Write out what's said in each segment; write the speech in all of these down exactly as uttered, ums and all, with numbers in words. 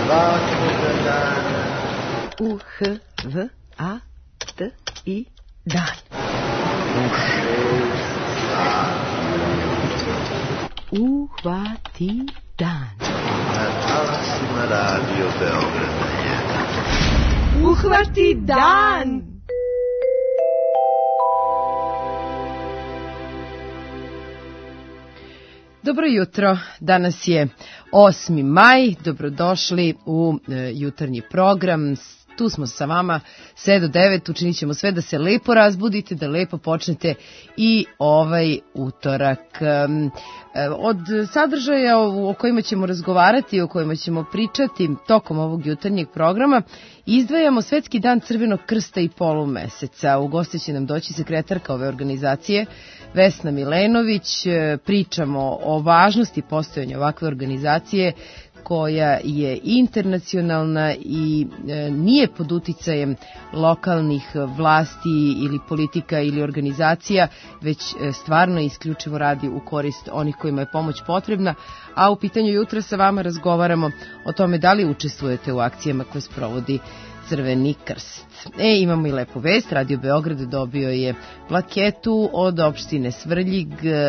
svakoga dana. U H V A T I dan. U šest sati. Uhvati dan. Na talasima Radio Beograda jedan. Uhvati dan. Dobro jutro, danas je osmi maj, dobrodošli u e, jutarnji program. Tu smo sa vama sve do devet, učinit ćemo sve da se lepo razbudite, da lepo počnete i ovaj utorak. Od sadržaja o kojima ćemo razgovarati, o kojima ćemo pričati tokom ovog jutarnjeg programa, izdvajamo Svetski dan Crvenog krsta i polumeseca. U goste će nam doći sekretarka ove organizacije, Vesna Milenović. Pričamo o važnosti postojanja ovakve organizacije koja je internacionalna i e, nije pod uticajem lokalnih vlasti ili politika ili organizacija, već e, stvarno isključivo radi u korist onih kojima je pomoć potrebna. A u pitanju jutra sa vama razgovaramo o tome da li učestvujete u akcijama koje sprovodi Crveni krst. E, imamo i lepu vest, Radio Beograd dobio je plaketu od opštine Svrljig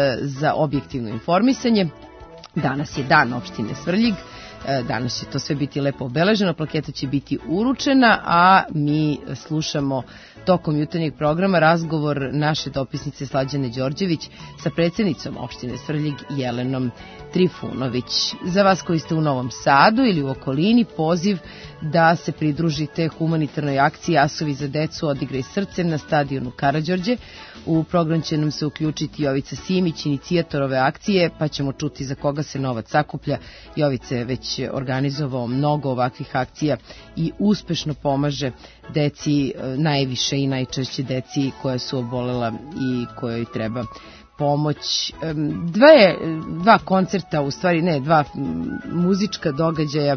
za objektivno informisanje. Danas je dan opštine Svrljig. Danas će to sve biti lepo obeleženo, plaketa će biti uručena, a mi slušamo tokom jutarnjeg programa razgovor naše dopisnice Slađane Đorđević sa predsjednicom opštine Svrljig Jelenom Trifunović. Za vas koji ste u Novom Sadu ili u okolini, poziv da se pridružite humanitarnoj akciji Asovi za decu Odigraj srcem na stadionu Karađorđe. U program će nam se uključiti Jovica Simić, inicijator ove akcije, pa ćemo čuti za koga se novac sakuplja. Jovica je već organizovao mnogo ovakvih akcija i uspešno pomaže deci, najviše i najčešće deci koja su obolela i kojoj treba pomoć. Dve, dva koncerta, u stvari ne, dva muzička događaja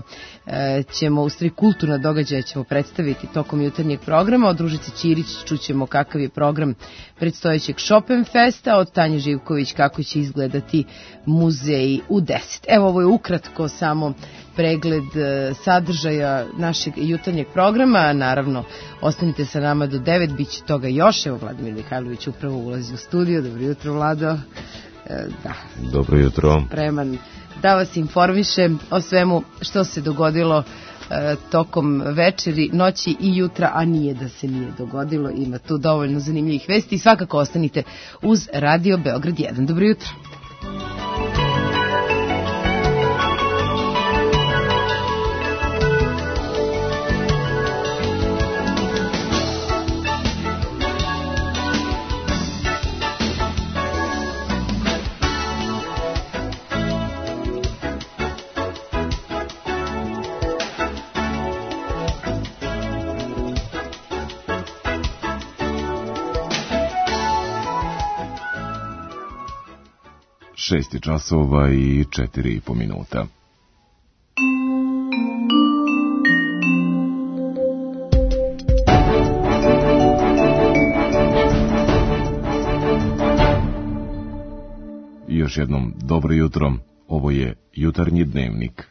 ćemo, u stvari kulturna događaja ćemo predstaviti tokom jutarnjeg programa. Od Ružice Ćirić čućemo kakav je program predstojećeg Chopin Festa, od Tanje Živković kako će izgledati muzej u deset. Evo, ovo je ukratko samo pregled sadržaja našeg jutarnjeg programa. Naravno, ostanite sa nama do devet, bit će toga još. Evo, Vladimir Mihajlović upravo ulazi u studio. Dobro jutro, Vlado. Da. Dobro jutro. Spreman da vas informiše o svemu što se dogodilo tokom večeri, noći i jutra, a nije da se nije dogodilo. Ima tu dovoljno zanimljivih vesti i svakako ostanite uz Radio Beograd jedan. Dobro jutro. Šesti časova i četiri i po minuta. I još jednom dobro jutro, ovo je jutarnji dnevnik.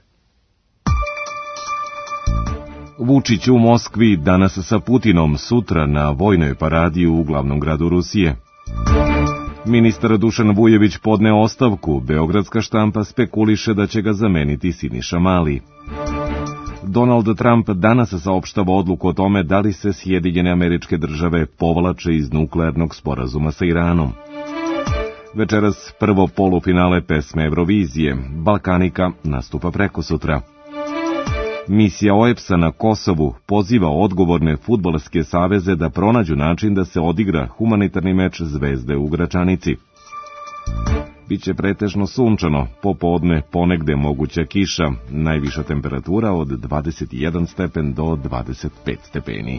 Vučić u Moskvi, danas sa Putinom, sutra na vojnoj paradi u glavnom gradu Rusije. Ministar Dušan Vujović podneo ostavku, beogradska štampa spekuliše da će ga zameniti Siniša Mali. Donald Trump danas saopštava odluku o tome da li se Sjedinjene Američke Države povlače iz nuklearnog sporazuma sa Iranom. Večeras prvo polufinale pesme Eurovizije, Balkanika nastupa prekosutra. Misija O E B S-a na Kosovu poziva odgovorne fudbalske saveze da pronađu način da se odigra humanitarni meč Zvezde u Gračanici. Biće pretežno sunčano, popodne ponegde moguća kiša, najviša temperatura od dvadeset jedan stepen do dvadeset pet stepeni.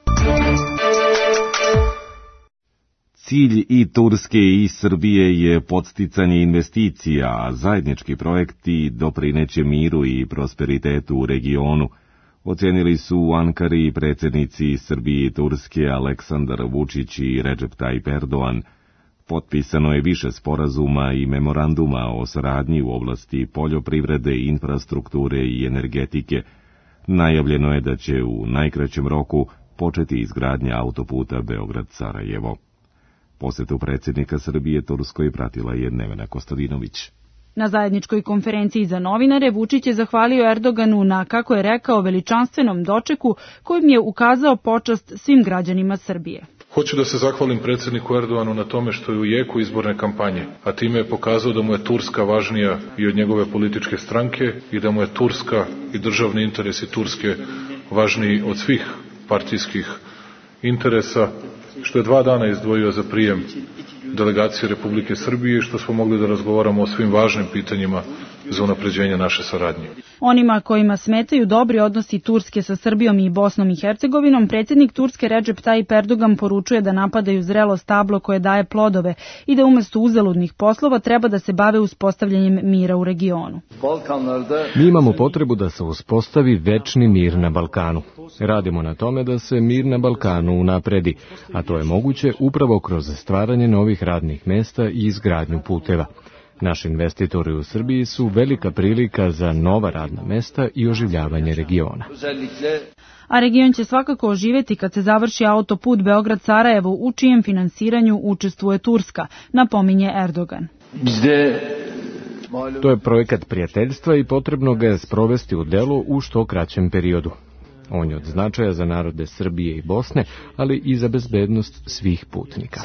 Cilj i Turske i Srbije je podsticanje investicija, a zajednički projekti doprineće miru i prosperitetu u regionu, ocenili su u Ankari predsjednici Srbije i Turske Aleksandar Vučić i Recep Tayyip Erdogan. Potpisano je više sporazuma i memoranduma o saradnji u oblasti poljoprivrede, infrastrukture i energetike, Najavljeno je da će u najkraćem roku početi izgradnja autoputa Beograd-Sarajevo. Posetu predsjednika Srbije Turskoj pratila je Nevena Kostadinović. Na zajedničkoj konferenciji za novinare Vučić je zahvalio Erdoganu na, kako je rekao, veličanstvenom dočeku kojim je ukazao počast svim građanima Srbije. Hoću da se zahvalim predsjedniku Erdoganu na tome što je u jeku izborne kampanje, a time je pokazao da mu je Turska važnija i od njegove političke stranke i da mu je Turska i državni interesi Turske važniji od svih partijskih interesa, što je dva dana izdvojio za prijem delegacije Republike Srbije i što smo mogli da razgovaramo o svim važnim pitanjima za unapređenje naše saradnje. Onima kojima smetaju dobri odnosi Turske sa Srbijom i Bosnom i Hercegovinom, predsjednik Turske Recep Tayyip Erdogan poručuje da napadaju zrelo stablo koje daje plodove i da umesto uzaludnih poslova treba da se bave uspostavljanjem mira u regionu. Mi imamo potrebu da se uspostavi večni mir na Balkanu. Radimo na tome da se mir na Balkanu unapredi, a to je moguće upravo kroz stvaranje novih radnih mesta i izgradnju puteva. Naši investitori u Srbiji su velika prilika za nova radna mesta i oživljavanje regiona. A region će svakako oživjeti kad se završi autoput Beograd-Sarajevo, u čijem finansiranju učestvuje Turska, napominje Erdogan. To je projekat prijateljstva i potrebno ga je sprovesti u delo u što kraćem periodu. On je od značaja za narode Srbije i Bosne, ali i za bezbednost svih putnika.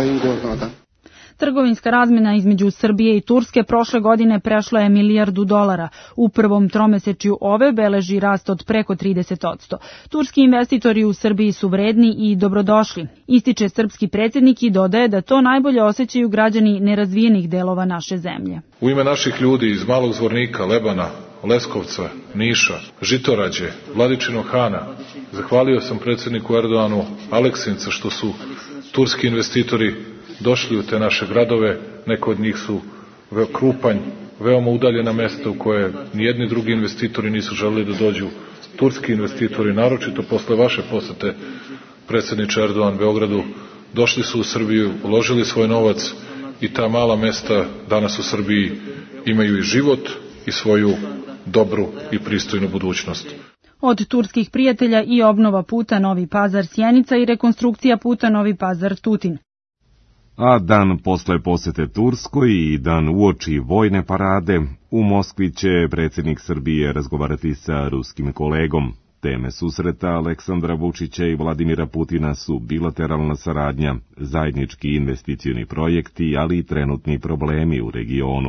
Trgovinska razmjena između Srbije i Turske prošle godine prešla je milijardu dolara. U prvom tromesečju ove beleži rast od preko trideset posto. Turski investitori u Srbiji su vredni i dobrodošli, ističe srpski predsjednik i dodaje da to najbolje osjećaju građani nerazvijenih delova naše zemlje. U ime naših ljudi iz Malog Zvornika, Lebana, Leskovca, Niša, Žitorađe, Vladičinog Hana, zahvalio sam predsjedniku Erdoganu Aleksinca što su turski investitori došli u te naše gradove. Neko od njih su Krupanj, veoma udaljena mesta u koje nijedni drugi investitori nisu želeli da dođu. Turski investitori, naročito posle vaše posete, predsjedniče Erdogan, Beogradu, došli su u Srbiju, uložili svoj novac i ta mala mesta danas u Srbiji imaju i život i svoju dobru i pristojnu budućnost. Od turskih prijatelja i obnova puta Novi Pazar-Sjenica i rekonstrukcija puta Novi Pazar-Tutin. A dan posle posete Turskoj i dan uoči vojne parade, u Moskvi će predsjednik Srbije razgovarati sa ruskim kolegom. Teme susreta Aleksandra Vučića i Vladimira Putina su bilateralna saradnja, zajednički investicioni projekti, ali i trenutni problemi u regionu.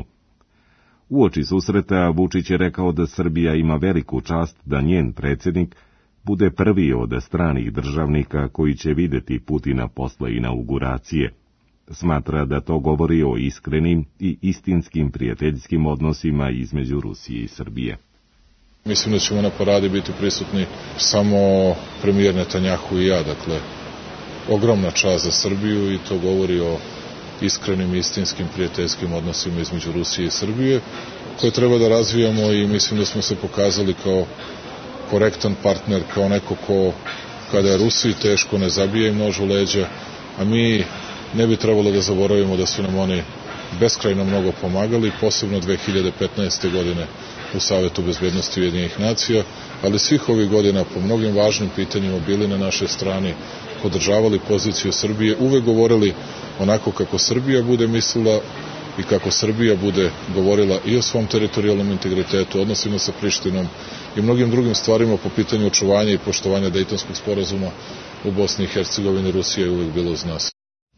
Uoči susreta Vučić je rekao da Srbija ima veliku čast da njen predsjednik bude prvi od stranih državnika koji će videti Putina posle inauguracije. Smatra da to govori o iskrenim i istinskim prijateljskim odnosima između Rusije i Srbije. Mislim da ćemo na paradi biti prisutni samo premijer Netanjahu i ja, dakle, ogromna čast za Srbiju i to govori o iskrenim i istinskim prijateljskim odnosima između Rusije i Srbije, koje treba da razvijamo i mislim da smo se pokazali kao korektan partner, kao neko ko, kada je Rusiji teško, ne zabije im nož u leđa, a mi ne bi trebalo da zaboravimo da su nam oni beskrajno mnogo pomagali, posebno dve hiljade petnaeste. godine u Savetu bezbednosti Ujedinjenih nacija, ali svih ovih godina po mnogim važnim pitanjima bili na našoj strani, podržavali poziciju Srbije, uvek govorili onako kako Srbija bude mislila i kako Srbija bude govorila i o svom teritorijalnom integritetu, odnosima sa Prištinom i mnogim drugim stvarima po pitanju očuvanja i poštovanja Dejtonskog sporazuma u Bosni i Hercegovini. Rusija je uvek bila uz nas.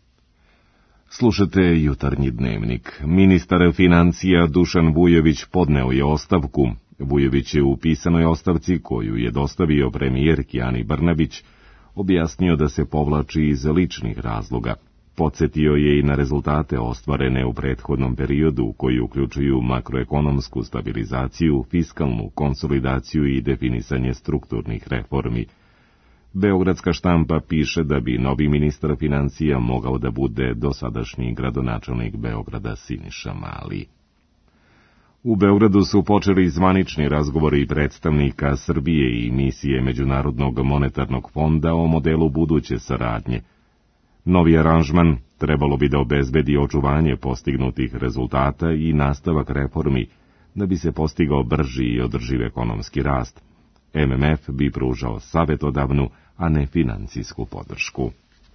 Slušate Jutarnji dnevnik. Ministar financija Dušan Vujović podneo je ostavku. Vujović je u pisanoj ostavci koju je dostavio premijerki Ani Brnabić objasnio da se povlači iz ličnih razloga. Podsjetio je i na rezultate ostvarene u prethodnom periodu koji uključuju makroekonomsku stabilizaciju, fiskalnu konsolidaciju i definisanje strukturnih reformi. Beogradska štampa piše da bi novi ministar financija mogao da bude dosadašnji gradonačelnik Beograda Siniša Mali. U Beogradu su počeli zvanični razgovori predstavnika Srbije i misije Međunarodnog monetarnog fonda o modelu buduće saradnje. Novi aranžman trebalo bi da obezbedi očuvanje postignutih rezultata i nastavak reformi, da bi se postigao brži i održiv ekonomski rast. M M F bi pružao savjetodavnu, a ne financijsku podršku.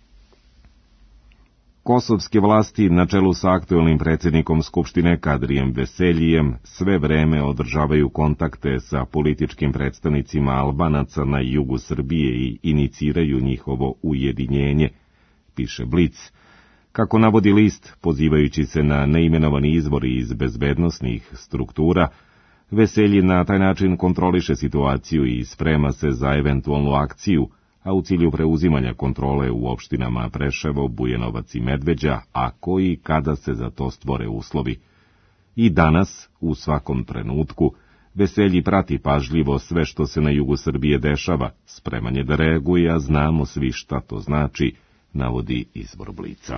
Kosovske vlasti, na čelu sa aktuelnim predsjednikom Skupštine Kadrijem Veseljijem, sve vreme održavaju kontakte sa političkim predstavnicima Albanaca na jugu Srbije i iniciraju njihovo ujedinjenje, piše Blic. Kako navodi list, pozivajući se na neimenovani izvori iz bezbednosnih struktura, Veselji na taj način kontroliše situaciju i sprema se za eventualnu akciju, a u cilju preuzimanja kontrole u opštinama Preševo, Bujanovac i Medveđa, ako i kada se za to stvore uslovi. I danas, u svakom trenutku, Veselji prati pažljivo sve što se na jugu Srbije dešava, spreman je da reaguje, a znamo svi šta to znači, navodi izvor Blica.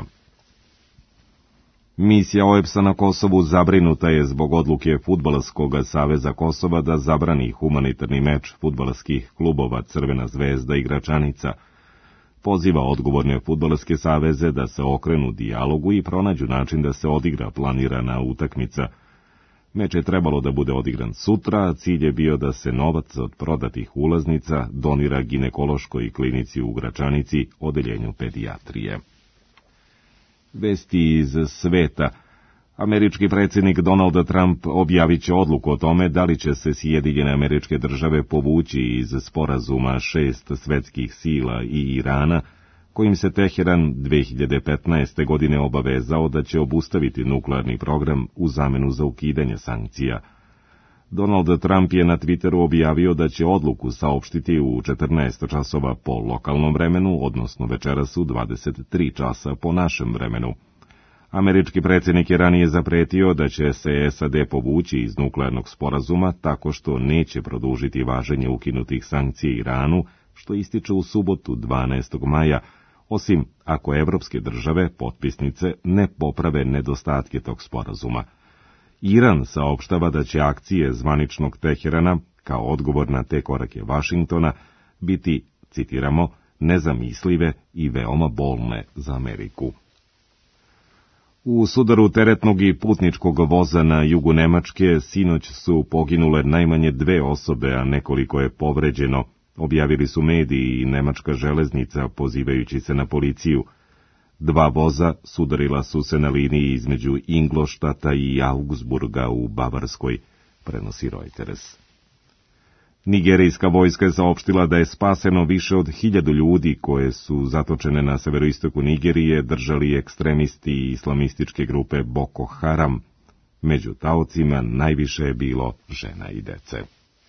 Misija O E B S-a na Kosovu zabrinuta je zbog odluke Fudbalskog saveza Kosova da zabrani humanitarni meč fudbalskih klubova Crvena zvezda i Gračanica. Poziva odgovorne fudbalske saveze da se okrenu dijalogu i pronađu način da se odigra planirana utakmica. Meč je trebalo da bude odigran sutra, a cilj je bio da se novac od prodatih ulaznica donira ginekološkoj klinici u Gračanici, odeljenju pedijatrije. Vesti iz sveta. Američki predsjednik Donald Trump objavit će odluku o tome da li će se Sjedinjene Američke Države povući iz sporazuma šest svetskih sila i Irana, kojim se Teheran dve hiljade petnaeste. godine obavezao da će obustaviti nuklearni program u zamenu za ukidanje sankcija. Donald Trump je na Twitteru objavio da će odluku saopštiti u četrnaest časova po lokalnom vremenu, odnosno večeras u dvadeset tri časa po našem vremenu. Američki predsjednik je ranije zapretio da će se S A D povući iz nuklearnog sporazuma tako što neće produžiti važenje ukinutih sankcija Iranu, što ističe u subotu dvanaestog maja, osim ako evropske države, potpisnice, ne poprave nedostatke tog sporazuma. Iran saopštava da će akcije zvaničnog Teherana, kao odgovor na te korake Vašingtona, biti, citiramo, nezamislive i veoma bolne za Ameriku. U sudaru teretnog i putničkog voza na jugu Nemačke sinoć su poginule najmanje dve osobe, a nekoliko je povređeno, objavili su mediji i nemačka železnica pozivajući se na policiju. Dva voza sudarila su se na liniji između Ingolštata i Augsburga u Bavarskoj, prenosi Reuters. Nigerijska vojska je saopštila da je spaseno više od hiljadu ljudi koje su zatočene na severoistoku Nigerije držali ekstremisti islamističke grupe Boko Haram. Među taocima najviše je bilo žena i dece.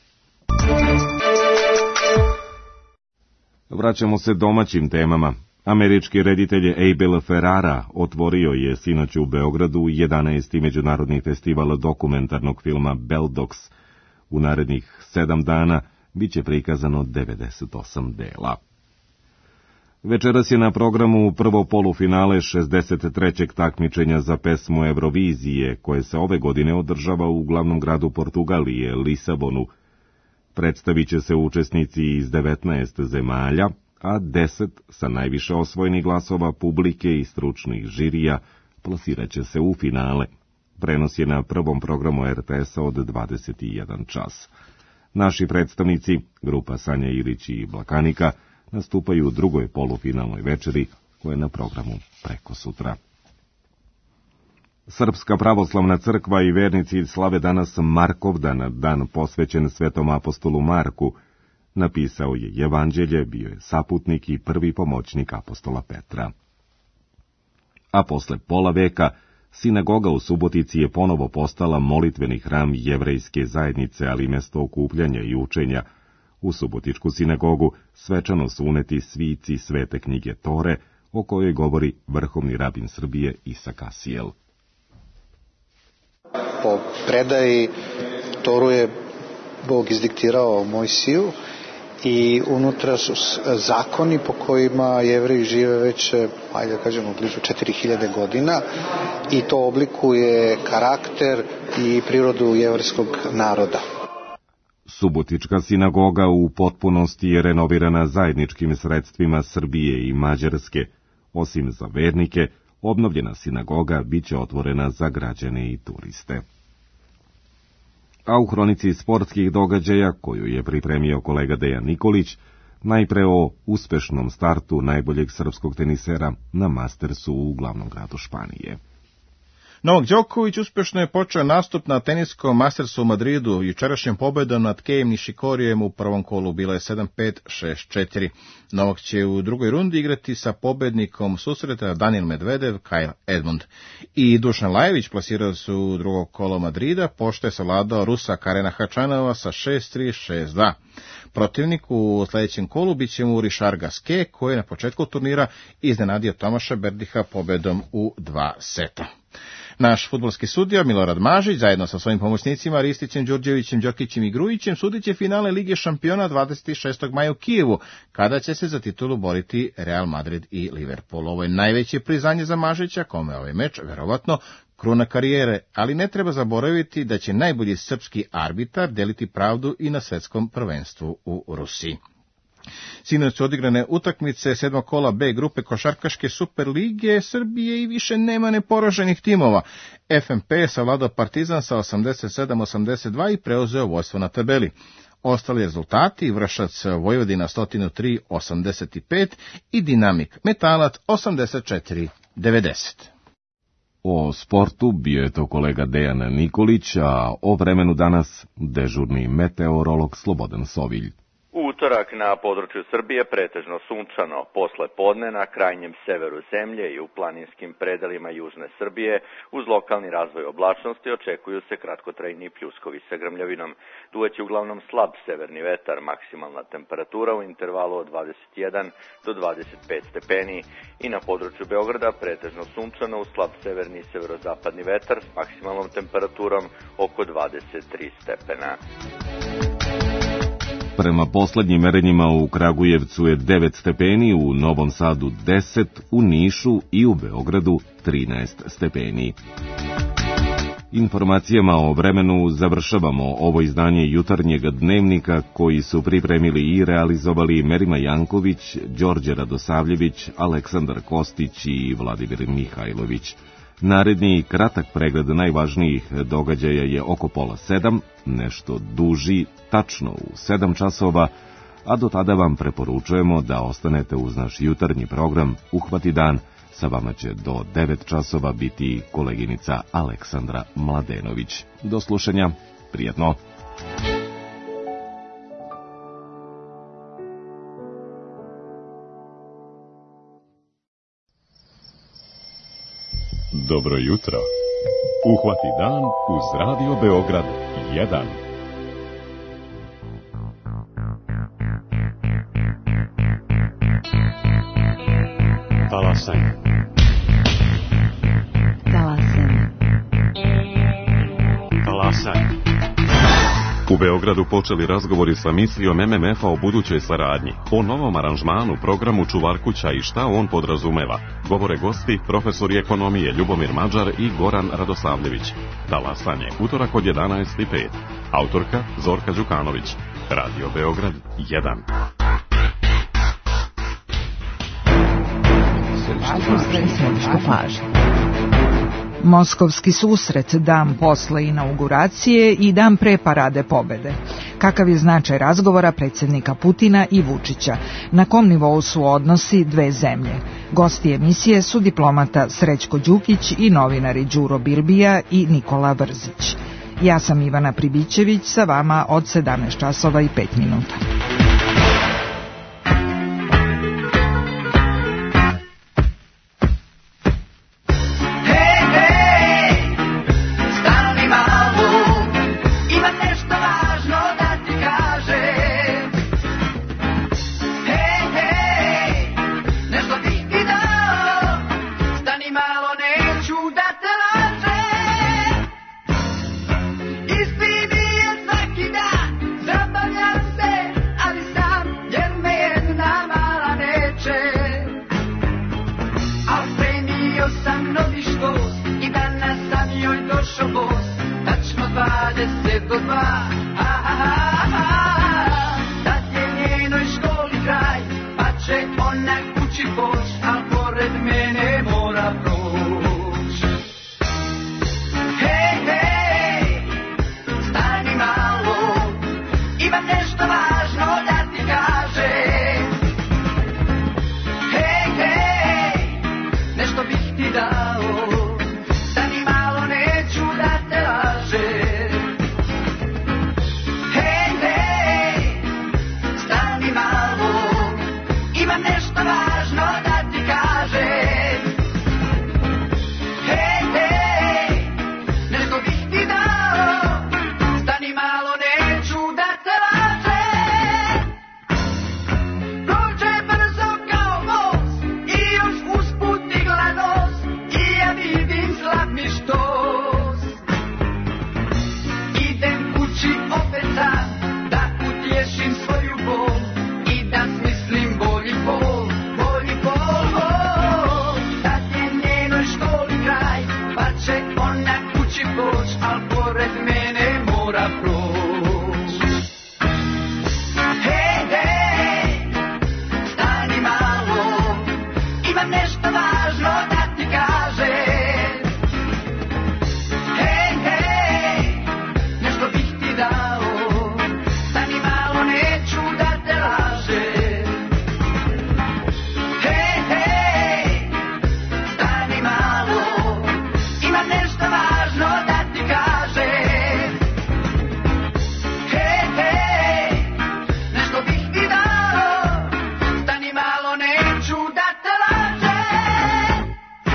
Vraćamo se domaćim temama. Američki reditelj Abel Ferrara otvorio je sinoć u Beogradu jedanaesti međunarodni festival dokumentarnog filma Beldox. U narednih sedam dana bit će prikazano devedeset osam dela. Večeras je na programu prvo polufinale šezdeset trećeg takmičenja za pesmu Eurovizije, koje se ove godine održava u glavnom gradu Portugalije, Lisabonu. Predstavit će se učesnici iz devetnaest zemalja, a deset sa najviše osvojenih glasova publike i stručnih žirija plasirat će se u finale. Prenos je na prvom programu R T S-a od dvadeset jedan čas. Naši predstavnici, grupa Sanja Ilić i Blakanika, nastupaju u drugoj polufinalnoj večeri, koja je na programu preko sutra. Srpska pravoslavna crkva i vernici slave danas Markovdan, dan posvećen svetom apostolu Marku. Napisao je Evanđelje, bio je saputnik i prvi pomoćnik apostola Petra. A posle pola veka, sinagoga u Subotici je ponovo postala molitveni hram jevrejske zajednice, ali mesto okupljanja i učenja. U Subotičku sinagogu svečano su uneti svici svete knjige Tore, o kojoj govori vrhovni rabin Srbije Isak Asijel. Po predaji Toru je Bog izdiktirao Mojsiju i unutra su zakoni po kojima Jevreji žive već, ajde da kažemo, blizu četiri hiljade godina i to oblikuje karakter i prirodu jevrejskog naroda. Subotička sinagoga u potpunosti je renovirana zajedničkim sredstvima Srbije i Mađarske. Osim za vernike, obnovljena sinagoga bit će otvorena za građane i turiste. a u hronici sportskih događaja, koju je pripremio kolega Dejan Nikolić, najpre o uspešnom startu najboljeg srpskog tenisera na Mastersu u glavnom gradu Španije. Novak Đoković uspešno je počeo nastup na teniskom Mastersu u Madridu, jučerašnjom pobedom nad Kejem Nišikorijem u prvom kolu, bilo je sedam pet šest četiri. Novak će u drugoj rundi igrati sa pobednikom susreta Daniil Medvedev, Kyle Edmund. I Dušan Lajović plasirao se u drugog kolo Madrida, pošto je savladao Rusa Karena Hačanova sa šest tri šest dva. Protivnik u sljedećem kolu bit će mu Richard Gasquet, koji je na početku turnira iznenadio Tomaša Berdiha pobedom u dva seta. Naš fudbalski sudija Milorad Mažić, zajedno sa svojim pomoćnicima Ristićem, Đurđevićem, Đokićem i Grujićem, sudit će finale Lige šampiona dvadeset šestog maja u Kijevu, kada će se za titulu boriti Real Madrid i Liverpool. Ovo je najveće priznanje za Mažića, kome je ovaj meč, verovatno, kruna karijere, ali ne treba zaboraviti da će najbolji srpski arbitar deliti pravdu i na svetskom prvenstvu u Rusiji. Sinoć su odigrane utakmice sedmog kola B grupe Košarkaške Super lige Srbije i više nema neporaženih timova. F M P je savladao Partizan sa osamdeset sedam osamdeset dva i preuzeo vodstvo na tabeli. Ostali rezultati: Vršac Vojvodina sto tri osamdeset pet i Dinamik Metalat osamdeset četiri devedeset. O sportu bio je to kolega Dejan Nikolić, a o vremenu danas dežurni meteorolog Slobodan Sovilj. U utorak na području Srbije pretežno sunčano, posle podne na krajnjem severu zemlje i u planinskim predelima južne Srbije uz lokalni razvoj oblačnosti očekuju se kratkotrajni pljuskovi sa grmljavinom. Duvaće uglavnom slab severni vetar, maksimalna temperatura u intervalu od dvadeset jedan do dvadeset pet stepeni i na području Beograda pretežno sunčano uz slab severni i severozapadni vetar s maksimalnom temperaturom oko dvadeset tri stepena. Prema poslednjim merenjima u Kragujevcu je devet stepeni, u Novom Sadu deset, u Nišu i u Beogradu trinaest stepeni. Informacijama o vremenu završavamo ovo izdanje jutarnjeg dnevnika koji su pripremili i realizovali Merima Janković, Đorđe Radosavljević, Aleksandar Kostić i Vladimir Mihajlović. Naredni kratak pregled najvažnijih događaja je oko pola sedam, nešto duži, tačno u sedam časova, a do tada vam preporučujemo da ostanete uz naš jutarnji program Uhvati dan. Sa vama će do devet časova biti koleginica Aleksandra Mladenović. Do slušanja, prijatno! Dobro jutro. Uhvati dan uz Radio Beograd jedan. Talasaj. Talasaj. Talasaj. U Beogradu počeli razgovori sa misijom M M F-a o budućoj saradnji, o novom aranžmanu, programu Čuvar kuća i šta on podrazumeva. Govore gosti, profesori ekonomije Ljubomir Mađar i Goran Radosavljević. Talasanje, utorak od jedanaest i pet. Autorka Zorka Đukanović. Radio Beograd jedan. Moskovski susret dan posle inauguracije i dan pre parade pobede. Kakav je značaj razgovora predsjednika Putina i Vučića? Na kom nivou su odnosi dve zemlje? Gosti emisije su diplomata Srećko Đukić i novinari Đuro Birbija i Nikola Brzić. Ja sam Ivana Pribićević, sa vama od sedamnaest časova i pet minuta. Ispi mi je svaki dan, zabavljam se, ali stani malo, imam nešto važno da ti kažem. Hej, hej, nešto bih ti dao, stani malo, neću da te lažem. Prođe brzo kao most i još usput digla nos i ja vidim slab mi štos. Idem kući opet sam da utješim svoju bol i da smislim bolji pol, bolji pol. Sad je njenoj školi kraj, pa će ona kući poć, al pored mene mora proć. Hej, hej, stani malo, imam nešto važno da ti kažem. Hej, hej, nešto bih ti dao, stani malo, neću da te lažem. Hej, hej, stani malo, imam nešto važno da ti kažem. Hej, hej, nešto bih ti dao, stani malo, neću da te lažem.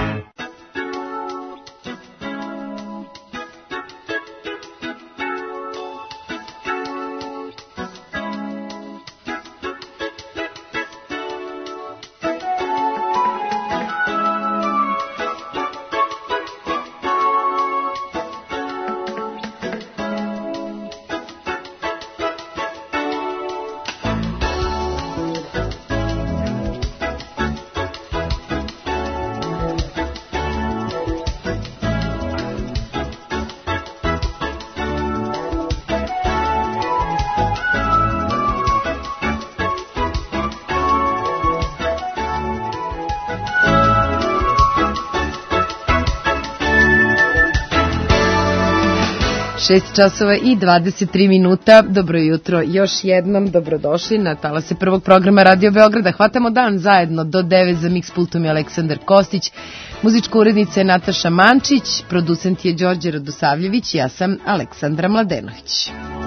šest časova i dvadeset tri minuta. Dobro jutro još jednom, dobrodošli na talase prvog programa Radio Beograda. Hvatamo dan zajedno do devet, za mix pultom je Aleksandar Kostić, muzička urednica je Nataša Mančić, producent je Đorđe Radosavljević, ja sam Aleksandra Mladenović.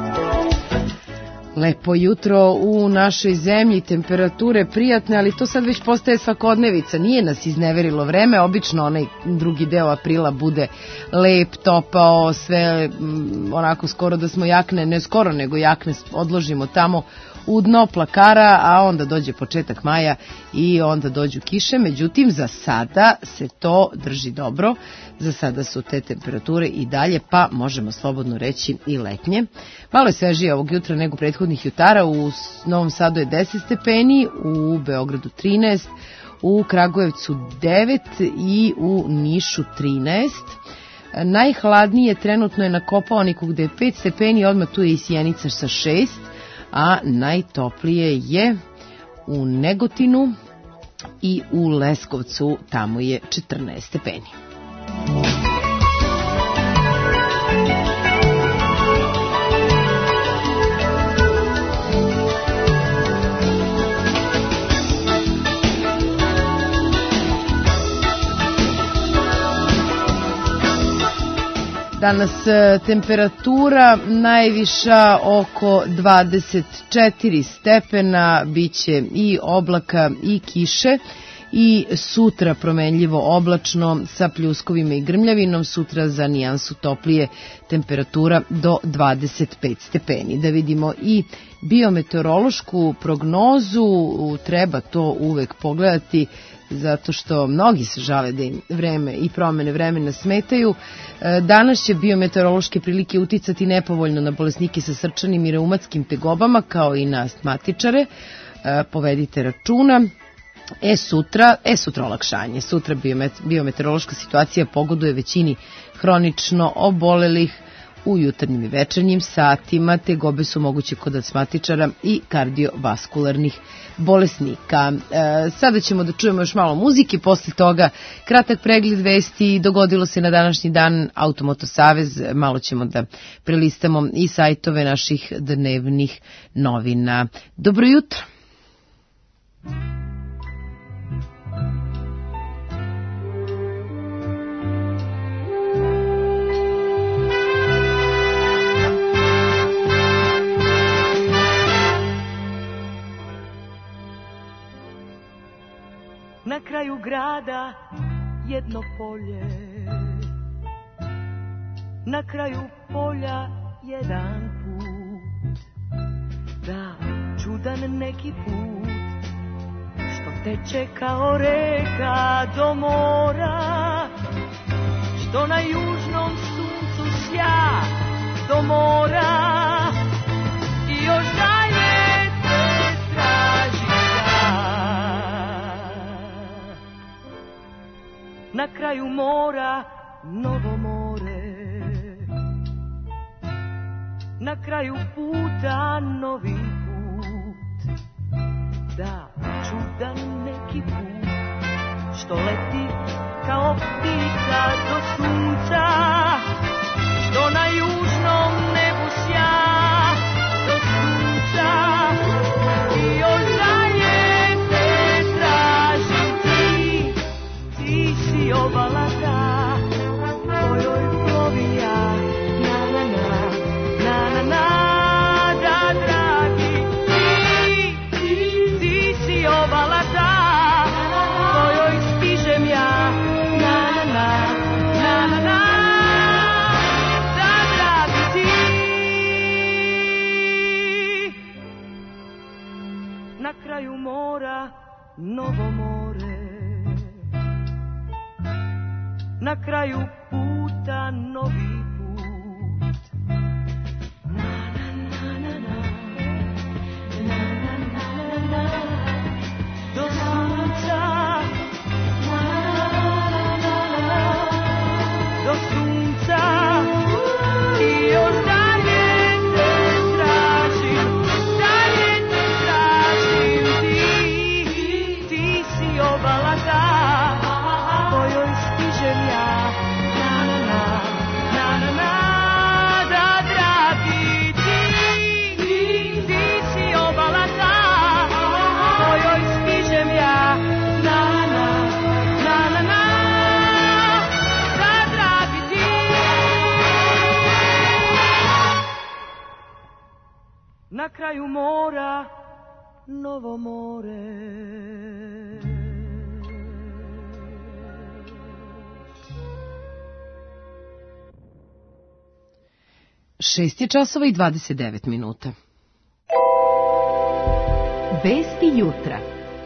Lepo jutro u našoj zemlji, temperature prijatne, ali to sad već postaje svakodnevica. Nije nas izneverilo vreme, obično onaj drugi deo aprila bude lep, topao, sve m, onako skoro da smo jakne, ne skoro nego jakne odložimo tamo u dno plakara, a onda dođe početak maja i onda dođu kiše. Međutim, za sada se to drži dobro, za sada su te temperature i dalje, pa možemo slobodno reći i letnje. Malo je svežije ovog jutra nego prethodnih jutara, u Novom Sadu je deset stepeni, u Beogradu trinaest, u Kragujevcu devet i u Nišu trinaest. Najhladnije trenutno je na Kopaoniku gde je pet stepeni, odmah tu je i Sjenica sa šest, a najtoplije je u Negotinu i u Leskovcu, tamo je četrnaest stepeni. Danas temperatura najviša oko dvadeset četiri stepena, biće i oblaka i kiše i sutra promenljivo oblačno sa pljuskovima i grmljavinom, sutra za nijansu toplije temperatura do dvadeset pet stepeni. Da vidimo i biometeorološku prognozu, treba to uvek pogledati, zato što mnogi se žale da im vreme i promene vremena smetaju. Danas će biometeorološke prilike uticati nepovoljno na bolesnike sa srčanim i reumatskim tegobama, kao i na astmatičare. Povedite računa. E sutra, e sutra olakšanje. Sutra biometeorološka situacija pogoduje većini hronično obolelih u jutarnjim i večernjim satima. Tegobe su moguće kod astmatičara i kardiovaskularnih bolesnika. E, sada ćemo da čujemo još malo muzike, posle toga kratak pregled vesti. Dogodilo se na današnji dan Automoto Savez, malo ćemo da prelistamo i sajtove naših dnevnih novina. Dobro jutro! Na kraju grada jedno polje, na kraju polja jedan put, da, čudan neki put, što teče kao reka do mora, što na južnom suncu sja do mora, i još dalje te traži ja. Na kraju mora novo more, na kraju puta novi put, da, čudan neki put, što leti kao ptica do sunca, što na južnom nebu sja do sunca, i još dalje te tražim ti, ti si obala ta, kojoj plovim ja, na na na, na na na, da dragi ti, ti, ti si obala ta, kojoj stižem ja, na na na, na na na, da dragi ti. Na kraju mora novo more, na kraju puta novi put, na na na na na, na na na na na, do sunca, na na na na na, do sunca, i još dalje te tražim, dalje te tražim ti, ti si obala ta, kojoj stižem ja, na na na, na na na, da dragi ti, ti si obala ta, kojoj stižem ja, na na na, na na na, da dragi ti. Na kraju mora novo more. Šest je časova i dvadeset devet minuta. Vesti jutra.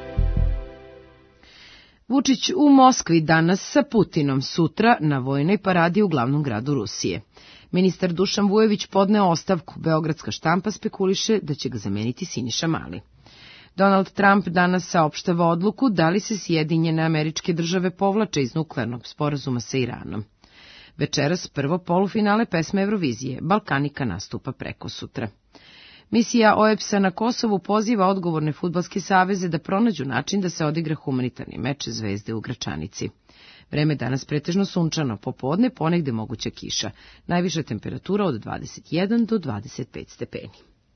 Vučić u Moskvi danas sa Putinom, sutra na vojnoj paradi u glavnom gradu Rusije. Ministar Dušan Vujović podneo ostavku, beogradska štampa spekuliše da će ga zameniti Siniša Mali. Donald Trump danas saopštava odluku da li se Sjedinjene Američke Države povlače iz nuklearnog sporazuma sa Iranom. Večeras prvo polufinale pesme Eurovizije, Balkanika nastupa preko sutra. Misija O E B S-a na Kosovu poziva odgovorne fudbalske saveze da pronađu način da se odigra humanitarni meč Zvezde u Gračanici. Vreme danas pretežno sunčano, popodne ponegde moguća kiša. Najviša temperatura od dvadeset jedan do dvadeset pet stepeni.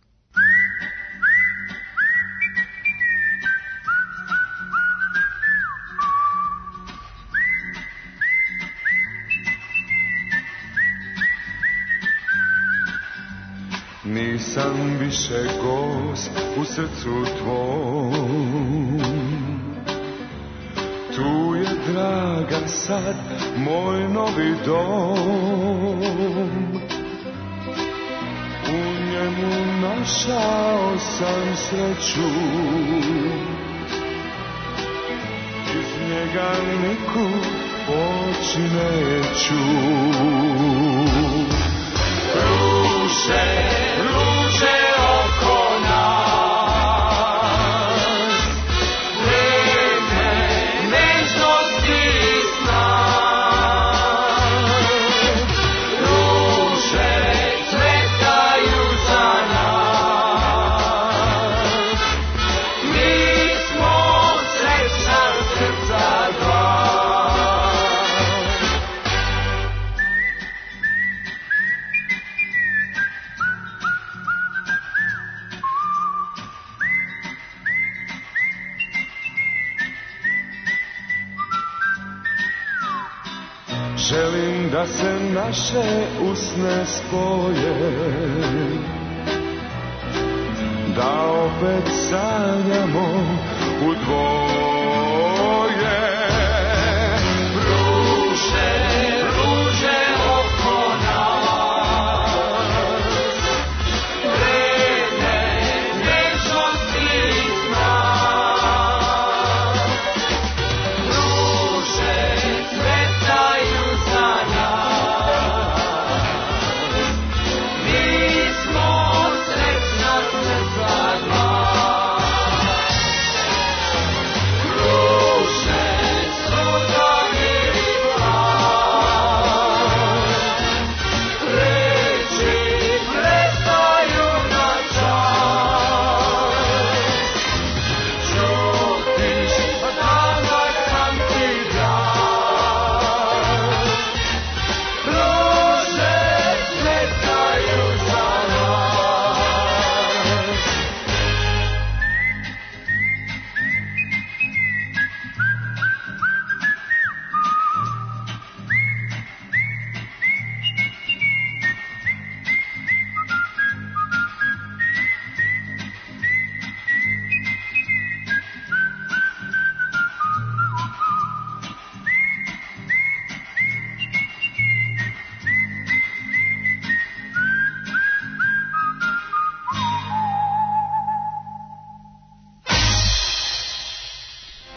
Nisam više gost u srcu tvom, tu je draga sad moj novi dom, u njemu našao sam sreću, iz njega nikud poći neću. Ruže, ruže oko nas, vreme nežnosti i sna. Ruže cvetaju za nas, mi smo srećna srca dva. Želim da se naše usne spoje, da opet sanjamo u dvoje.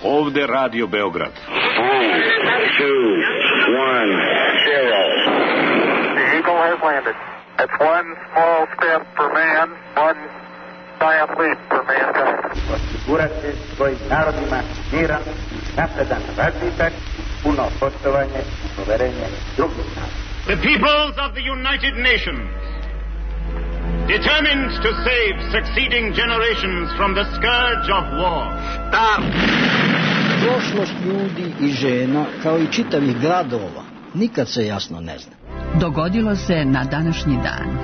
Ovde Radio Beograd. Three, two, one, zero. The Eagle has landed. It's one small step for man, one giant leap for mankind. Osigurati svojim narodima miran, napredan razvitak, puno poštovanje i poverenje drugih naroda. The peoples of the United Nations, determined to save succeeding generations from the scourge of war. Start! Prošlost ljudi i žena, kao i čitavih gradova, nikad se jasno ne zna. Dogodilo se na današnji dan.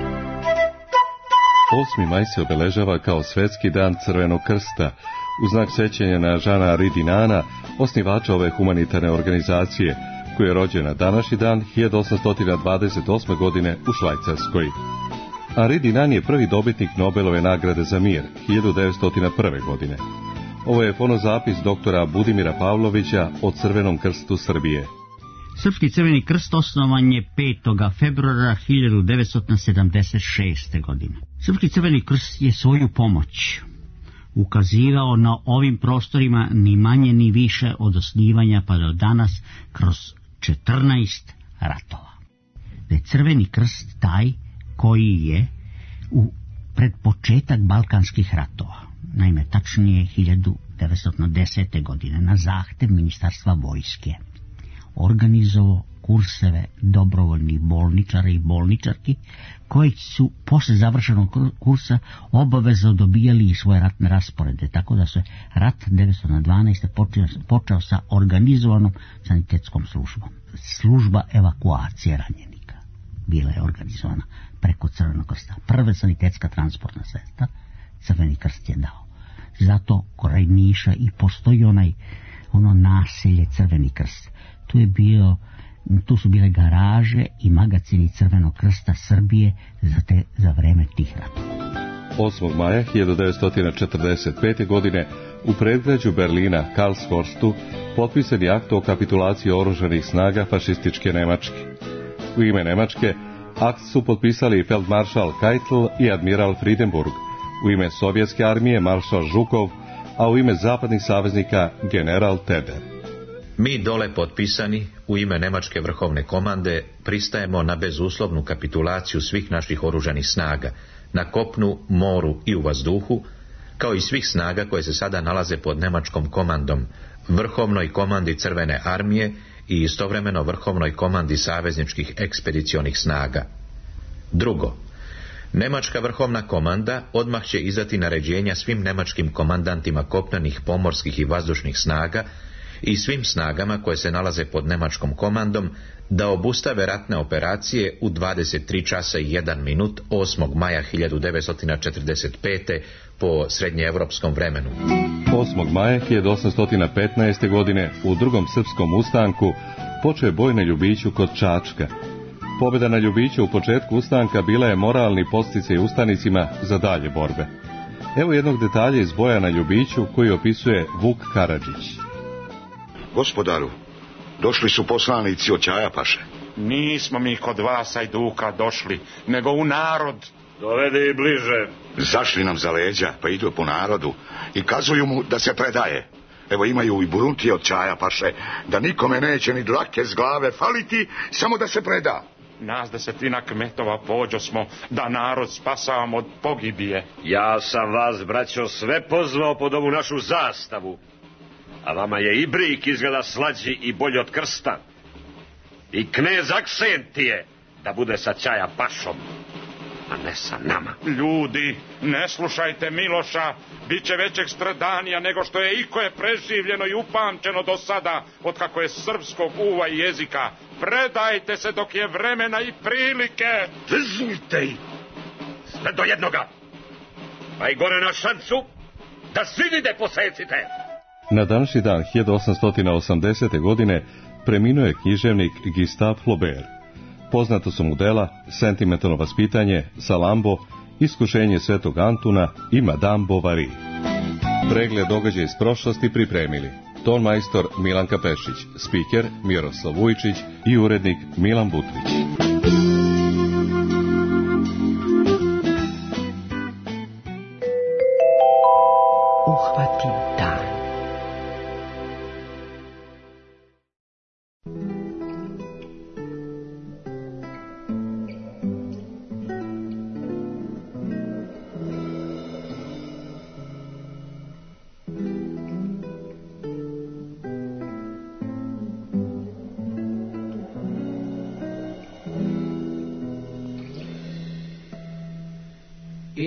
osmi maj se obeležava kao Svetski dan Crvenog krsta, u znak sećanja na Žana Ridinana, osnivača ove humanitarne organizacije, koji je rođen na današnji dan hiljadu osamsto dvadeset osme. godine u Švajcarskoj. Henri Dinan je prvi dobitnik Nobelove nagrade za mir hiljadu devetsto prve. godine. Ovo je fonozapis doktora Budimira Pavlovića o Crvenom krstu Srbije. Srpski Crveni krst osnovan je petog februara hiljadu devetsto sedamdeset šeste. godine. Srpski Crveni krst je svoju pomoć ukazivao na ovim prostorima ni manje ni više od osnivanja pa do danas kroz četrnaest ratova. Da je Crveni krst taj koji je u pred početak Balkanskih ratova, naime tačnije hiljadu devetsto desete. godine, na zahtev Ministarstva vojske, organizovao kurseve dobrovoljnih bolničara i bolničarki, koji su posle završenog kursa obavezno dobijali i svoje ratne rasporede, tako da se rat devetsto dvanaeste. počeo, počeo sa organizovanom sanitetskom službom. Služba evakuacije ranjenika bila je organizovana preko Crvenog krsta. Prva sanitetska transportna sredstva Crveni krst je dao. Zato kraj Niša i postoji onaj ono naselje Crveni krst. Tu je bio, tu su bile garaže i magacini Crvenog krsta Srbije za, te, za vreme tih ratova. osmog maja hiljadu devetsto četrdeset pete. godine u predgrađu Berlina, Karlshorstu, potpisan je akt o kapitulaciji oružanih snaga fašističke Nemačke. U ime Nemačke akt su potpisali feldmaršal Keitel i admiral Friedenburg, u ime sovjetske armije maršal Žukov, a u ime zapadnih saveznika general Teder. Mi dole potpisani u ime Nemačke vrhovne komande pristajemo na bezuslovnu kapitulaciju svih naših oružanih snaga na kopnu, moru i u vazduhu, kao i svih snaga koje se sada nalaze pod nemačkom komandom, vrhovnoj komandi Crvene armije i istovremeno vrhovnoj komandi savezničkih ekspedicionih snaga. Drugo, Nemačka vrhovna komanda odmah će izdati naređenja svim nemačkim komandantima kopnenih, pomorskih i vazdušnih snaga i svim snagama koje se nalaze pod nemačkom komandom da obustave ratne operacije u dvadeset tri časa i jedan minut osmog maja hiljadu devetsto četrdeset pete. po srednjeevropskom vremenu. osmog maja hiljadu osamsto petnaeste. godine u drugom srpskom ustanku počeo je boj na Ljubiću kod Čačka. Pobjeda na Ljubiću u početku ustanka bila je moralni podsticaj ustanicima za dalje borbe. Evo jednog detalja iz boja na Ljubiću koji opisuje Vuk Karadžić. Gospodaru, došli su poslanici od Ćajapaše. Nismo mi kod vas, Ajduka, došli, nego u narod. Dovede i bliže. Zašli nam za leđa, pa idu po narodu i kazuju mu da se predaje. Evo imaju i buruntije od Ćajapaše, da nikome neće ni dlake s glave faliti, samo da se preda. Nas desetina kmetova pođo smo da narod spasavamo od pogibije. Ja sam vas, braćo, sve pozvao pod ovu našu zastavu. A vama je i brik izgleda slađi i bolji od krsta. I knez Aksentije da bude sa Ćajapašom, a ne sa nama. Ljudi, ne slušajte Miloša, bit će većeg stradanija nego što je ikoje preživljeno i upamćeno do sada, od kako je srpskog uva i jezika. Predajte se dok je vremena i prilike. Drznite ih, sve do jednoga. Pa i gore na šancu, da svi vide posecite. Na današnji dan hiljadu osamsto osamdesete. godine preminuo je književnik Gustave Flaubert. Poznato su mu dela Sentimentalno vaspitanje, Salambo, Iskušenje svetog Antuna i Madame Bovary. Pregled događaja iz prošlosti pripremili ton majstor Milanka Pešić, spiker Miroslav Vujčić i urednik Milan Butrić. Uhvati dan.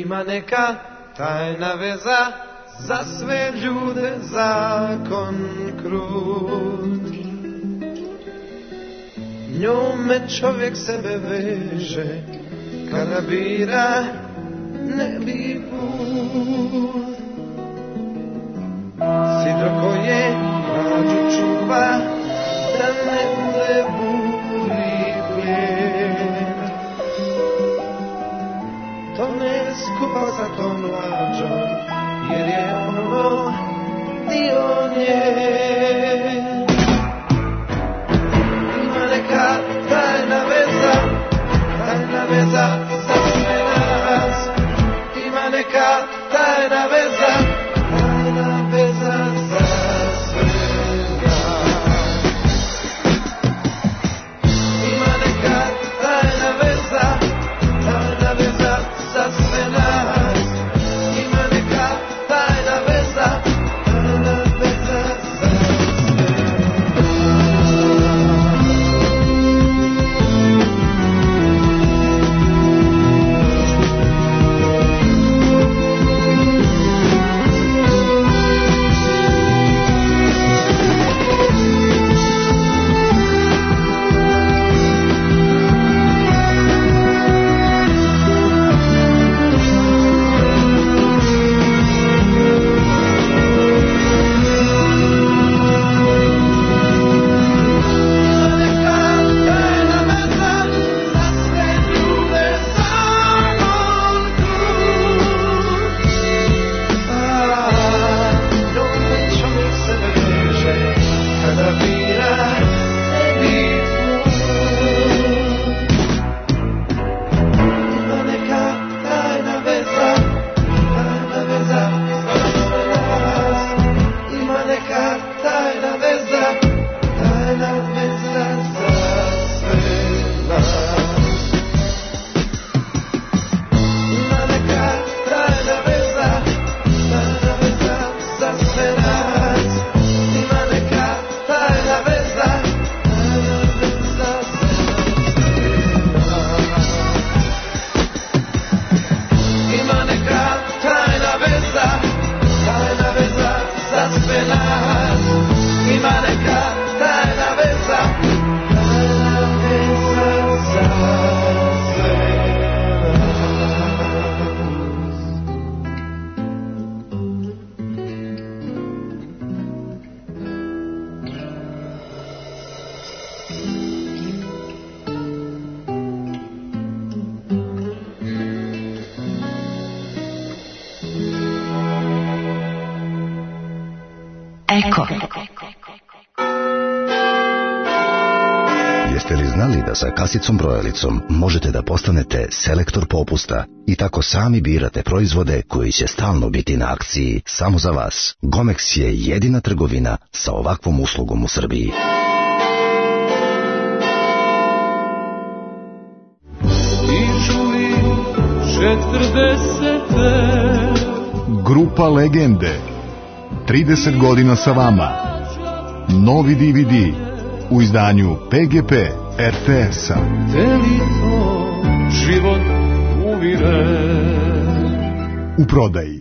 Ima neka tajna veza, za sve ljude zakon krut. Njome čovjek sebe veže, kada bira nebi put. Sidro koje rađu čuva, da ne bude buri plijen. To ne skupa za tom lađom, jer je ono dio nje. Ima neka tajna veza, tajna veza za sve nas. Ima neka tajna veza, tajna veza za sve nas. Ima neka tajna veza, tajna veza za sve nas. Ima neka tajna veza, tajna veza za sve nas. Eko. Jeste li znali da sa kasicom brojelicom možete da postanete selektor popusta i tako sami birate proizvode koji će stalno biti na akciji samo za vas? Gomex je jedina trgovina sa ovakvom uslugom u Srbiji. I čuli četrdesete. Grupa Legende, trideset godina sa vama. Novi D V D u izdanju P G P R T S-a. Teli to život uvire. U prodaji.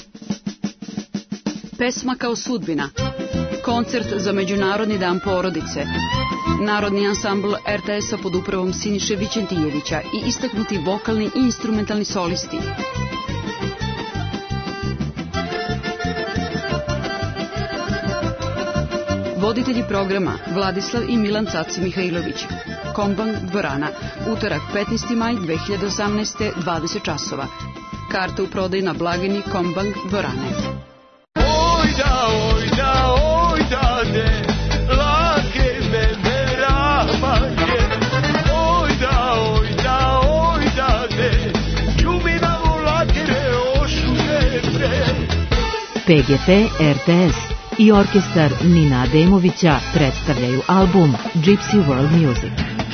Pesma kao sudbina. Koncert za Međunarodni dan porodice. Narodni ansambl R T S-a pod upravom Siniše Vićentijevića i istaknuti vokalni i instrumentalni solisti. Voditelji programa Vladislav i Milan Caci Mihajlović. Kombang dvorana. Utorak petnaesti maj dve hiljade osamnaeste. dvadeset časova. Karte u prodaju na blagajni Kombang dvorane. Ojda, ojda, ojda de, lake me ne ramake. Ojda, ojda, ojda de, ljubina mu lakere ošuge pre. P G P R T S i orkestar Nina Ademovića predstavljaju album Gypsy World Music.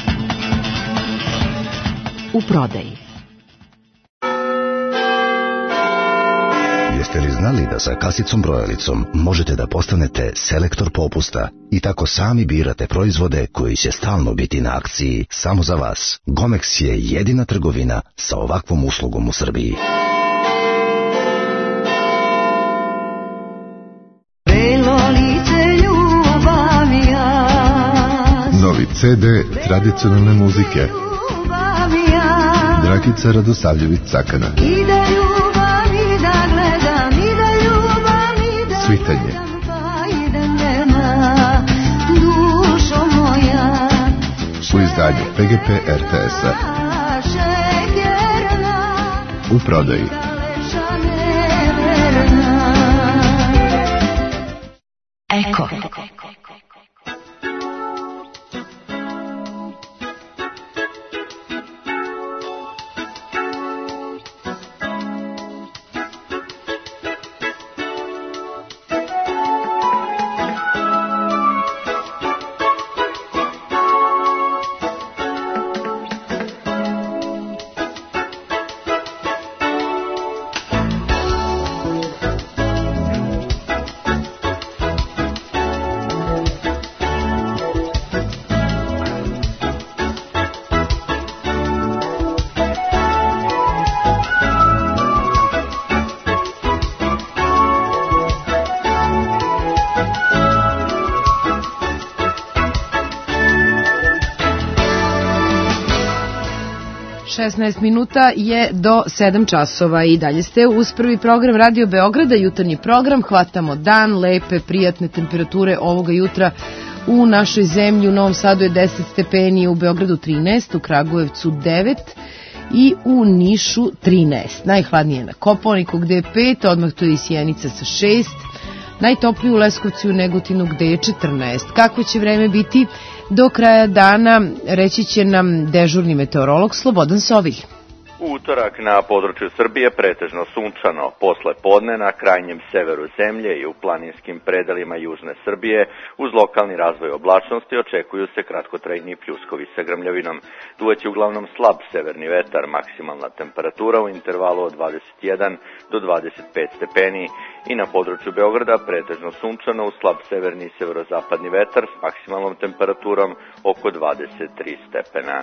U prodaji. Jeste li znali da sa kasicom brojelicom možete da postanete selektor popusta i tako sami birate proizvode koji će stalno biti na akciji samo za vas? Gomex je jedina trgovina sa ovakvom uslugom u Srbiji. ce de tradicionalne muzike Dragica Radosavljević-Cakana. Svitanje. U izdanju P G P R T S-a. U prodaji. Eko. šesnaest minuta je do sedam časova i dalje ste uz prvi program Radio Beograda, jutarnji program. Hvatamo dan, lepe, prijatne temperature ovoga jutra u našoj zemlji. U Novom Sadu je deset stepeni, u Beogradu trinaest, u Kragujevcu devet i u Nišu trinaest. Najhladnije na Kopaoniku gde je pet, odmah tu je i Sjenica sa šest. Najtopliji u Leskovcu i u Negotinu gde je četrnaest. Kako će vreme biti do kraja dana, reći će nam dežurni meteorolog Slobodan Sovilj. U utorak na području Srbije pretežno sunčano, posle podne na krajnjem severu zemlje i u planinskim predelima južne Srbije uz lokalni razvoj oblačnosti očekuju se kratkotrajni pljuskovi sa grmljavinom. Duvaće uglavnom slab severni vetar, maksimalna temperatura u intervalu od dvadeset jedan do dvadeset pet stepeni i na području Beograda pretežno sunčano uz slab severni i severozapadni vetar s maksimalnom temperaturom oko dvadeset tri stepena.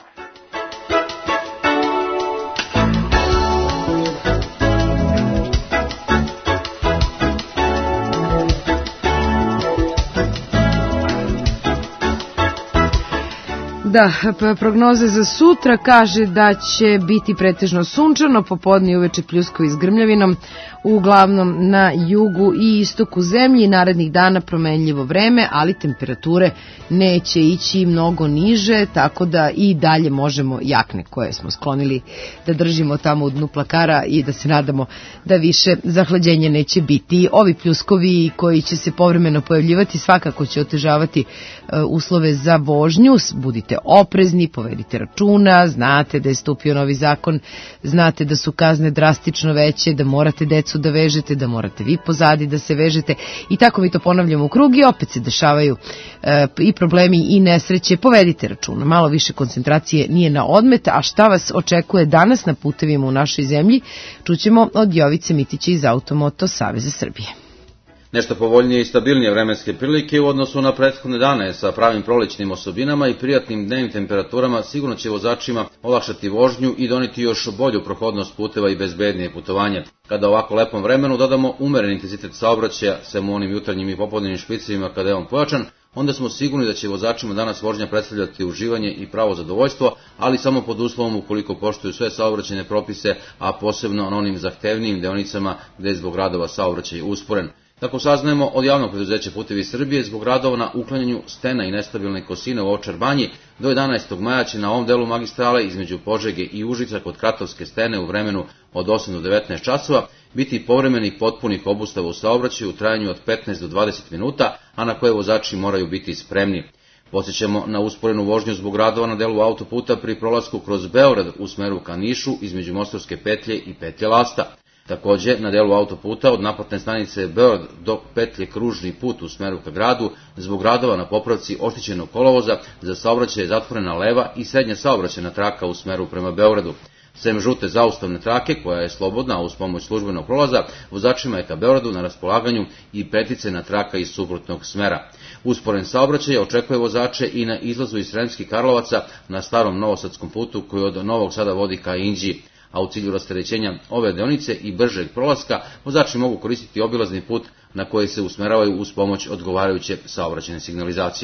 Da, prognoze za sutra kaže da će biti pretežno sunčano, popodne i uveče pljuskovi s grmljavinom, uglavnom na jugu i istoku zemlji. Narednih dana promenljivo vreme, ali temperature neće ići mnogo niže, tako da i dalje možemo jakne koje smo sklonili da držimo tamo u dnu plakara i da se nadamo da više zahlađenja neće biti. Ovi pljuskovi koji će se povremeno pojavljivati svakako će otežavati uslove za vožnju. Budite oprezni, povedite računa, znate da je stupio novi zakon, znate da su kazne drastično veće, da morate decu da vežete, da morate vi pozadi da se vežete i tako mi to ponavljamo u krug i opet se dešavaju e, i problemi i nesreće. Povedite računa, malo više koncentracije nije na odmet, a šta vas očekuje danas na putevima u našoj zemlji, čućemo od Jovice Mitića iz Automoto Saveza Srbije. Nešto povoljnije i stabilnije vremenske prilike u odnosu na prethodne dane sa pravim prolećnim osobinama i prijatnim dnevnim temperaturama sigurno će vozačima olakšati vožnju i doneti još bolju prohodnost puteva i bezbednije putovanje. Kada ovako lepom vremenu dodamo umeren intenzitet saobraćaja, sem u onim jutarnjim i popodnevnim špicevima kada je on pojačan, onda smo sigurni da će vozačima danas vožnja predstavljati uživanje i pravo zadovoljstvo, ali samo pod uslovom ukoliko poštuju sve saobraćajne propise, a posebno na onim zahtevnijim deonicama gde je zbog radova saobraćaj usporen. Tako saznajemo od javnog preduzeća Putevi Srbije, zbog radova na uklanjanju stena i nestabilne kosine u Ovčar banji do jedanaestog maja će na ovom delu magistrale između Požege i Užica kod Kratovske stene u vremenu od osam do devetnaest časova biti povremenih potpunih obustava u saobraćaju u trajanju od petnaest do dvadeset minuta, a na koje vozači moraju biti spremni. Podsjećamo na usporenu vožnju zbog radova na delu autoputa pri prolasku kroz Beograd u smeru ka Nišu između Mostarske petlje i petlje Lasta. Takođe, na delu autoputa od naplatne stanice Beograd do petlje Kružni put u smeru ka gradu, zbog radova na popravci oštećenog kolovoza, za saobraćaj je zatvorena leva i srednja saobraćajna traka u smeru prema Beogradu. Sem žute zaustavne trake, koja je slobodna uz pomoć službenog prolaza, vozačima je ka Beogradu na raspolaganju i preticajna traka iz suprotnog smera. Usporen saobraćaj očekuje vozače i na izlazu iz Sremskih Karlovaca na starom novosadskom putu koji od Novog Sada vodi ka Inđiji, a u cilju rasterećenja ove deonice i bržeg prolaska, vozači mogu koristiti obilazni put na koji se usmeravaju uz pomoć odgovarajuće saobraćajne signalizacije.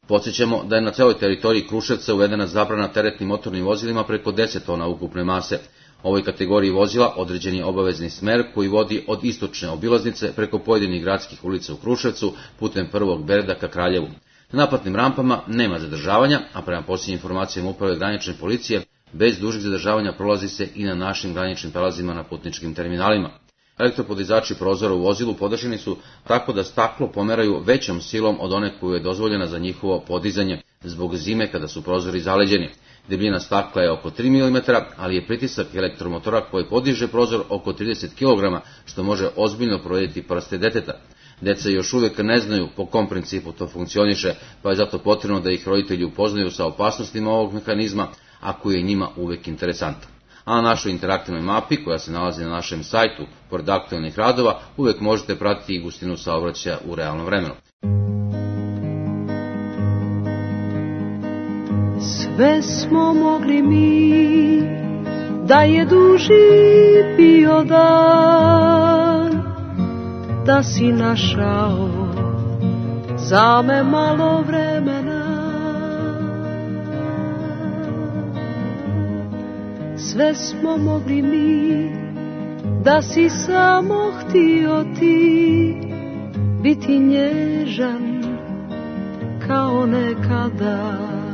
Podsjećamo da je na celoj teritoriji Kruševca uvedena zabrana teretnim motornim vozilima preko deset tona ukupne mase. Ovoj kategoriji vozila određen je obavezni smer koji vodi od istočne obilaznice preko pojedinih gradskih ulica u Kruševcu putem prvog Berda ka Kraljevu. Na naplatnim rampama nema zadržavanja, a prema posljednjim informacijama uprave granične policije, bez dužih zadržavanja prolazi se i na našim graničnim prelazima na putničkim terminalima. Elektropodizači prozora u vozilu podešeni su tako da staklo pomeraju većom silom od one koju je dozvoljena za njihovo podizanje zbog zime kada su prozori zaleđeni. Debljina stakla je oko tri milimetra, ali je pritisak elektromotora koji podiže prozor oko trideset kilograma, što može ozbiljno povrediti prste deteta. Deca još uvijek ne znaju po kom principu to funkcioniše, pa je zato potrebno da ih roditelji upoznaju sa opasnostima ovog mehanizma, a koji je njima uvijek interesantan. A na našoj interaktivnoj mapi, koja se nalazi na našem sajtu, pored aktualnih radova, uvijek možete pratiti i gustinu saobraćaja u realnom vremenu. Sve smo mogli mi, da je duži bio dan, da si našao za me malo vremena. Sve smo mogli mi, da si samo htio ti biti nježan kao nekada.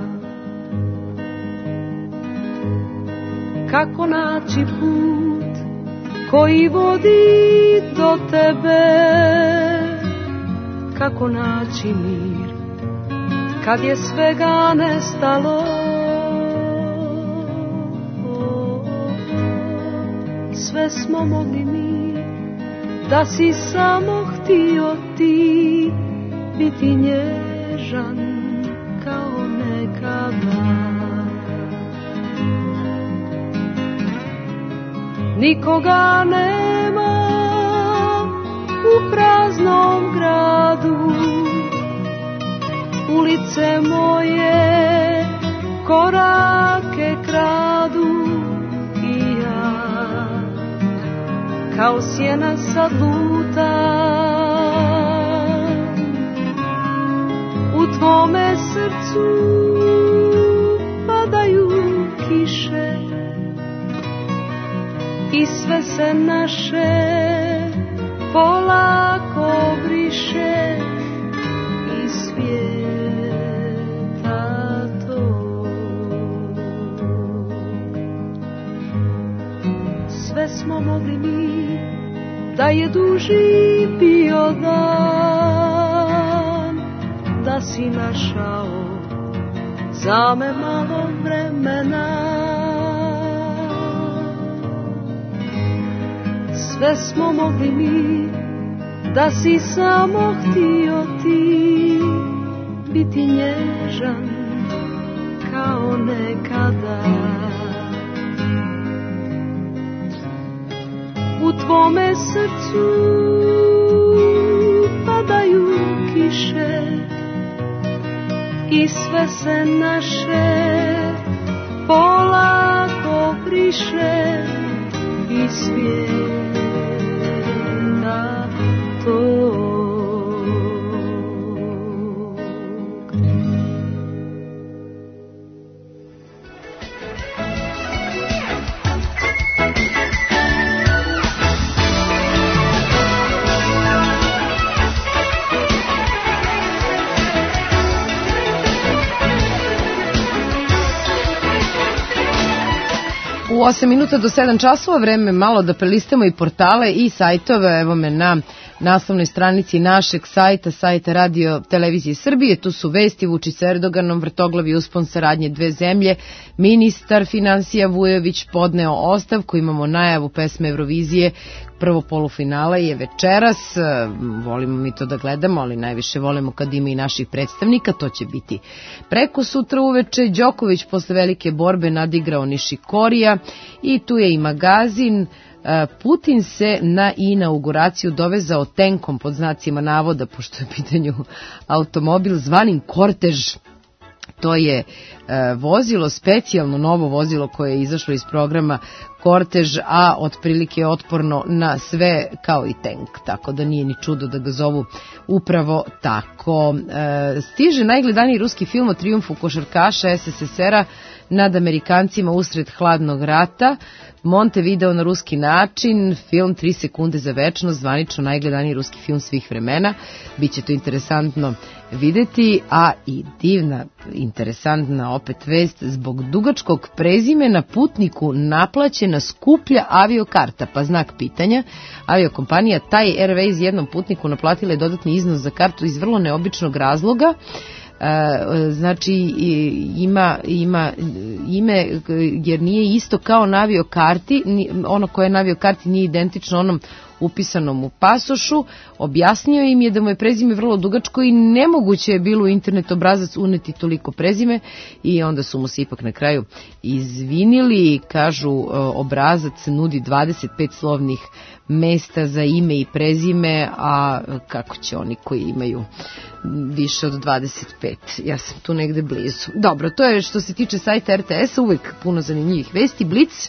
Kako naći put koji vodi do tebe, kako naći mir kad je svega nestalo. Sve smo mogli mi, da si samo htio ti biti nježan kao nekada. Nikoga nema u praznom gradu, ulice moje korake kradu i ja kao sjena sad lutam. U tvome srcu padaju kiše i sve se naše polako briše iz svijeta tog. Sve smo mogli mi, da je duži bio dan, da si našao za me malo vremena. Sve smo mogli mi, da si samo htio ti biti nježan kao nekada. U tvome srcu padaju kiše i sve se naše polako briše iz svijeta tog. U osam minuta do sedam časova, vreme malo da prelistamo i portale i sajtove. Evo me na naslovnoj stranici našeg sajta, sajta Radio Televizije Srbije. Tu su vesti: Vučić s Erdoganom, vrtoglavi uspon saradnje dve zemlje, ministar finansija Vujović podneo ostavku, imamo najavu pesme Eurovizije, prvo polufinala je večeras, volimo mi to da gledamo, ali najviše volimo kad ima i naših predstavnika, to će biti preko sutra uveče. Đoković posle velike borbe nadigrao Nišikorija i tu je i magazin. Putin se na inauguraciju dovezao tenkom, pod znacima navoda, pošto je u pitanju automobil, zvanim kortež. To je e, vozilo, specijalno novo vozilo koje je izašlo iz programa Kortež, a otprilike je otporno na sve kao i tank, tako da nije ni čudo da ga zovu upravo tako. E, stiže najgledaniji ruski film o trijumfu košarkaša es es es era nad Amerikancima usred hladnog rata. Montevideo na ruski način, film tri sekunde za večnost, zvanično najgledaniji ruski film svih vremena. Biće to interesantno videti, a i divna, interesantna opet vest, zbog dugačkog prezimena putniku naplaćena skuplja aviokarta, pa znak pitanja. Aviokompanija Thai Airways jednom putniku naplatila je dodatni iznos za kartu iz vrlo neobičnog razloga. E, znači ima, ima ime jer nije isto kao na aviokarti, ono koje je na aviokarti nije identično onom upisanom u pasošu. Objasnio im je da mu je prezime vrlo dugačko i nemoguće je bilo u internet obrazac uneti toliko prezime, i onda su mu se ipak na kraju izvinili. Kažu, obrazac nudi dvadeset pet slovnih mesta za ime i prezime, a kako će oni koji imaju više od dvadeset pet? Ja sam tu negde blizu. Dobro, to je što se tiče sajta er te es-a, uvek puno zanimljivih vesti. Blic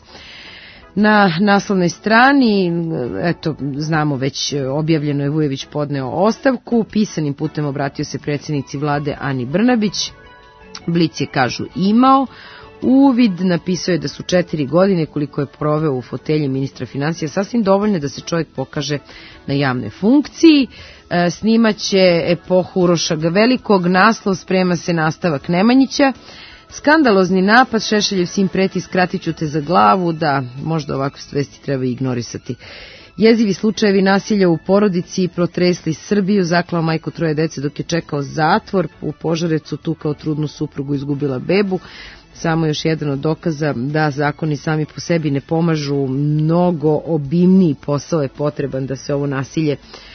na naslovnoj strani, eto, znamo već, objavljeno je, Vujović podneo ostavku, pisanim putem obratio se predsjednici vlade Ani Brnabić. Blic je, kažu, imao uvid, napisao je da su četiri godine koliko je proveo u fotelji ministra financija sasvim dovoljne da se čovjek pokaže na javnoj funkciji. E, snimaće epohu Uroša Velikog, naslov sprema se nastavak Nemanjića. Skandalozni napad, Šešeljev sin preti skratit ću te za glavu, da možda ovakve vesti treba ignorisati. Jezivi slučajevi nasilja u porodici protresli Srbiju, zaklao majku troje dece dok je čekao zatvor, u Požarecu tukao trudnu suprugu, izgubila bebu. Samo još jedan od dokaza da zakoni sami po sebi ne pomažu, mnogo obimniji posao je potreban da se ovo nasilje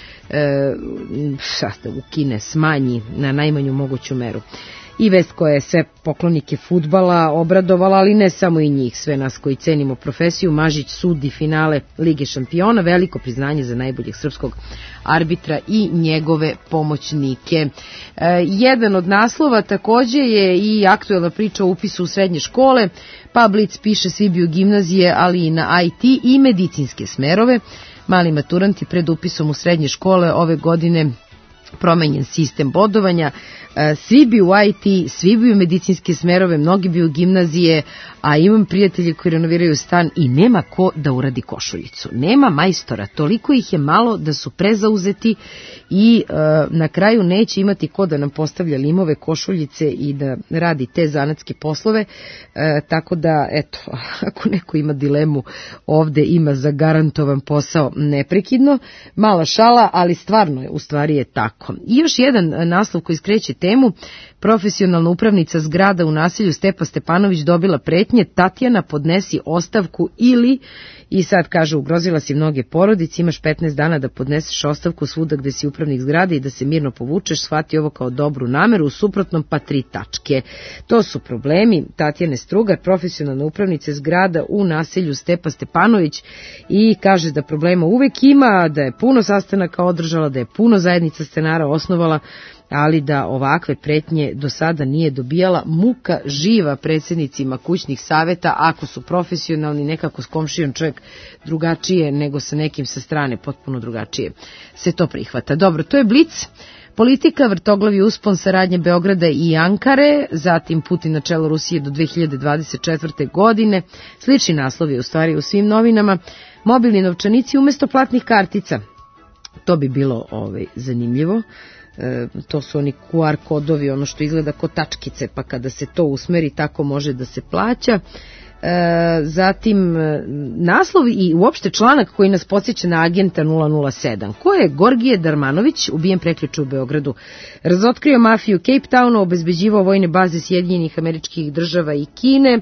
e, šta, ukine, smanji na najmanju moguću meru. I vest koja je sve poklonike fudbala obradovala, ali ne samo i njih, sve nas koji cenimo profesiju. Mažić sudi finale Lige šampiona, veliko priznanje za najboljeg srpskog arbitra i njegove pomoćnike. E, jedan od naslova takođe je i aktuelna priča o upisu u srednje škole, pa Blic piše svi biogimnazije, ali i na i te i medicinske smerove. Mali maturanti pred upisom u srednje škole ove godine promenjen sistem bodovanja, svi bi u i te, svi bi u medicinske smerove, mnogi bi u gimnazije, a imam prijatelje koji renoviraju stan i nema ko da uradi košuljicu. Nema majstora, toliko ih je malo da su prezauzeti i e, na kraju neće imati ko da nam postavlja limove, košuljice i da radi te zanatske poslove, e, tako da, eto, ako neko ima dilemu, ovde ima zagarantovan posao neprekidno. Mala šala, ali stvarno je, u stvari je tako. I još jedan naslov koji skreće temu, profesionalna upravnica zgrada u naselju Stepa Stepanović dobila pretnje, Tatjana podnesi ostavku ili, i sad kaže, ugrozila si mnoge porodice, imaš petnaest dana da podneseš ostavku svuda gde si upravnik zgrade i da se mirno povučeš, shvati ovo kao dobru nameru, u suprotnom pa tri tačke. To su problemi Tatjane Strugar, profesionalna upravnica zgrada u naselju Stepa Stepanović, i kaže da problema uvek ima, da je puno sastanaka održala, da je puno zajednica stanara osnovala, ali da ovakve pretnje do sada nije dobijala. Muka živa predsjednicima kućnih saveta, ako su profesionalni, nekako s komšijom čovjek drugačije nego sa nekim sa strane, potpuno drugačije se to prihvata. Dobro, to je Blic. Politika, vrtoglavi uspon saradnje Beograda i Ankare, zatim Putin na čelo Rusije do dve hiljade dvadeset četvrte. godine. Slični naslov je u stvari u svim novinama. Mobilni novčanici umjesto platnih kartica. To bi bilo ovaj, zanimljivo. E, to su oni ku ar kodovi, ono što izgleda kao tačkice, pa kada se to usmeri tako može da se plaća. E, zatim naslov i uopšte članak koji nas podsjeća na agenta nula nula sedam. Ko je Gorgije Darmanović, ubijen prekjuče u Beogradu? Razotkrio mafiju Cape Towna, obezbeđivao vojne baze Sjedinjenih Američkih Država i Kine, e,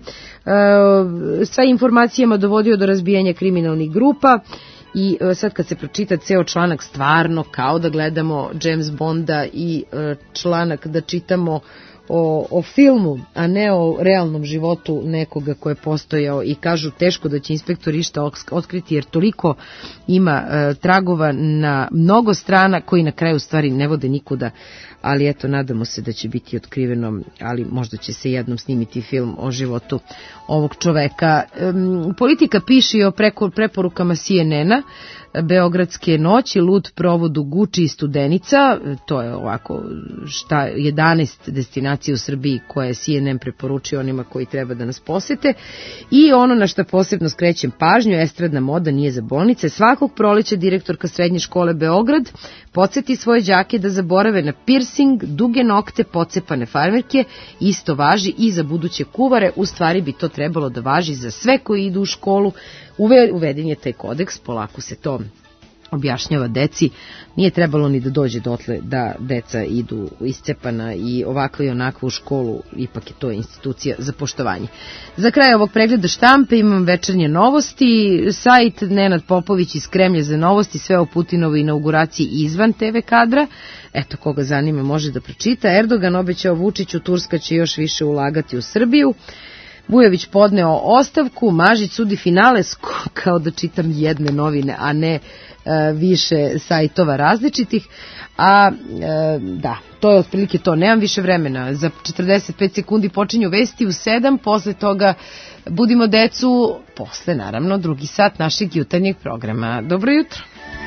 sa informacijama dovodio do razbijanja kriminalnih grupa. I sad kad se pročita ceo članak, stvarno kao da gledamo James Bonda i članak da čitamo o, o filmu, a ne o realnom životu nekoga ko je postojao, i kažu teško da će inspektor išta otkriti jer toliko ima e, tragova na mnogo strana koji na kraju stvari ne vode nikuda, ali eto, nadamo se da će biti otkriveno, ali možda će se jednom snimiti film o životu ovog čoveka. E, Politika piše i o preko, preporukama C N N-a, Beogradske noći, lud provod u Guči i Studenica, to je ovako šta jedanaest destinacija u Srbiji koje C N N preporučio onima koji treba da nas posete, i ono na što posebno skrećem pažnju, estradna moda nije za bolnice. Svakog proleća direktorka srednje škole Beograd podsjeti svoje đake da zaborave na piercing, duge nokte, pocepane farmerke, isto važi i za buduće kuvare, u stvari bi to trebalo da važi za sve koji idu u školu. Uveden je taj kodeks, polako se to objašnjava deci, nije trebalo ni da dođe dotle da deca idu iscepana i ovako i onako u školu, ipak je to institucija za poštovanje. Za kraj ovog pregleda štampe imam večernje novosti, sajt Nenad Popović iz Kremlja za novosti, sve o Putinovoj inauguraciji izvan te ve kadra, eto koga zanima može da pročita. Erdogan obećao Vučiću, Turska će još više ulagati u Srbiju. Vujović podneo ostavku, Mažić sudi finale, kao da čitam jedne novine, a ne e, više sajtova različitih. A e, da, to je otprilike to, nemam više vremena. Za četrdeset pet sekundi počinju vesti u sedam, posle toga budimo decu, posle naravno drugi sat našeg jutarnjeg programa. Dobro jutro.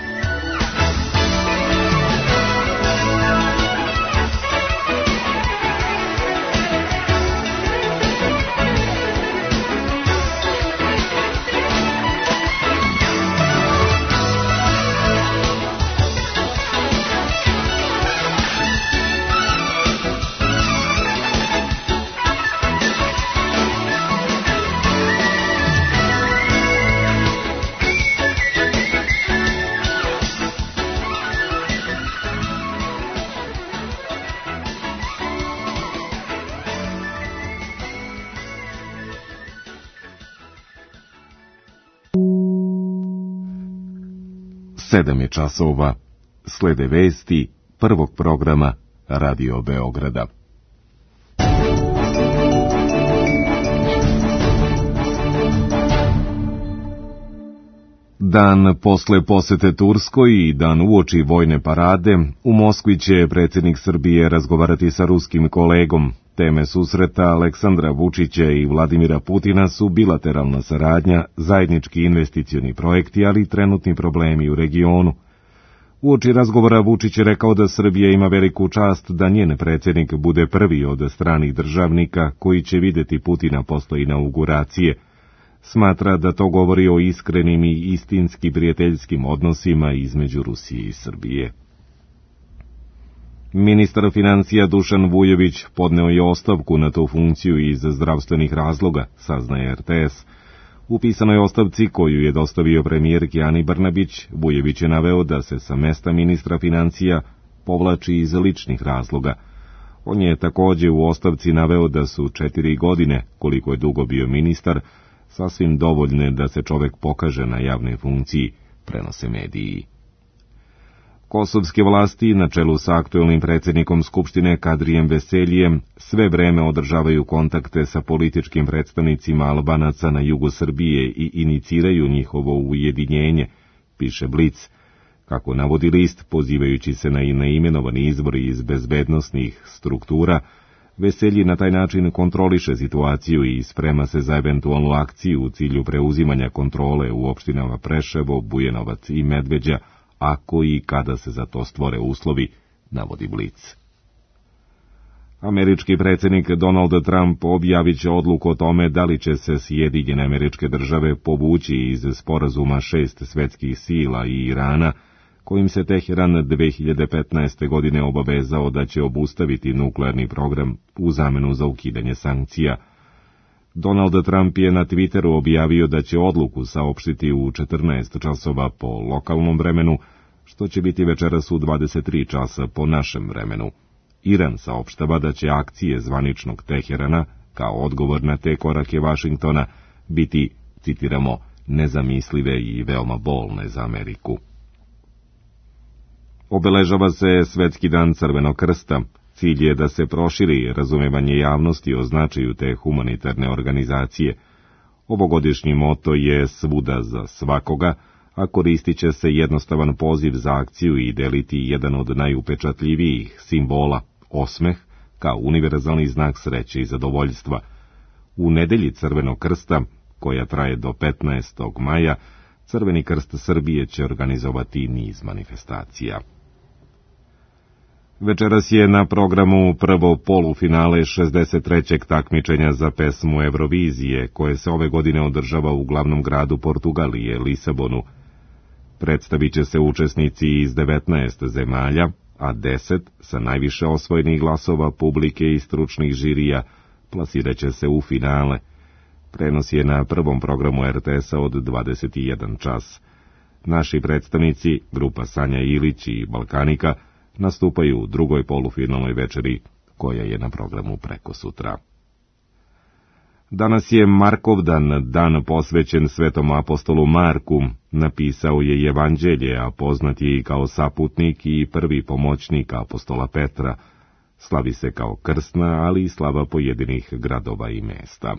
Sedam je časova, slede vesti prvog programa Radio Beograda. Dan posle posete Turskoj i dan uoči vojne parade, u Moskvi će predsjednik Srbije razgovarati sa ruskim kolegom. Teme susreta Aleksandra Vučića i Vladimira Putina su bilateralna saradnja, zajednički investicioni projekti, ali i trenutni problemi u regionu. Uoči razgovora Vučić je rekao da Srbija ima veliku čast da njen predsjednik bude prvi od stranih državnika koji će videti Putina posle inauguracije. Smatra da to govori o iskrenim i istinski prijateljskim odnosima između Rusije i Srbije. Ministar financija Dušan Vujović podneo je ostavku na tu funkciju iz zdravstvenih razloga, saznaje er te es. U pisanoj ostavci koju je dostavio premijerki Ani Brnabić, Vujović je naveo da se sa mesta ministra financija povlači iz ličnih razloga. On je također u ostavci naveo da su četiri godine, koliko je dugo bio ministar, sasvim dovoljne da se čovek pokaže na javnoj funkciji, prenose mediji. Kosovske vlasti, na čelu sa aktuelnim predsjednikom Skupštine Kadrijem Veseljijem, sve vreme održavaju kontakte sa političkim predstavnicima Albanaca na jugu Srbije i iniciraju njihovo ujedinjenje, piše Blic, kako navodi list, pozivajući se na neimenovani izbor iz bezbednosnih struktura. Veselji na taj način kontroliše situaciju i sprema se za eventualnu akciju u cilju preuzimanja kontrole u opštinama Preševo, Bujanovac i Medveđa, ako i kada se za to stvore uslovi, navodi Blic. Američki predsjednik Donald Trump objavit će odluku o tome da li će se Sjedinjene Američke Države povući iz sporazuma šest svetskih sila i Irana, kojim se Teheran dve hiljade petnaeste. godine obavezao da će obustaviti nuklearni program u zamenu za ukidanje sankcija. Donald Trump je na Twitteru objavio da će odluku saopštiti u četrnaest časova po lokalnom vremenu, što će biti večeras u dvadeset tri časa po našem vremenu. Iran saopštava da će akcije zvaničnog Teherana, kao odgovor na te korake Vašingtona, biti, citiramo, nezamislive i veoma bolne za Ameriku. Obeležava se Svetski dan Crvenog krsta. cilj je da se proširi razumevanje javnosti o značaju te humanitarne organizacije. Ovogodišnji moto je Svuda za svakoga, a koristit će se jednostavan poziv za akciju i deliti jedan od najupečatljivijih simbola, osmeh, kao univerzalni znak sreće i zadovoljstva. U nedelji Crvenog krsta, koja traje do petnaestog maja, Crveni krst Srbije će organizovati niz manifestacija. Večeras je na programu prvo polufinale šezdeset trećeg takmičenja za pesmu Eurovizije, koje se ove godine održava u glavnom gradu Portugalije, Lisabonu. Predstavit će se učesnici iz devetnaest zemalja, a deset sa najviše osvojenih glasova publike i stručnih žirija plasirat će se u finale. Prenos je na prvom programu er te es-a od dvadeset jedan čas. Naši predstavnici, grupa Sanja Ilić i Balkanika, nastupaju u drugoj polufinalnoj večeri, koja je na programu preko sutra. Danas je Markov dan, dan posvećen svetom apostolu Marku. Napisao je Evanđelje, a poznat je i kao saputnik i prvi pomoćnik apostola Petra. Slavi se kao krsna, ali i slava pojedinih gradova i mesta.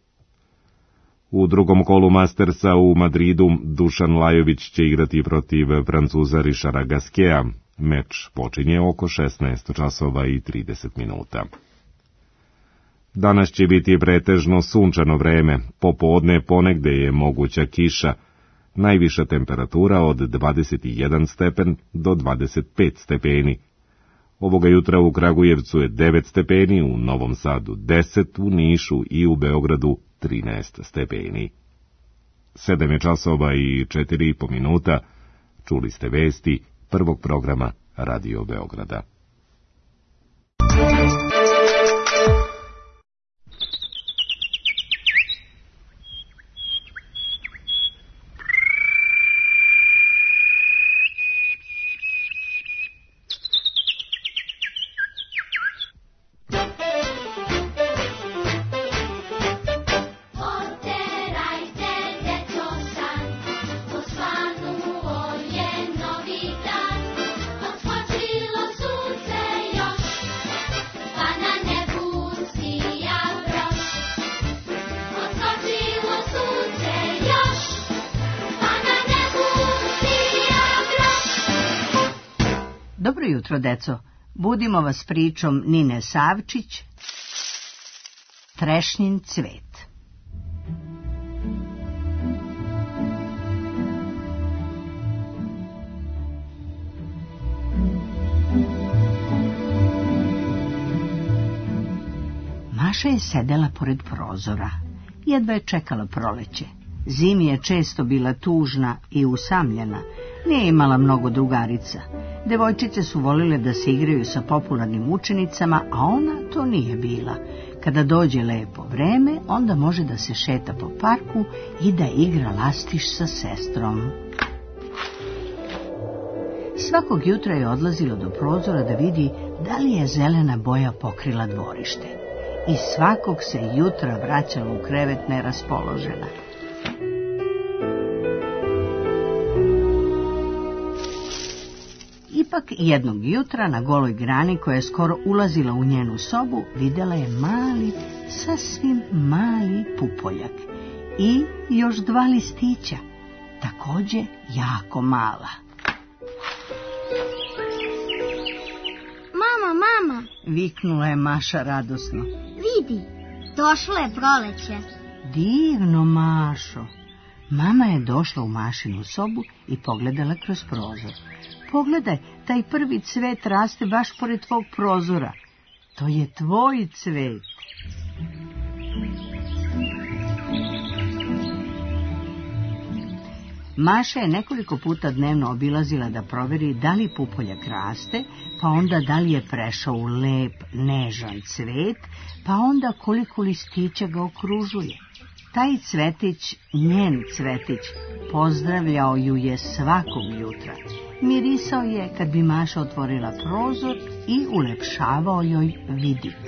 U drugom kolu Mastersa u Madridu Dušan Lajović će igrati protiv Francuza Richarda Gasqueta. Meč počinje oko šesnaest časova i trideset minuta. Danas će biti pretežno sunčano vreme, popodne ponegde je moguća kiša, najviša temperatura od dvadeset jedan stepen do dvadeset pet stepeni. Ovoga jutra u Kragujevcu je devet stepeni, u Novom Sadu deset, u Nišu i u Beogradu trinaest stepeni. Sedam je časova i četiri i po minuta, čuli ste vesti prvog programa Radio Beograda. Dobro jutro, deco. Budimo vas pričom Nine Savčić, Trešnjin cvet. Maša je sedela pored prozora. Jedva je čekala proleće. Zimi je često bila tužna i usamljena. Nije imala mnogo drugarica. Devojčice su volile da se igraju sa popularnim učenicama, a ona to nije bila. Kada dođe lepo vreme, onda može da se šeta po parku i da igra lastiš sa sestrom. Svakog jutra je odlazila do prozora da vidi da li je zelena boja pokrila dvorište. I svakog se jutra vraćala u krevet neraspoložena. Ipak jednog jutra na goloj grani koja je skoro ulazila u njenu sobu vidjela je mali, sasvim mali pupoljak i još dva listića, također jako mala. Mama, mama, viknula je Maša radosno. Vidi, došlo je proleće. Divno, Mašo. Mama je došla u Mašinu sobu i pogledala kroz prozor. Pogledaj, taj prvi cvet raste baš pored tvog prozora. To je tvoj cvet. Maša je nekoliko puta dnevno obilazila da proveri da li pupoljak raste, pa onda da li je prešao u lep, nežan cvet, pa onda koliko listića ga okružuje. Taj cvetić, njen cvetić, pozdravljao ju je svakog jutra. Mirisao je kad bi Maša otvorila prozor i ulepšavao joj vidik.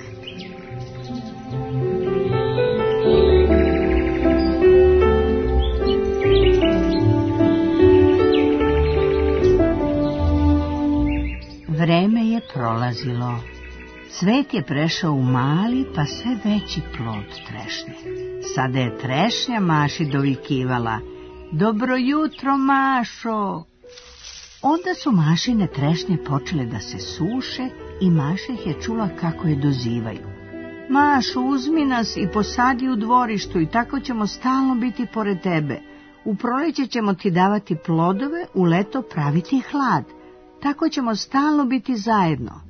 Vreme je prolazilo. Cvet je prešao u mali pa sve veći plod trešnje. Sada je trešnja Maši dovikivala: dobro jutro, Mašo! Onda su Mašine trešnje počele da se suše i Maša ih je čula kako je dozivaju. Mašo, uzmi nas i posadi u dvorištu i tako ćemo stalno biti pored tebe. U proleće ćemo ti davati plodove, u leto praviti hlad. Tako ćemo stalno biti zajedno.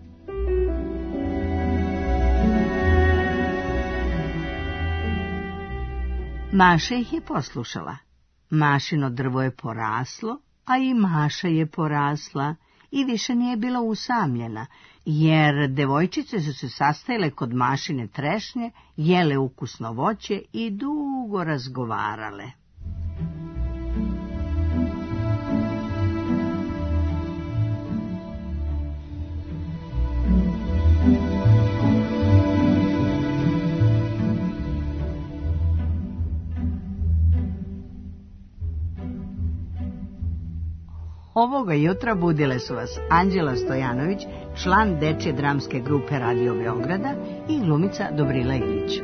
Maša ih je poslušala. Mašino drvo je poraslo, a i Maša je porasla i više nije bila usamljena, jer devojčice su se sastajale kod Mašine trešnje, jele ukusno voće i dugo razgovarale. Ovoga jutra budile su vas Anđela Stojanović, član dečje dramske grupe Radio Beograda, i glumica Dobrila Ilić.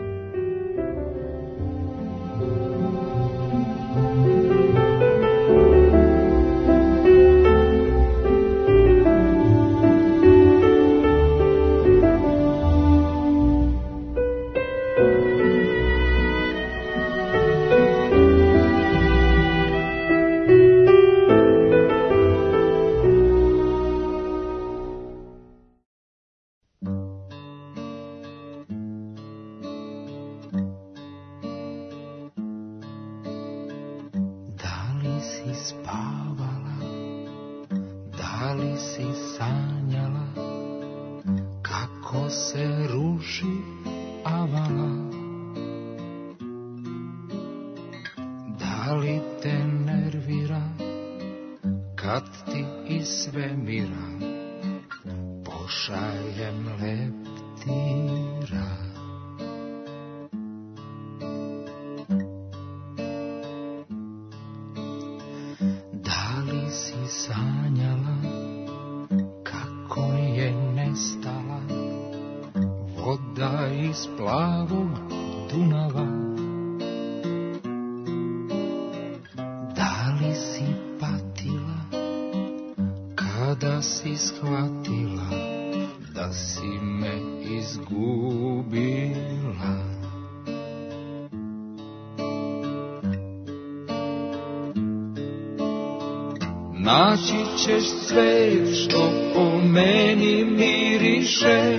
Naći ćeš cvet što po meni miriše,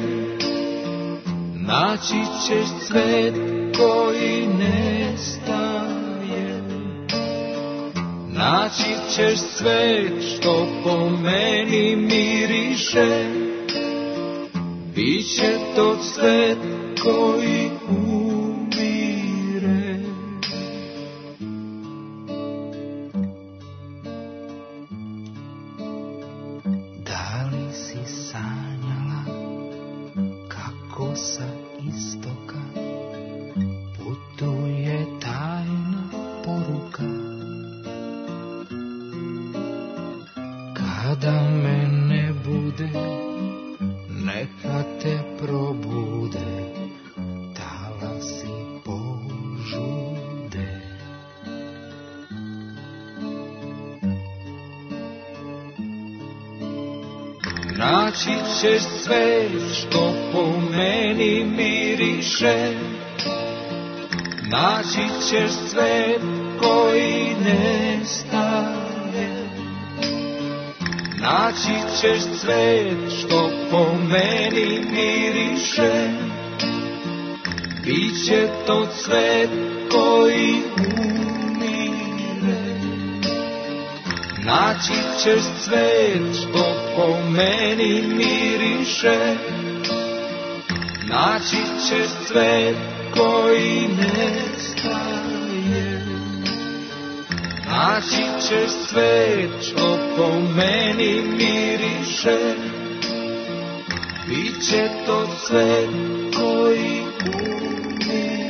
naći ćeš cvet koji nestaje. Naći ćeš cvet što po meni miriše, biće to cvet koji umire. Da li si sanjala kako sa istoka putuje tajna poruka? Kada me ne bude, neka te probude talasi požude. Naći ćeš sve što po meni miriše, naći ćeš svet koji nestaje. Naći ćeš cvet što po meni miriše, biće to cvet koji umire. Naći ćeš cvet što po meni miriše, naći ćeš cvet koji nestaje. Naći ćeš cvet što po meni miriše, biće to cvet koji umire.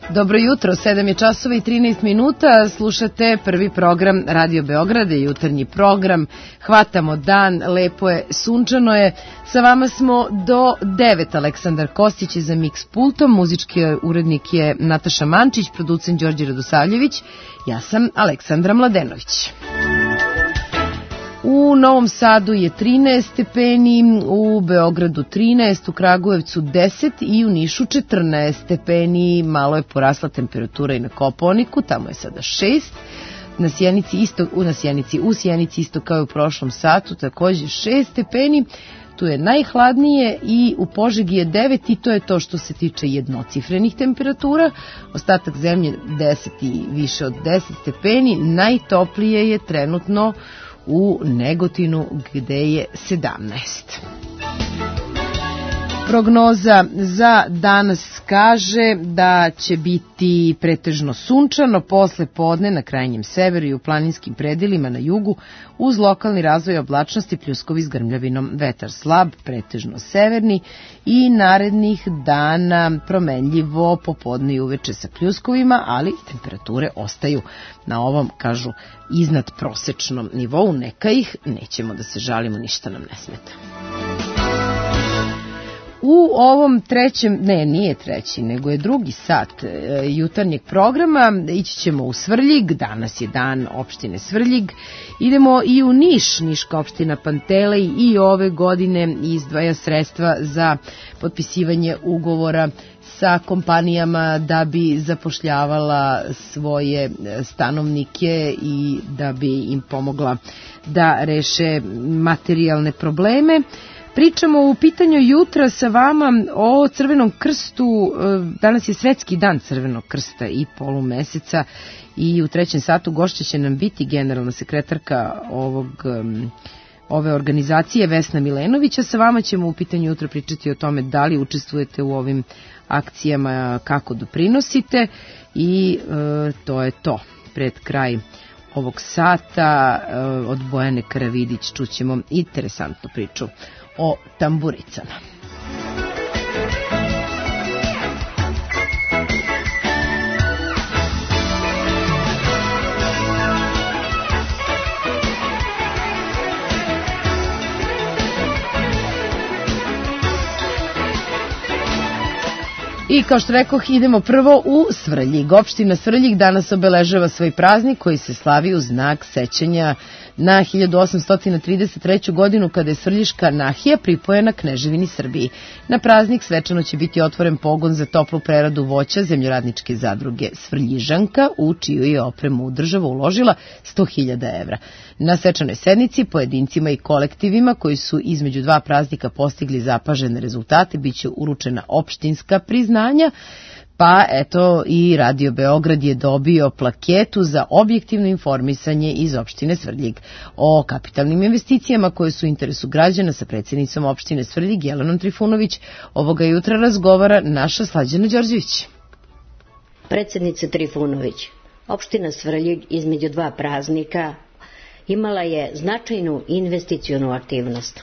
Dobro jutro, sedam je časova i trinaest minuta, slušate prvi program Radio Beograda, jutarnji program, hvatamo dan, lepo je, sunčano je, sa vama smo do devet, Aleksandar Kostić je za Mix pultom, muzički urednik je Nataša Mančić, producent Đorđe Radosavljević, ja sam Aleksandra Mladenović. U Novom Sadu je trinaest stepeni, u Beogradu trinaest, u Kragujevcu deset i u Nišu četrnaest stepeni. Malo je porasla temperatura i na Kopaoniku, tamo je sada šest. Na Sjenici isto, u na Sjenici, u Sjenici isto kao i u prošlom satu, također šest stepeni. Tu je najhladnije i u Požegi je devet i to je to što se tiče jednocifrenih temperatura. Ostatak zemlje deset i više od deset stepeni. Najtoplije je trenutno u Negotinu gde je sedamnaest. Prognoza za danas kaže da će biti pretežno sunčano, posle podne na krajnjem severu i u planinskim predelima na jugu, uz lokalni razvoj oblačnosti pljuskovi s grmljavinom, vetar slab, pretežno severni i narednih dana promenljivo popodne i uveče sa pljuskovima, ali temperature ostaju na ovom, kažu, iznad prosečnom nivou, neka ih, nećemo da se žalimo, ništa nam ne smeta. U ovom trećem, ne, nije treći, nego je drugi sat e, jutarnjeg programa, ići ćemo u Svrljig, danas je dan opštine Svrljig, idemo i u Niš, Niška opština Pantelej i ove godine izdvaja sredstva za potpisivanje ugovora sa kompanijama da bi zapošljavala svoje stanovnike i da bi im pomogla da reše materijalne probleme. Pričamo u pitanju jutra sa vama o Crvenom krstu. Danas je svetski dan Crvenog krsta i polumeseca i u trećem satu gošća će nam biti generalna sekretarka ovog, ove organizacije Vesna Milenović, a sa vama ćemo u pitanju jutra pričati o tome da li učestvujete u ovim akcijama, kako doprinosite i e, to je to. Pred kraj ovog sata e, od Bojane Karavidić čućemo interesantnu priču o tamburicama. I kao što rekoh, idemo prvo u Svrljig. Opština Svrljig danas obeležava svoj praznik koji se slavi u znak sećanja na hiljadu osamsto trideset treću. godinu kada je Svrljiška nahija pripojena Kneževini Srbiji. Na praznik svečano će biti otvoren pogon za toplu preradu voća zemljoradničke zadruge Svrljižanka, u čiju je opremu država uložila sto hiljada evra. Na svečanoj sednici pojedincima i kolektivima koji su između dva praznika postigli zapažene rezultate biće uručena opštinska priznanja. Pa eto i Radio Beograd je dobio plaketu za objektivno informisanje iz opštine Svrljig. O kapitalnim investicijama koje su u interesu građana sa predsjednicom opštine Svrljig Jelenom Trifunović ovoga jutra razgovara naša Slađana Đorđević. Predsjednice Trifunović, opština Svrljig između dva praznika imala je značajnu investicionu aktivnost.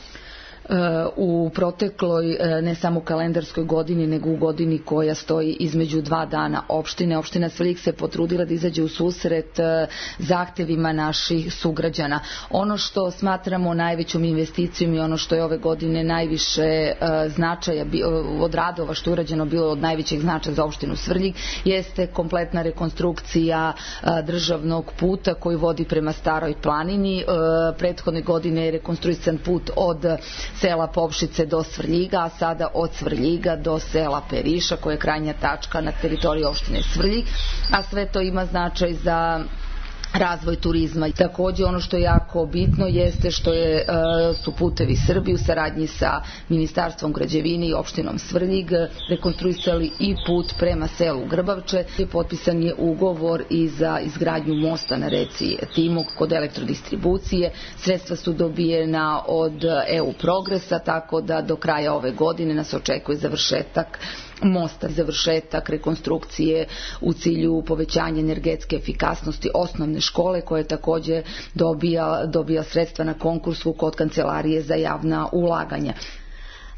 U protekloj ne samo kalendarskoj godini, nego u godini koja stoji između dva dana opštine. Opština Svrljig se potrudila da izađe u susret zahtevima naših sugrađana. Ono što smatramo najvećom investicijom i ono što je ove godine najviše značaja od radova što je urađeno bilo od najvećeg značaja za opštinu Svrljig jeste kompletna rekonstrukcija državnog puta koji vodi prema Staroj planini. Prethodne godine je rekonstruisan put od sela Popšice do Svrljiga, a sada od Svrljiga do sela Periša, koja je krajnja tačka na teritoriji opštine Svrljig, a sve to ima značaj za razvoj turizma. Takođe ono što je jako bitno jeste što je, su Putevi Srbije u saradnji sa Ministarstvom građevine i opštinom Svrljig rekonstruisali i put prema selu Grbavče. Potpisan je ugovor i za izgradnju mosta na reci Timok kod elektrodistribucije. Sredstva su dobijena od E U Progresa, tako da do kraja ove godine nas očekuje završetak mosta, završetak rekonstrukcije u cilju povećanja energetske efikasnosti osnovne škole, koja takođe dobija, dobija sredstva na konkursu kod Kancelarije za javna ulaganja.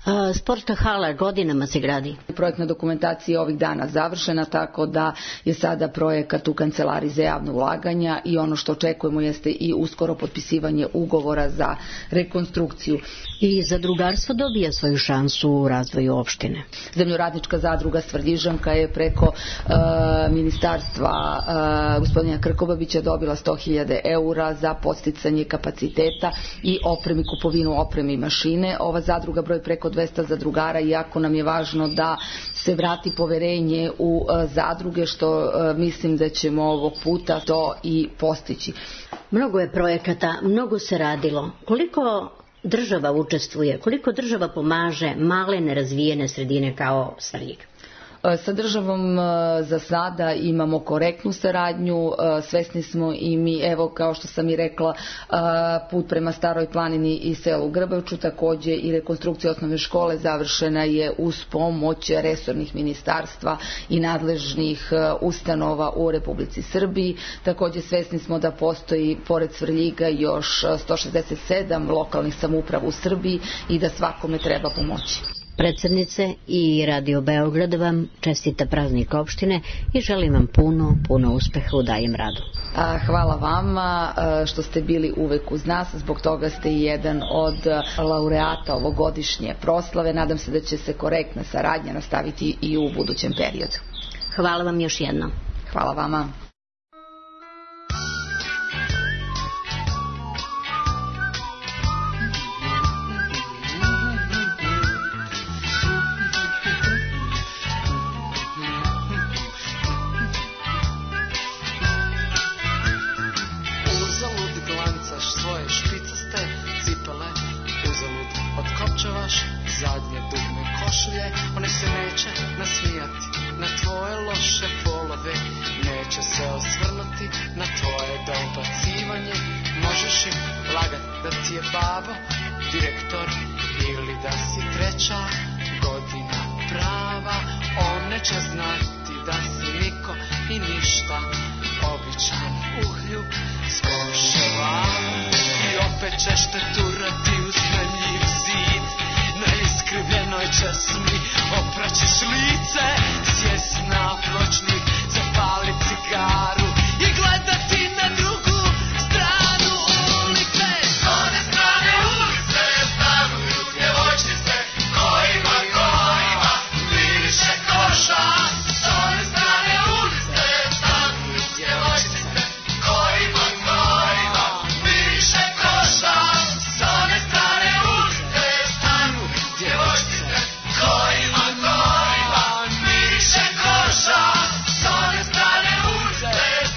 Sportska hala godinama se gradi. Projektna dokumentacija je ovih dana završena, tako da je sada projekat u Kancelariji za javno ulaganja i ono što očekujemo jeste i uskoro potpisivanje ugovora za rekonstrukciju. I zadrugarstvo dobija svoju šansu u razvoju opštine. Zemljoradnička zadruga Svrljižanka je preko uh, ministarstva uh, gospodina Krkobabića dobila sto hiljada eura za podsticanje kapaciteta i opremi, kupovinu opreme i mašine. Ova zadruga broj preko dvesta zadrugara, iako nam je važno da se vrati poverenje u uh, zadruge, što uh, mislim da ćemo ovog puta to i postići. Mnogo je projekata, mnogo se radilo. Koliko država učestvuje, koliko država pomaže male nerazvijene sredine kao Svrljig? Sa državom za sada imamo korektnu saradnju, svesni smo i mi, evo kao što sam i rekla, put prema Staroj planini i selu Grbavču, takođe i rekonstrukcija osnovne škole završena je uz pomoć resornih ministarstva i nadležnih ustanova u Republici Srbiji. Takođe svesni smo da postoji pored Svrljiga još sto šezdeset sedam lokalnih samouprava u Srbiji i da svakome treba pomoći. Predsednice i Radio Beograd vam čestita praznik opštine i želim vam puno, puno uspeha u daljem radu. Hvala vama što ste bili uvek uz nas, zbog toga ste i jedan od laureata ovogodišnje proslave. Nadam se da će se korektna saradnja nastaviti i u budućem periodu. Hvala vam još jednom. Hvala vama. Zadnje dugme košulje, one se neće nasmijati na tvoje loše polove, neće se osvrnuti na tvoje dobacivanje. Možeš im lagat da ti je babo direktor ili da si treća godina prava. On neće znati da si niko i ništa, običan uhljub s komševa. I opet ćeš te turati uz smenljiv zid, na iskrivljenoj česmi opraćeš lice, sjest na pločnik, zapali cigaru i gledati na drugu stranu ulice. S one strane ulice stanuju djevojčice, kojima, kojima miriše koša. S one strane ulice stanuju djevojčice, kojima, kojima miriše koša. S one strane ulice stanu djevojčice, kojima, kojima miriše koša. S one strane ulice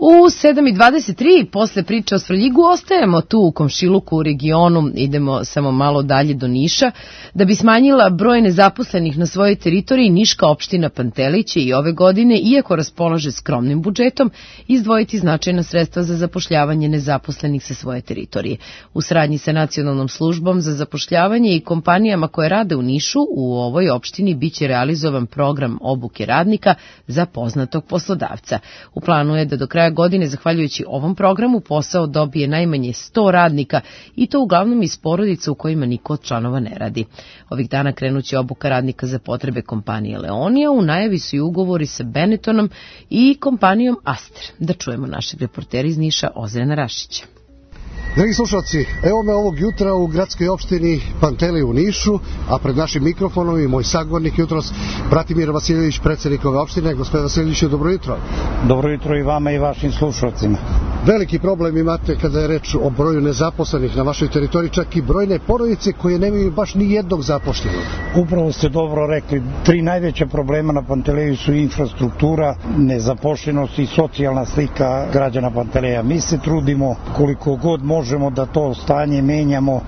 U sedam i dvadeset tri, posle priče o Svrljigu, ostajemo tu u komšiluku u regionu, idemo samo malo dalje do Niša. Da bi smanjila broj nezaposlenih na svojoj teritoriji, Niška opština Pantelej će i ove godine, iako raspolaže skromnim budžetom, izdvojiti značajna sredstva za zapošljavanje nezaposlenih sa svoje teritorije. U saradnji sa Nacionalnom službom za zapošljavanje i kompanijama koje rade u Nišu, u ovoj opštini biće realizovan program obuke radnika za poznatog poslodavca. U planu je da do kraja godine, zahvaljujući ovom programu, posao dobije najmanje sto radnika i to uglavnom iz porodica u kojima niko od članova ne radi. Ovih dana krenuće obuka radnika za potrebe kompanije Leonija, u najavi su i ugovori sa Benettonom i kompanijom Aster. Da čujemo našeg reportera iz Niša, Ozrena Rašića. Dragi slušalci, evo me ovog jutra u gradskoj opštini Pantelej u Nišu, a pred našim mikrofonom i moj sagovornik jutros, Bratimir Vasiljević, predsjednik ove opštine. Gospodin Vasiljević, dobro jutro. Dobro jutro i vama i vašim slušalcima. Veliki problem imate kada je reč o broju nezaposlenih na vašoj teritoriji, čak i brojne porodice koje nemaju baš ni jednog zapošljenog. Upravo ste dobro rekli, tri najveća problema na Panteleju su infrastruktura, nezapošljenost i socijalna slika građana Panteleja. Mi se trudimo koliko god možemo da to stanje menjamo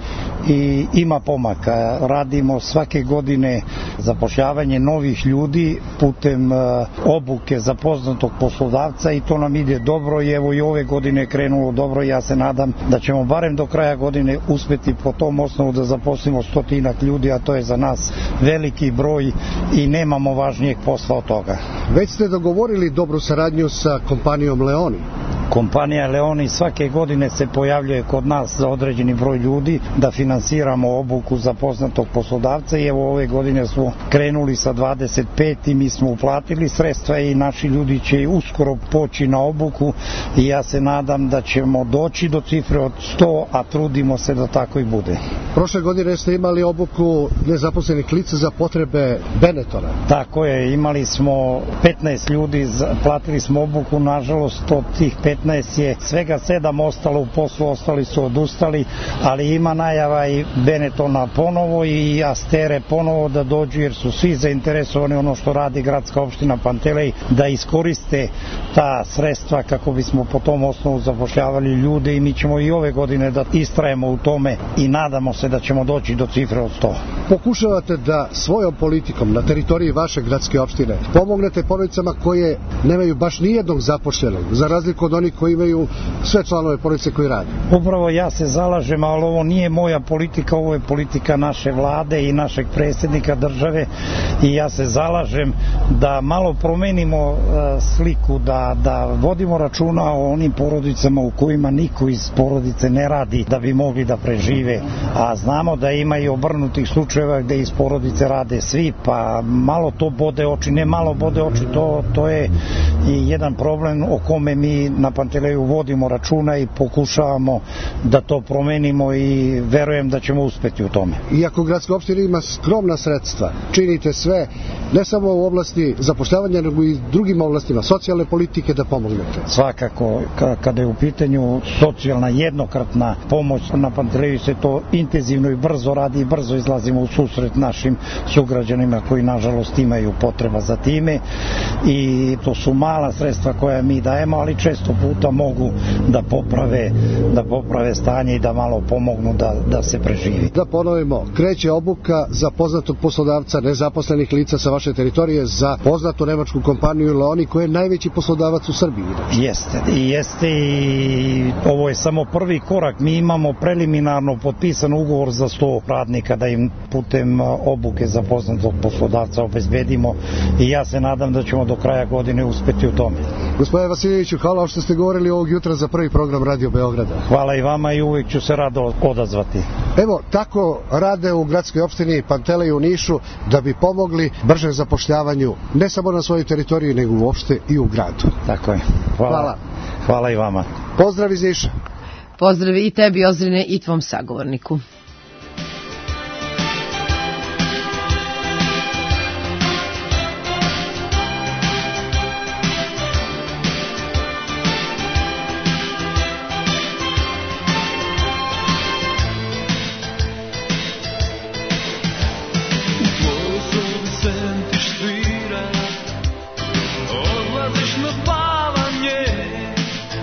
i ima pomaka. Radimo svake godine zapošljavanje novih ljudi putem obuke za poznatog poslodavca i to nam ide dobro i evo i ove godine je krenulo dobro. Ja se nadam da ćemo barem do kraja godine uspeti po tom osnovu da zaposlimo stotinak ljudi, a to je za nas veliki broj i nemamo važnijeg posla od toga. Već ste dogovorili dobru saradnju sa kompanijom Leoni? Kompanija Leoni svake godine se pojavljuje kod nas za određeni broj ljudi da finansiramo obuku za poznatog poslodavca i evo ove godine smo krenuli sa dvadeset pet i mi smo uplatili sredstva i naši ljudi će uskoro poći na obuku i ja se nadam da ćemo doći do cifre od sto, a trudimo se da tako i bude. Prošle godine ste imali obuku nezaposlenih lica za potrebe Benettona. Tako je, imali smo petnaest ljudi, platili smo obuku, nažalost od tih petnaest je svega sedam ostalo u poslu, ostali su odustali, ali ima najava i Benettona ponovo i Astere ponovo da dođu jer su svi zainteresovani ono što radi gradska opština Pantelej da iskoriste ta sredstva kako bismo po tom osnovu zapošljavali ljude i mi ćemo i ove godine da istrajemo u tome i nadamo se da ćemo doći do cifre od sto. Pokušavate da svojom politikom na teritoriji vaše gradske opštine pomognete porodicama koje nemaju baš nijednog zapošljenog, za razliku od onih koji imaju sve članove porodice koji rade. Upravo ja se zalažem, ali ovo nije moja politika, ovo je politika naše vlade i našeg predsjednika države i ja se zalažem da malo promenimo uh, sliku, da, da vodimo računa o onim porodicama u kojima niko iz porodice ne radi da bi mogli da prežive, a znamo da ima i obrnutih slučajeva gde iz porodice rade svi, pa malo to bode oči, ne malo bode oči, to, to je i jedan problem o kome mi na Panteleju vodimo računa i pokušavamo da to promenimo i verujem da ćemo uspeti u tome. Iako gradska opština ima skromna sredstva, činite sve, ne samo u oblasti zapošljavanja, nego i drugim oblastima socijalne politike da pomognete. Svakako, kada je u pitanju socijalna jednokratna pomoć na Panteleju se to intenzivno i brzo radi i brzo izlazimo u susret našim sugrađanima koji nažalost imaju potreba za time i to su mala sredstva koja mi dajemo, ali često puta mogu da poprave, da poprave stanje i da malo pomognu da, da se preživi. Da ponovimo, kreće obuka za poznatog poslodavca nezaposlenih lica sa vaše teritorije za poznatu nemačku kompaniju Leoni koja je najveći poslodavac u Srbiji. Jeste, i jeste i ovo je samo prvi korak. Mi imamo preliminarno potpisan ugovor za sto radnika da im putem obuke za poznatog poslodavca obezbedimo i ja se nadam da ćemo do kraja godine uspeti u tome. Gospodine Vasiljeviću, hvala što ste govorili ovog jutra za prvi program Radio Beograda. Hvala i vama i uvijek ću se rado odazvati. Evo, tako rade u gradskoj opštini Pantelej u Nišu da bi pomogli bržem zapošljavanju ne samo na svojoj teritoriji, nego uopšte i u gradu. Tako je. Hvala. Hvala, hvala i vama. Pozdrav iz Niša. Pozdrav i tebi, Ozrene, i tvom sagovorniku. Odlaziš na spavanje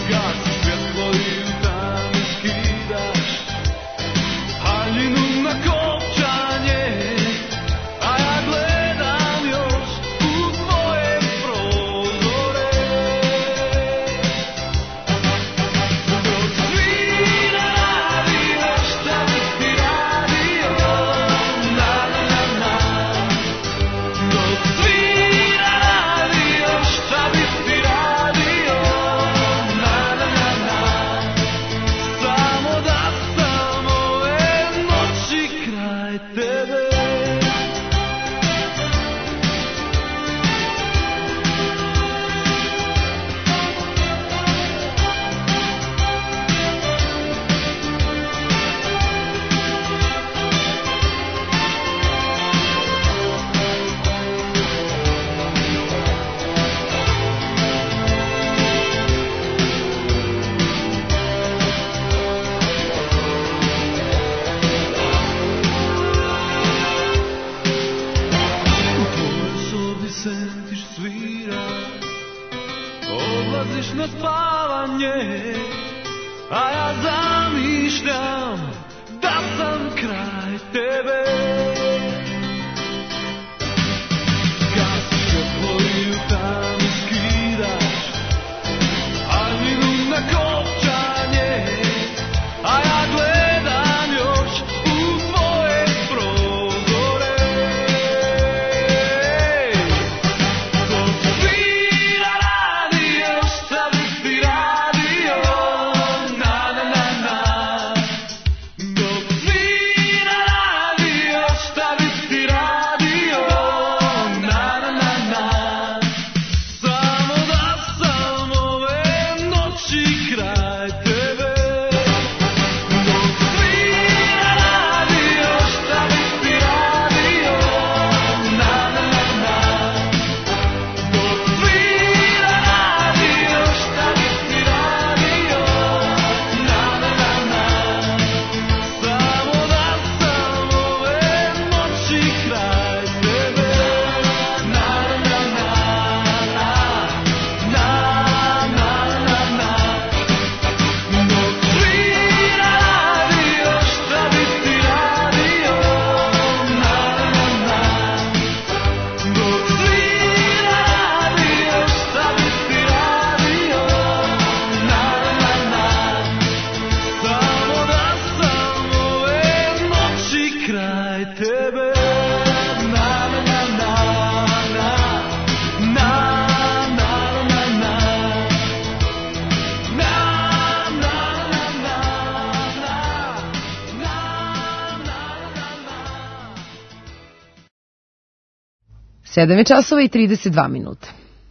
sedam je časova i trideset dva minuta.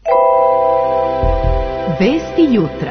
Vesti jutra.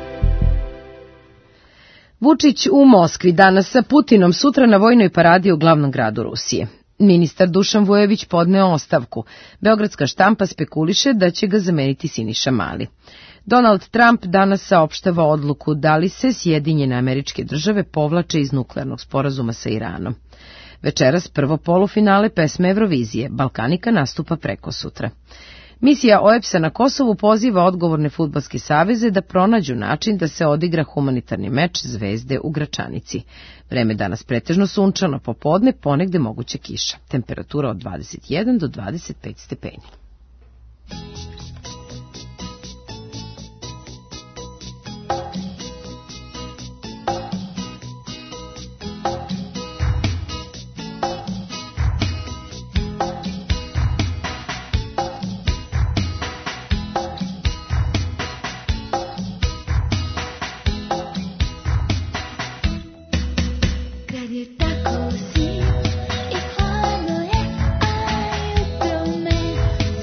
Vučić u Moskvi danas sa Putinom, sutra na vojnoj paradi u glavnom gradu Rusije. Ministar Dušan Vujović podneo ostavku. Beogradska štampa spekuliše da će ga zameniti Siniša Mali. Donald Trump danas saopštava odluku da li se Sjedinjene Američke Države povlače iz nuklearnog sporazuma sa Iranom. Večeras prvo polufinale pesme Eurovizije. Balkanika nastupa preko sutra. Misija O E B S-a na Kosovu poziva odgovorne fudbalske saveze da pronađu način da se odigra humanitarni meč Zvezde u Gračanici. Vreme danas pretežno sunčano, popodne ponegde moguća kiša. Temperatura od dvadeset jedan do dvadeset pet stepeni. Kad je tako si i hladno je, a jutro me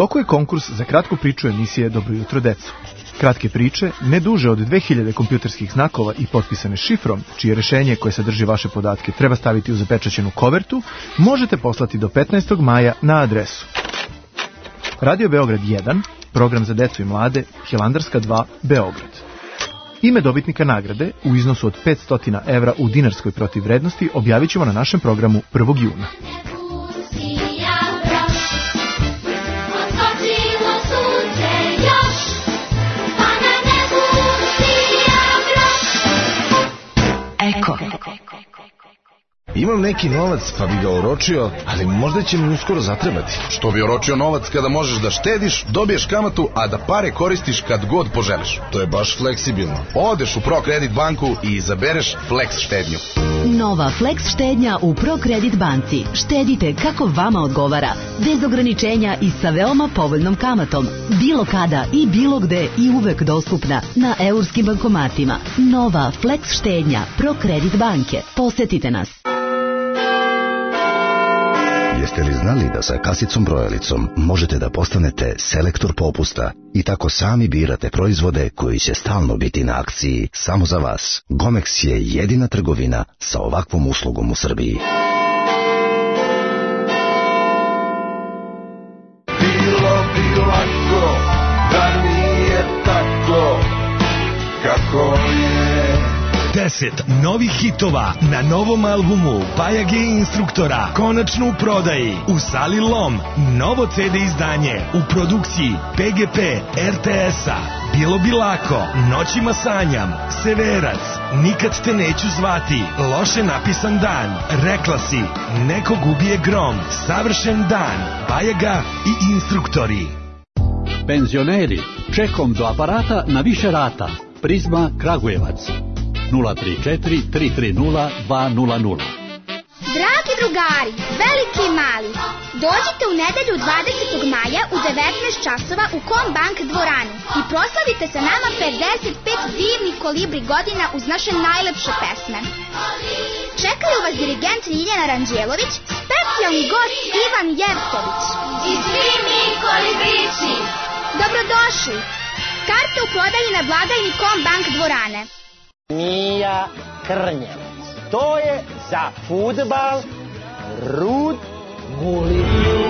toku je konkurs za kratku priču emisije Dobro jutro deco. Kratke priče, ne duže od dve hiljade kompjuterskih znakova i potpisane šifrom, čije rešenje koje sadrži vaše podatke treba staviti u zapečaćenu kovertu, možete poslati do petnaestog maja na adresu Radio Beograd jedan, program za decu i mlade, Hilandarska dva, Beograd. Ime dobitnika nagrade u iznosu od petsto evra u dinarskoj protivvrednosti objavit ćemo na našem programu prvog juna. Eko. Imam neki novac pa bi ga oročio, ali možda će mi uskoro zatrebati. Što bi oročio novac kada možeš da štediš, dobiješ kamatu, a da pare koristiš kad god poželiš. To je baš fleksibilno. Odeš u ProKredit banku i izabereš Flex štednju. Nova Flex štednja u ProKredit banci. Štedite kako vama odgovara, bez ograničenja i sa veoma povoljnom kamatom. Bilo kada i bilo gde i uvek dostupna na eurskim bankomatima. Nova Flex štednja ProKredit banke. Posetite nas. Jeste li znali da sa kasicom brojalicom možete da postanete selektor popusta i tako sami birate proizvode koji će stalno biti na akciji samo za vas? Gomex je jedina trgovina sa ovakvom uslugom u Srbiji. Bilo bi lako da nije tako kako je. Deset novih hitova na novom albumu Paja G instruktora konačno u prodaji u sali Lom. Novo ce de izdanje u produkciji P G P R T S-a. Bilo bi lako, Noćima sanjam, Severac, Nikad te neću zvati, Loše napisan dan, Rekla si, Nekog ubije grom, Savršen dan, Paja G i instruktori. Penzioneri, čekom do aparata na više rata. Prizma Kragujevac. nula tri četiri tri tri nula dva nula nula. Dragi drugari, veliki i mali, dođite u nedelju dvadesetog maja u devetnaest časova u Kombank dvoranu i proslavite sa nama pedeset pet divnih kolibri godina uz naše najlepše pesme. Čekaju vas dirigent Ljiljana Ranđelović, specijalni gost Ivan Jevtović i svi mi kolibrići. Dobrodošli! Karte u prodaji na blagajni Kombank dvorane. Mija Krnjevac. To je za fudbal Rud Guli.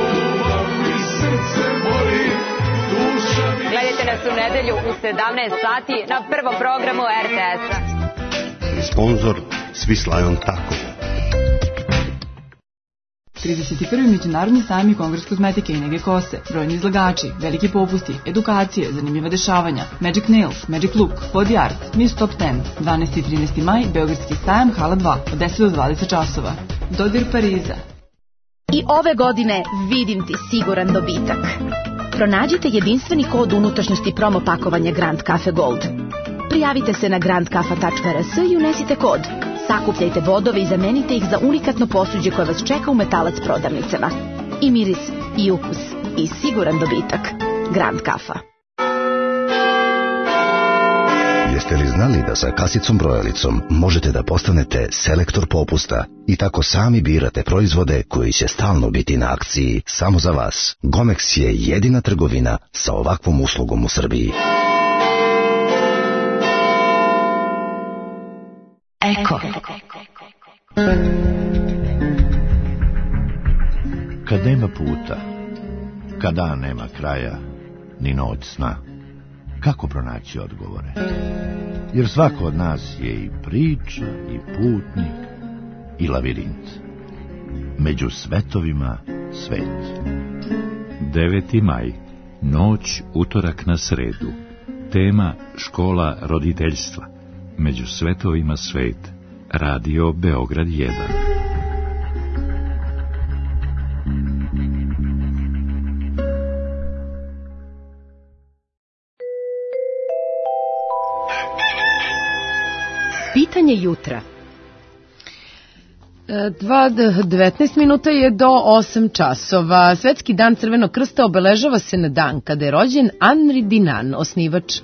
Gledajte nas u nedelju u sedamnaest sati na prvom programu er te es-a. Sponzor Swiss Tako. trideset prvi Međunarodni sajam i kongres kozmetike i nege kose, brojni izlagači, veliki popusti, edukacije, zanimljiva dešavanja, Magic Nails, Magic Look, Body Art, Miss Top deset, dvanaesti i trinaesti maj, Beogradski sajam, hala dva, od deset do dvadeset časova. Dodir Pariza. I ove godine vidim ti siguran dobitak. Pronađite jedinstveni kod unutrašnjosti promo pakovanja Grand Cafe Gold. Prijavite se na grand kafa tačka er es i unesite kod. Sakupljajte bodove i zamenite ih za unikatno posuđe koje vas čeka u Metalac prodavnicama. I miris, i ukus, i siguran dobitak. Grand Kafa. Jeste li znali da sa kasicom brojalicom možete da postanete selektor popusta i tako sami birate proizvode koji će stalno biti na akciji samo za vas? Gomex je jedina trgovina sa ovakvom uslugom u Srbiji. Eko. Kad nema puta, kad dan nema kraja, ni noć sna, kako pronaći odgovore? Jer svako od nas je i priča, i putnik, i lavirint. Među svetovima svet. deveti maj. Noć, utorak na sredu. Tema škola roditeljstva. Među svetovima svet. Radio Beograd jedan. Pitanje jutra. devetnaest minuta je do osam časova. Svetski dan Crvenog krsta obeležava se na dan kada je rođen Henri Dunant, osnivač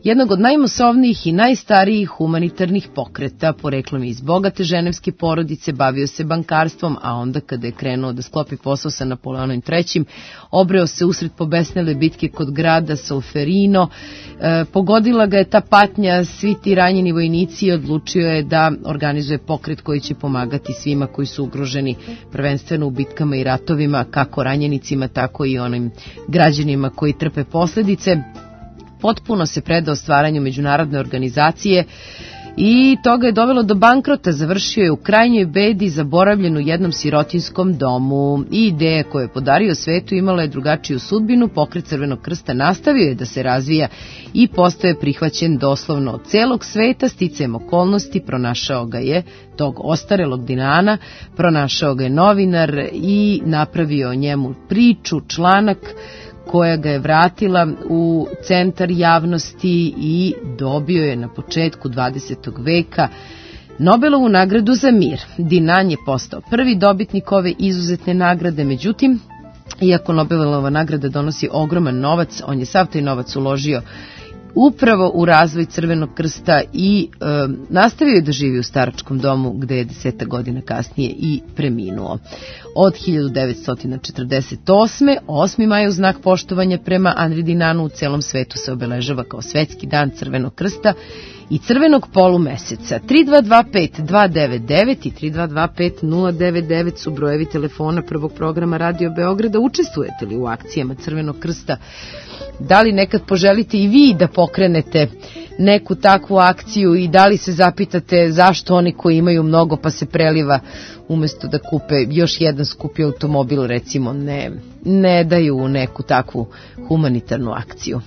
jednog od najmasovnijih i najstarijih humanitarnih pokreta, poreklom iz bogate ženevske porodice, bavio se bankarstvom, a onda kada je krenuo da sklopi posao sa Napoleonom trećim, obreo se usred pobesnele bitke kod grada Solferino, e, pogodila ga je ta patnja, svi ti ranjeni vojnici, i odlučio je da organizuje pokret koji će pomagati svima koji su ugroženi, prvenstveno u bitkama i ratovima, kako ranjenicima, tako i onim građanima koji trpe posledice. Potpuno se predao stvaranju međunarodne organizacije i toga je dovelo do bankrota, završio je u krajnjoj bedi, zaboravljen u jednom sirotinskom domu. I ideja koju je podario svetu imala je drugačiju sudbinu. Pokret Crvenog krsta nastavio je da se razvija i postao je prihvaćen doslovno od celog sveta. Sticajem okolnosti pronašao ga je tog ostarelog Dinana, pronašao ga je novinar i napravio o njemu priču, članak koja ga je vratila u centar javnosti i dobio je na početku dvadesetog veka Nobelovu nagradu za mir. Dinan je postao prvi dobitnik ove izuzetne nagrade, međutim, iako Nobelova nagrada donosi ogroman novac, on je sav taj novac uložio upravo u razvoj Crvenog krsta i e, nastavio je da živi u staračkom domu, gde je deseta godina kasnije i preminuo. Od hiljadu devetsto četrdeset osme. osmi maj u znak poštovanja prema Anri Dinanu u celom svetu se obeležava kao svetski dan Crvenog krsta i crvenog polumeseca. tri dva dva pet dva devet devet i tri dva dva pet nula devet devet su brojevi telefona prvog programa Radio Beograda. Učestvujete li u akcijama Crvenog krsta? Da li nekad poželite i vi da pokrenete neku takvu akciju i da li se zapitate zašto oni koji imaju mnogo pa se preliva umjesto da kupe još jedan skupi automobil, recimo, ne, ne daju u neku takvu humanitarnu akciju?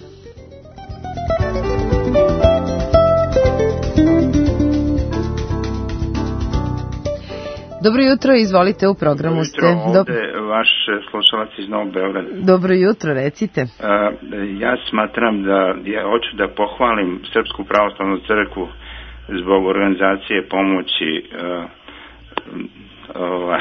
Dobro jutro, izvolite, u programu ste. Dobro jutro, ovde vaš slušalac iz Novog Beograda. Dobro jutro, recite. Uh, ja smatram da, ja hoću da pohvalim Srpsku pravoslavnu crkvu zbog organizacije pomoći uh, uh,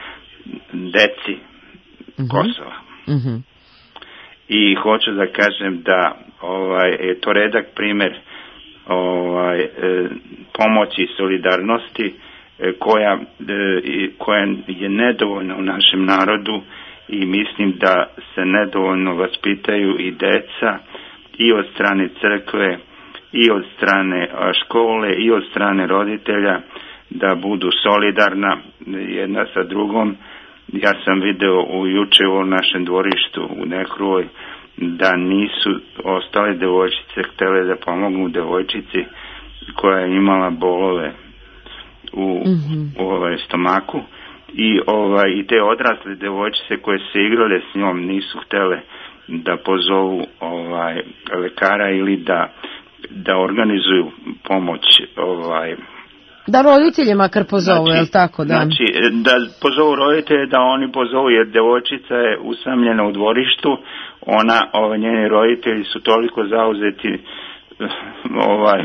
deci uh-huh. Kosova. Uh-huh. I hoću da kažem da ovaj, je to redak primer ovaj, pomoći i solidarnosti koja, koja je nedovoljna u našem narodu i mislim da se nedovoljno vaspitaju i deca i od strane crkve i od strane škole i od strane roditelja da budu solidarna jedna sa drugom. Ja sam video u juče u našem dvorištu u Nekrovoj da nisu ostale devojčice htjele da pomognu devojčici koja je imala bolove u, mm-hmm. u ovaj stomaku i ovaj i te odrasle devojčice koje se igrale s njom nisu htjele da pozovu ovaj lekara ili da da organizuju pomoć ovaj da roditelje makar pozovu, znači, je li tako? Da. Znači, da pozovu roditelje, da oni pozovu, jer devojčica je usamljena u dvorištu, ona, ovaj, njeni roditelji su toliko zauzeti, ovaj,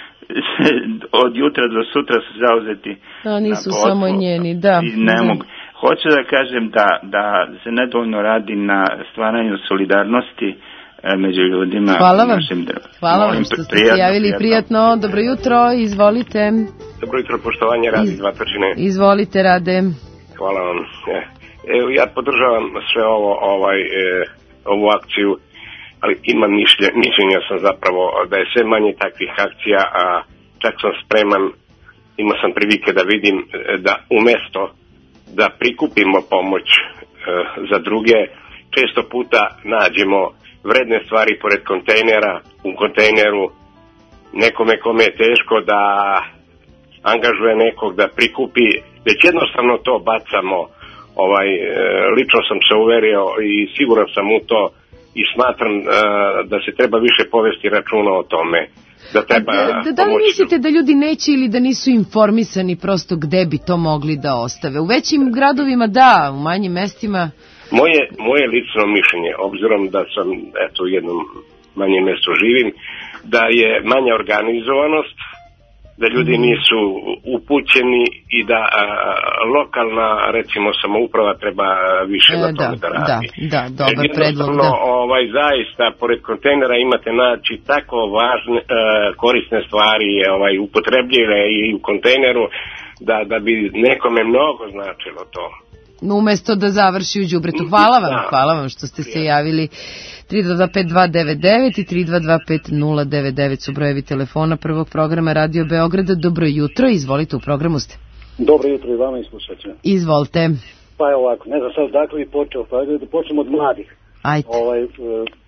od jutra do sutra su zauzeti. A nisu samo njeni, da. I ne mogu. Hoću da kažem da, da se nedovoljno radi na stvaranju solidarnosti među ljudima. Hvala vam, hvala vam što ste se javili, prijatno. Dobro jutro, izvolite. Dobro jutro, poštovanje, Radi iz Batočine. Izvolite, Rade. Hvala vam. Evo, ja podržavam sve ovo, ovaj, e, ovu akciju, ali imam mišlje, mišljenja sam zapravo da je sve manje takvih akcija, a čak sam spreman, imao sam prilike da vidim da umjesto da prikupimo pomoć e, za druge, često puta nađemo vredne stvari pored kontejnera, u kontejneru, nekome kome je teško da angažuje nekog da prikupi, već jednostavno to bacamo. Ovaj, lično sam se uverio i siguran sam u to i smatram uh, da se treba više povesti računa o tome. Da, treba da, da, da li mislite da ljudi neće ili da nisu informisani prosto gde bi to mogli da ostave? U većim gradovima da, u manjim mestima... Moje, moje lično mišljenje, obzirom da sam eto, u jednom manjem mjestu živim, da je manja organizovanost da ljudi nisu upućeni i da a, lokalna, recimo, samouprava treba više E, na da, tome da radi. da, da, dobar Jer predlog, jednostavno, da. ovaj, zaista, pored kontejnera imate naći tako važne, e, korisne stvari ovaj, upotrebljive i u kontejneru, da, da bi nekome mnogo značilo to. Umesto da završi u đubretu. Hvala vam, Da. hvala vam što ste se javili. tri dva dva pet dva devet devet i tri dva dva pet nula devet devet su brojevi telefona prvog programa Radio Beograda. Dobro jutro, izvolite, u programu ste. Dobro jutro i vama i slušaćima. Izvolite. Pa je ovako, ne znam sad dakle bi počeo, pa da počnemo od mladih. Ajde. Ovaj, e,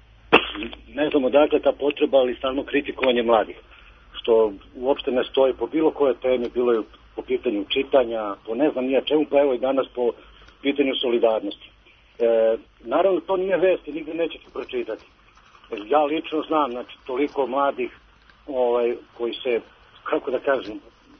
ne znam odakle ta potreba, ali stalno kritikovanje mladih, što uopšte ne stoji po bilo koje teme, bilo je po pitanju čitanja, po ne znam nije čemu, pa evo i danas po pitanju solidarnosti. E, naravno, to nije vest i nigde nećete pročitati. Ja lično znam, znači, toliko mladih ovaj, koji se, kako da kažem,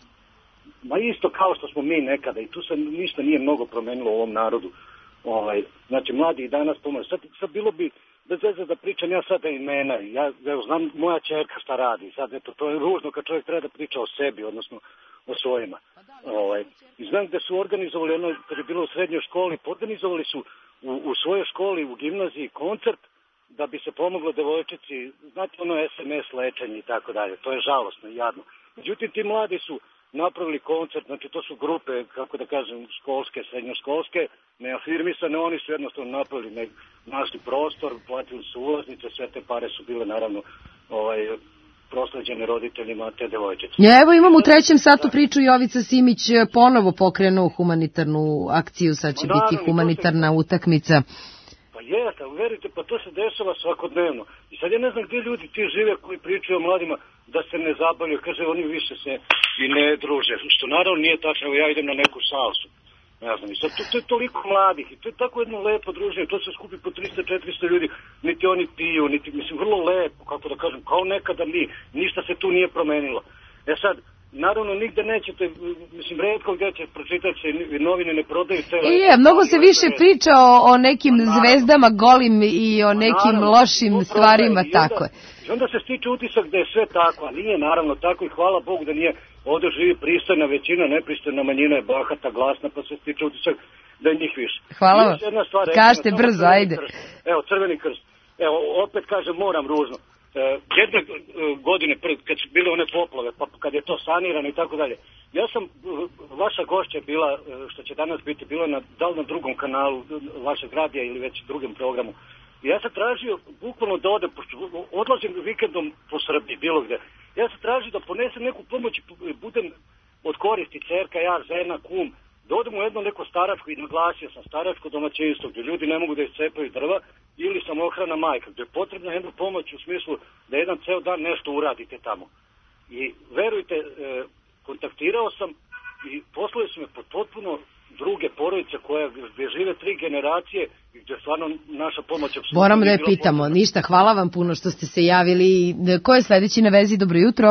ma isto kao što smo mi nekada, i tu se ništa nije mnogo promenilo u ovom narodu. Ovaj, znači, mladi i danas pomoći. Sad, sad bilo bi, bez veze da pričam ja sada imena, ja evo, znam moja čerka šta radi, sad eto, to je ružno kad čovjek treba da priča o sebi, odnosno o svojima. Ovaj, i znam gde su organizovali, ono, kad je bilo u srednjoj školi, organizovali su u, u svojoj školi, u gimnaziji, koncert da bi se pomoglo devojčici, znate ono es em es lečenje i tako dalje, to je žalosno i jadno. Međutim, ti mladi su napravili koncert, znači to su grupe, kako da kažem, školske, srednjoškolske, neafirmisane, oni su jednostavno napravili, ne, našli prostor, platili su ulaznice, sve te pare su bile naravno ovaj, prosleđene roditeljima te devojčice. Ja, evo imam u trećem satu priču, Jovica Simić ponovo pokrenuo humanitarnu akciju, sad će Pa biti naravno, humanitarna utakmica. Pa jeste, verite, pa to se dešava svakodnevno. I sad ja ne znam gdje ljudi ti žive koji pričaju o mladima da se ne zabavljaju, kaže oni više se i ne druže, što naravno nije tačno, evo ja idem na neku salsu. Ne znam, i sad to, to je toliko mladih i to je tako jedno lepo druženje, to se skupi po tristo četiristo ljudi, niti oni piju, niti, mislim, vrlo lepo, kako da kažem, kao nekada mi, ništa se tu nije promenilo. E sad, naravno, nigde nećete, mislim, redko gdje će pročitati se, novine ne prodaju te... I je, mnogo se više priča o, o nekim zvezdama golim i o nekim naravno, lošim to stvarima, prodaje. I onda- tako je. I onda se stiče utisak da je sve tako, a nije naravno tako i hvala Bogu da nije, ovdje živi pristojna većina, nepristojna manjina je bahata, glasna, pa se stiče utisak da je njih više. Hvala I vam. još jedna stvar, Kažite recimo, brzo, Crveni ajde. krst. Evo, Crveni krst. Evo, opet kažem, moram ružno. E, jedne e, godine, pred, kad su bile one poplave, pa kad je to sanirano i tako dalje, ja sam, e, vaša gošća je bila, e, što će danas biti, bila na, da li na drugom kanalu e, vašeg radija ili već drugom programu. I ja sam tražio, bukvalno da odem, pošto odlazim vikendom po Srbiji, bilo gde. Ja sam tražio da ponesem neku pomoć i budem od koristi, cerka, ja, žena, kum, da odem u jedno neko staračko i naglasio sam staračko domaćinstvo gdje ljudi ne mogu da iscepaju drva ili samohrana majka, gdje je potrebna jedna pomoć u smislu da jedan ceo dan nešto uradite tamo. I verujte, e, kontaktirao sam i poslali su me pod potpuno druge porodice koje gdje žive tri generacije i gdje stvarno naša pomoć apsolutno Moramo da nije je bila pitamo. potrebna. Ništa, hvala vam puno što ste se javili. Ko je sledeći na vezi? Dobro jutro.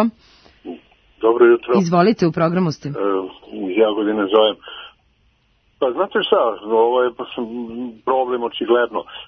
Dobro jutro. Izvolite, u programu ste. E, iz Jagodine zovem. Pa znate šta, ovo je problem očigledno. E,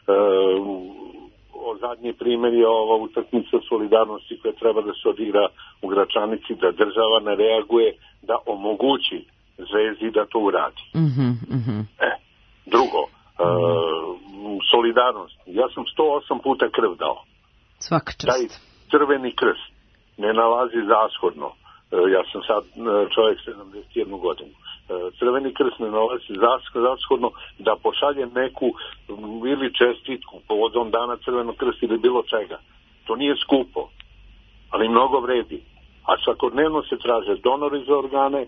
o zadnji primjer je ova utakmica solidarnosti koja treba da se odigra u Gračanici, da država ne reaguje, da omogući Zvezdi da to uradi. Mhm, mhm. E, drugo, e, solidarnost. Ja sam sto osam puta krv dao. Svaka čast. Taj crveni krst ne nalazi zashodno. E, ja sam sad e, čovjek sedamdeset jednu godinu. E, Crveni krst ne nalazi zashodno da pošalje neku m, ili čestitku povodom dana Crvenog krsta ili bilo čega. To nije skupo, ali mnogo vredi. A svakodnevno se traže donori za organe, e,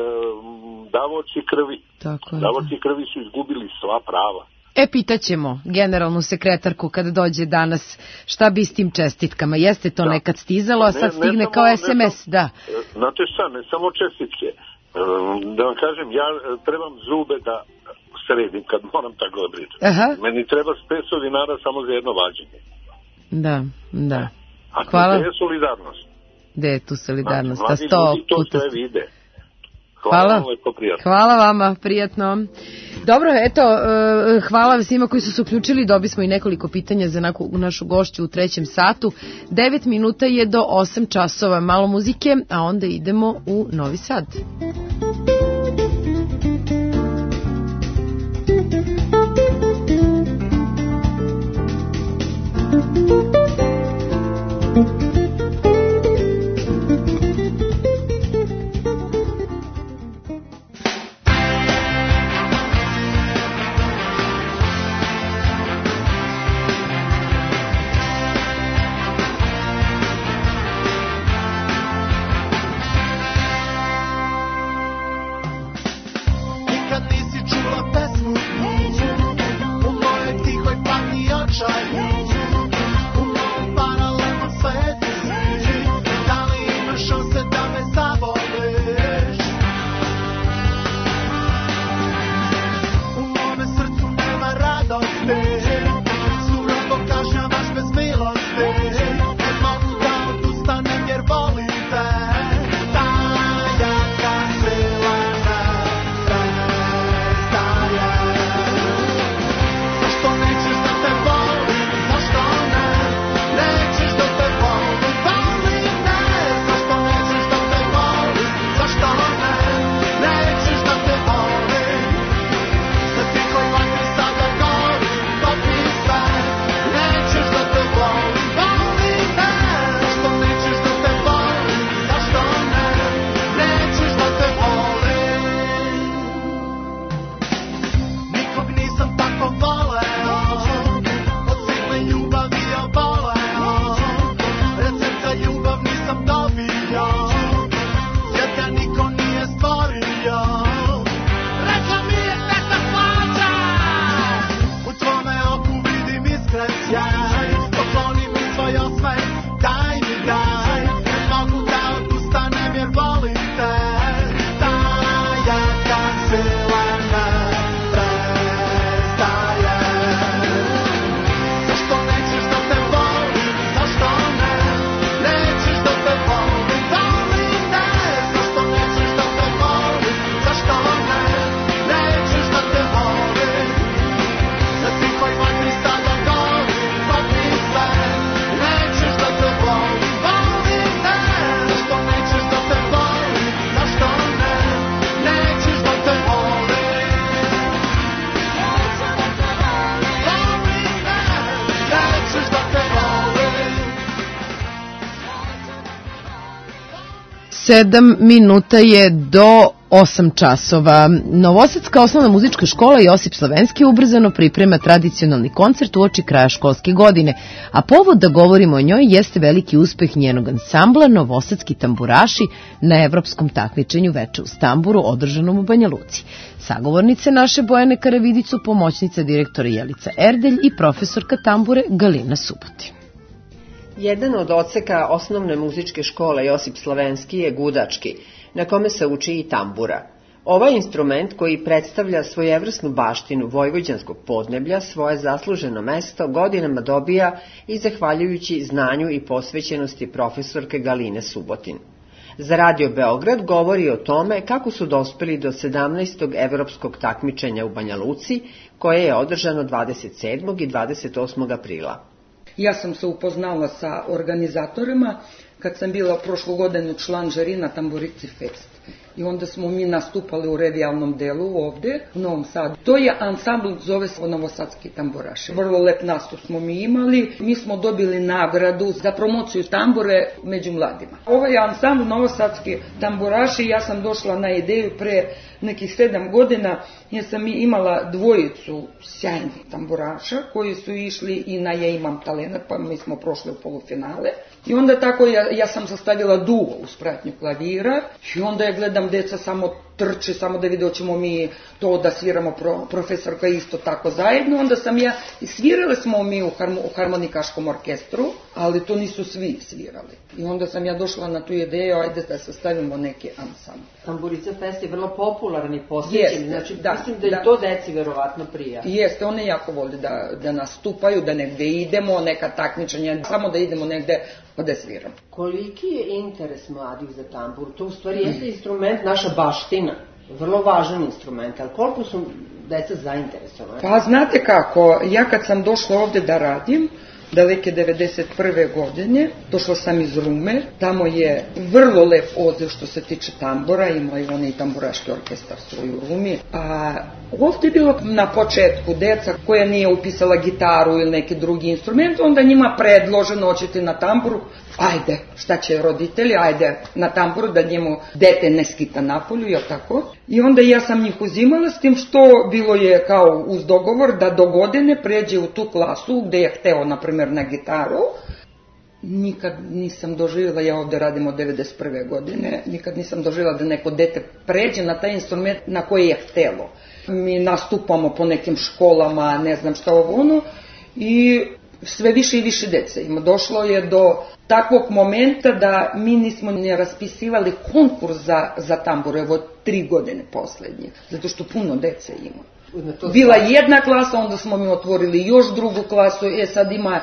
davoci krvi. Tako je. Davoci krvi su izgubili sva prava. E, pitaćemo generalnu sekretarku kada dođe danas šta bi s tim čestitkama. Jeste to Da. nekad stizalo, a Ne- sad ne stigne samo- kao ne es em es, samo- da. E, Znate šta, ne samo čestitke. E, Da vam kažem, ja e, trebam zube da sredim kad moram tako da pričam. Aha. Meni treba petsto dinara samo za jedno vađenje. Da, da. A Hvala. gde je solidarnost? Gde je tu solidarnost? Znači, A mladi sto ljudi to puta sve ste- vide. Hvala. vam, lepo, prijatno. Hvala vama, prijatno. Dobro, eto, e, hvala svima koji su se uključili, dobili smo i nekoliko pitanja za naku, našu gošću u trećem satu. devet minuta je do osam časova, malo muzike, a onda idemo u Novi Sad. Sedam minuta je do osam časova. Novosadska osnovna muzička škola Josip Slavenski ubrzano priprema tradicionalni koncert uoči kraja školske godine, a povod da govorimo o njoj jeste veliki uspeh njenog ansambla Novosadski tamburaši na evropskom takmičenju Veče u Stamburu održanom u Banja Luci. Sagovornice naše Bojane Karavidicu, pomoćnica direktora Jelica Erdelj i profesorka tambure Galina Subotin. Jedan od odseka osnovne muzičke škole Josip Slavenski je gudački, na kome se uči i tambura. Ovaj instrument koji predstavlja svojevrsnu baštinu vojvođanskog podneblja svoje zasluženo mesto godinama dobija i zahvaljujući znanju i posvećenosti profesorke Galine Subotin. Za Radio Beograd govori o tome kako su dospeli do sedamnaestog evropskog takmičenja u Banja Luci, koje je održano dvadeset sedmog i dvadeset osmog aprila. Ja sam se upoznala sa organizatorima kad sam bila prošlu godinu član žiri na Tamburici Fest. I onda smo mi nastupali u revijalnom delu ovde, u Novom Sadu. To je ansambl, zove se Novosadski tamburaši. Vrlo lep nastup smo mi imali. Mi smo dobili nagradu za promociju tambure među mladima. Ovaj ansambl Novosadski tamburaši, ja sam došla na ideju pre nekih sedam godina, jer sam imala dvojicu sjajnih tamburaša koji su išli i na Ja imam talenat, pa mi smo prošli u polufinale. I onda tako ja, ja sam sastavila duo uz pratnju klavira i onda ja gledam deca samo trče, samo da vide hoćemo mi to da sviramo, pro, profesorka isto tako zajedno. Onda sam ja, svirali smo mi u, harmo, u harmonikaškom orkestru, ali to nisu svi svirali. I onda sam ja došla na tu ideju, ajde da sastavimo neki ansambl. Tamburica Fest je vrlo popularni, posvećeni, znači da, mislim da, da i to deci verovatno prija. Jeste, one jako vole da, da nastupaju, da negde idemo, neka takmičenja, samo da idemo negde pa da sviramo. Koliki je interes mladih za tambur? To u stvari jeste instrument, naša baština. vrlo važan instrument, ali koliko su deca zainteresovane? Pa znate kako, ja kad sam došla ovde da radim, daleke devedeset prve godine, došla sam iz Rume, tamo je vrlo lep odziv što se tiče tambura, imaju oni i tamburaški orkestar svoj u Rumi, a ovde je bilo na početku deca koja nije upisala gitaru ili neki drugi instrument, onda njima predloženo hoćete na tamburu, ajde, šta će roditelji, ajde na tamburu da njemu dete ne skita napolju, jel tako? I onda ja sam njih uzimala s tim što bilo je kao uz dogovor da do godine pređe u tu klasu gde je hteo, na primjer, na gitaru. Nikad nisam doživjela, ja ovde radim od devedeset prve godine, nikad nisam doživjela da neko dete pređe na taj instrument na koji je htelo. Mi nastupamo po nekim školama, ne znam šta ovo ono, i sve više i više dece ima. Došlo je do takvog momenta da mi nismo ne raspisivali konkurs za, za tambur, evo tri godine poslednje, zato što puno dece ima. Bila jedna klasa, onda smo mi otvorili još drugu klasu, e sad ima,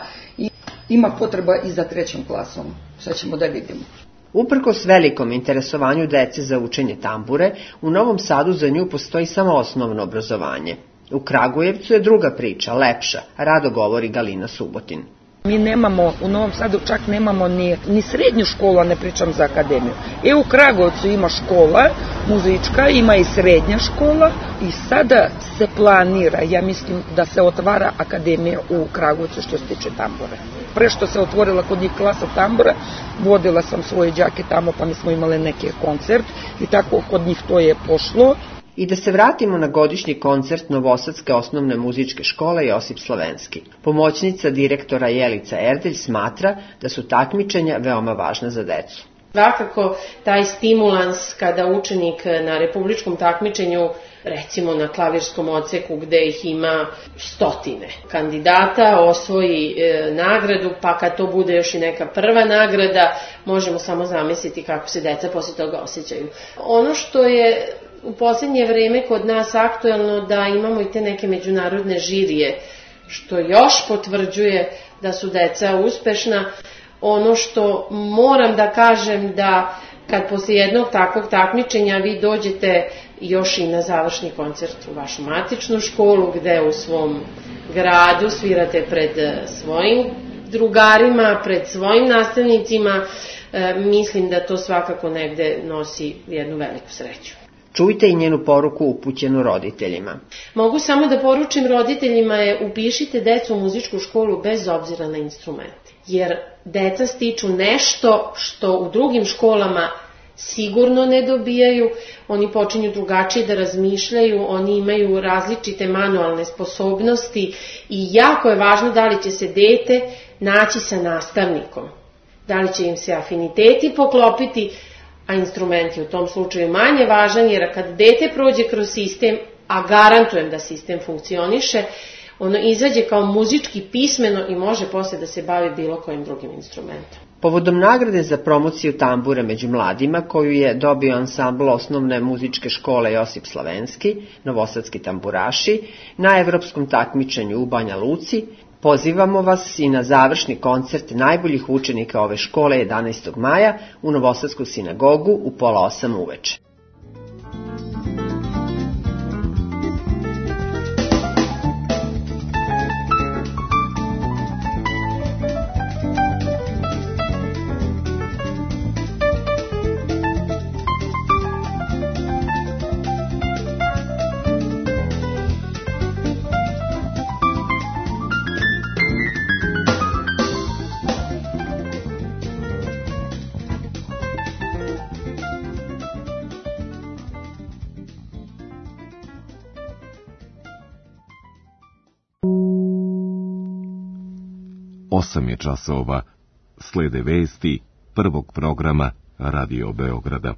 ima potreba i za trećom klasom, sad ćemo da vidimo. Uprkos velikom interesovanju dece za učenje tambure, u Novom Sadu za nju postoji samo osnovno obrazovanje. U Kragujevcu je druga priča, lepša, rado govori Galina Subotin. Mi nemamo, u Novom Sadu čak nemamo ni, ni srednju školu, a ne pričam za akademiju. E, u Kragujevcu ima škola muzička, ima i srednja škola i sada se planira, ja mislim da se otvara akademija u Kragujevcu što se tiče tambura. Pre što se otvorila kod njih klasa tambura, vodila sam svoje đake tamo pa mi smo imali neki koncert i tako kod njih to je pošlo. I da se vratimo na godišnji koncert Novosadske osnovne muzičke škole Josip Slavenski. Pomoćnica direktora Jelica Erdelj smatra da su takmičenja veoma važna za decu. Svakako taj stimulans kada učenik na republičkom takmičenju, recimo na klavirskom odseku gde ih ima stotine kandidata, osvoji e, nagradu, pa kad to bude još i neka prva nagrada, možemo samo zamisliti kako se deca posle toga osjećaju. Ono što je u posljednje vreme kod nas aktuelno da imamo i te neke međunarodne žirije, što još potvrđuje da su deca uspešna. Ono što moram da kažem da kad posle jednog takvog takmičenja vi dođete još i na završni koncert u vašu matičnu školu gde u svom gradu svirate pred svojim drugarima, pred svojim nastavnicima, e, mislim da to svakako negde nosi jednu veliku sreću. Čujte i njenu poruku upućenu roditeljima. Mogu samo da poručim roditeljima je upišite decu u muzičku školu bez obzira na instrumente. Jer deca stiču nešto što u drugim školama sigurno ne dobijaju, oni počinju drugačije da razmišljaju, oni imaju različite manualne sposobnosti i jako je važno da li će se dete naći sa nastavnikom. Da li će im se afiniteti poklopiti, a instrument je u tom slučaju manje važan, jer kad dete prođe kroz sistem, a garantujem da sistem funkcioniše, ono izađe kao muzički pismeno i može posle da se bavi bilo kojim drugim instrumentom. Povodom nagrade za promociju tambure među mladima, koju je dobio ansambl osnovne muzičke škole Josip Slavenski, novosadski tamburaši, na evropskom takmičenju u Banja Luci, pozivamo vas i na završni koncert najboljih učenika ove škole jedanaestog maja u Novosadsku sinagogu u pola osam uveče. Osam je časova, slede vesti prvog programa Radio Beograda.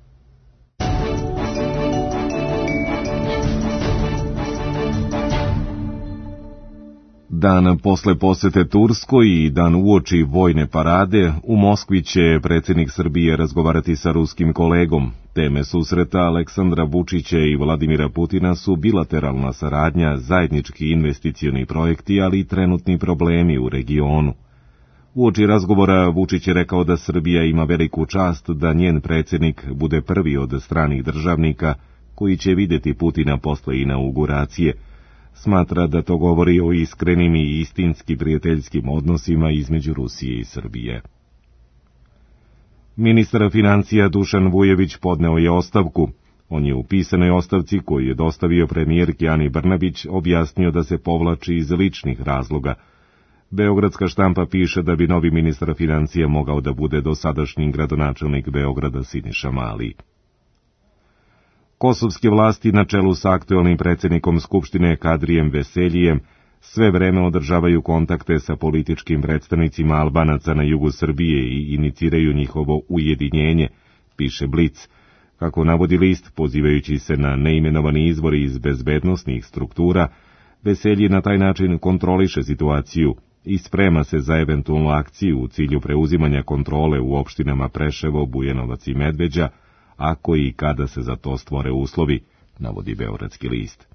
Dan posle posete Turskoj i dan uoči vojne parade, u Moskvi će predsjednik Srbije razgovarati sa ruskim kolegom. Teme susreta Aleksandra Vučića i Vladimira Putina su bilateralna saradnja, zajednički investicioni projekti, ali i trenutni problemi u regionu. Uoči razgovora Vučić je rekao da Srbija ima veliku čast da njen predsjednik bude prvi od stranih državnika koji će vidjeti Putina posle inauguracije, smatra da to govori o iskrenim i istinski prijateljskim odnosima između Rusije i Srbije. Ministar financija Dušan Vujović podneo je ostavku. On je u pisanoj ostavci koju je dostavio premijerki Ani Brnabić objasnio da se povlači iz ličnih razloga. Beogradska štampa piše da bi novi ministar financija mogao da bude dosadašnji gradonačelnik Beograda Siniša Mali. Kosovske vlasti na čelu sa aktuelnim predsjednikom Skupštine Kadrijem Veseljijem sve vreme održavaju kontakte sa političkim predstavnicima Albanaca na jugu Srbije i iniciraju njihovo ujedinjenje, piše Blic, kako navodi list pozivajući se na neimenovani izvori iz bezbednosnih struktura. Veselji na taj način kontroliše situaciju i sprema se za eventualnu akciju u cilju preuzimanja kontrole u opštinama Preševo, Bujanovac i Medveđa, ako i kada se za to stvore uslovi, navodi Beogradski list.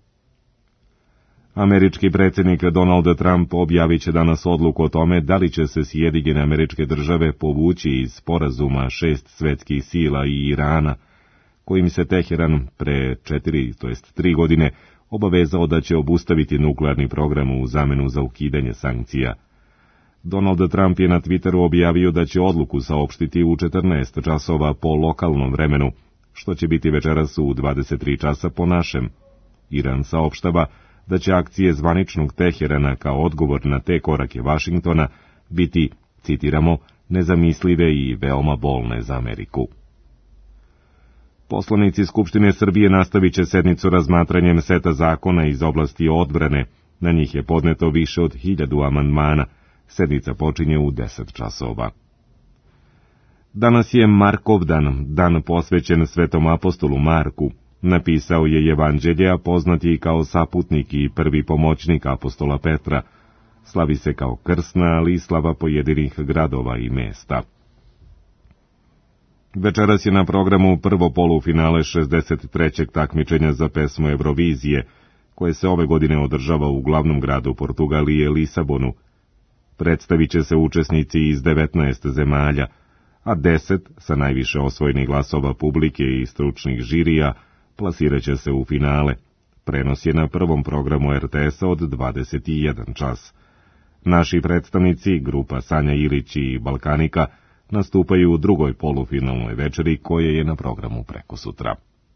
Američki predsjednik Donald Trump objavit će danas odluku o tome da li će se Sjedinjene Američke Države povući iz sporazuma šest svetskih sila i Irana, kojim se Teheran pre četiri, to jest tri godine, obavezao da će obustaviti nuklearni program u zamenu za ukidanje sankcija. Donald Trump je na Twitteru objavio da će odluku saopštiti u četrnaest časova po lokalnom vremenu, što će biti večeras u dvadeset tri časa po našem. Iran saopštava da će akcije zvaničnog Teherana kao odgovor na te korake Vašingtona biti, citiramo, nezamislive i veoma bolne za Ameriku. Poslanici Skupštine Srbije nastavit će sednicu razmatranjem seta zakona iz oblasti odbrane. Na njih je podneto više od hiljadu amandmana. Sednica počinje u deset časova. Danas je Markov dan, dan posvećen svetom apostolu Marku. Napisao je Evanđelje, a poznat je kao saputnik i prvi pomoćnik apostola Petra. Slavi se kao krsna, ali i slava pojedinih gradova i mesta. Večeras je na programu prvo polufinale šezdeset trećeg takmičenja za pesmu Eurovizije, koje se ove godine održava u glavnom gradu Portugalije, Lisabonu. Predstavit će se učesnici iz devetnaest zemalja, a deset, sa najviše osvojenih glasova publike i stručnih žirija, plasirat će se u finale. Prenos je na prvom programu er te esa od dvadeset jedan čas. Naši predstavnici, grupa Sanja Ilić i Balkanika, nastupaju u drugoj polufinalnoj večeri koja je na programu prekosutra.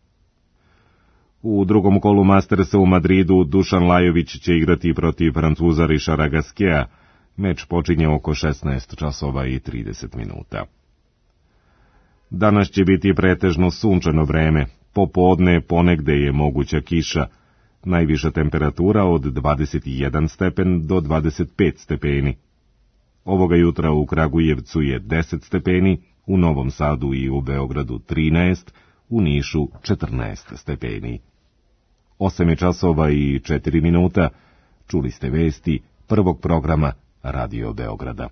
U drugom kolu Mastersa u Madridu Dušan Lajović će igrati protiv Francuza Richarda Gasqueta. Meč počinje oko šesnaest časova i trideset minuta. Danas će biti pretežno sunčano vreme, popodne ponegde je moguća kiša, najviša temperatura od dvadeset jedan stepen do dvadeset pet stepeni. Ovoga jutra u Kragujevcu je deset stepeni, u Novom Sadu i u Beogradu trinaest, u Nišu četrnaest stepeni. osam je časova i četiri minuta, čuli ste vesti prvog programa Radio Beograda.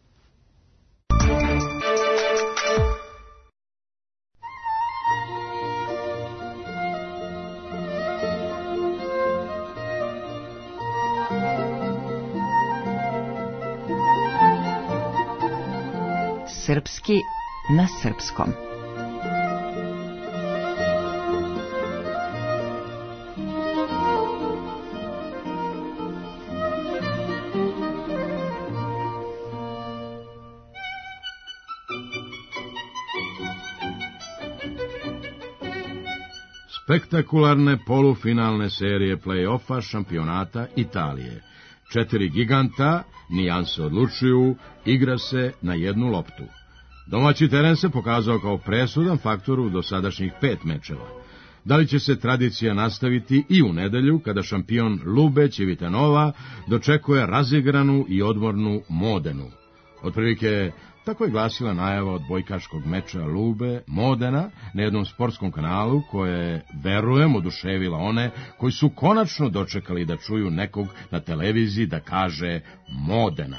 Srpski na srpskom. Spektakularne polufinalne serije play-offa šampionata Italije. Četiri giganta, nijanse odlučuju, igra se na jednu loptu. Domaći teren se pokazao kao presudan faktor u dosadašnjih pet mečeva. Da li će se tradicija nastaviti i u nedelju, kada šampion Lube Civitanova dočekuje razigranu i odmornu Modenu? Otprilike, tako je glasila najava od bojkaškog meča Lube Modena na jednom sportskom kanalu, koje je, verujem, oduševila one koji su konačno dočekali da čuju nekog na televiziji da kaže Modena.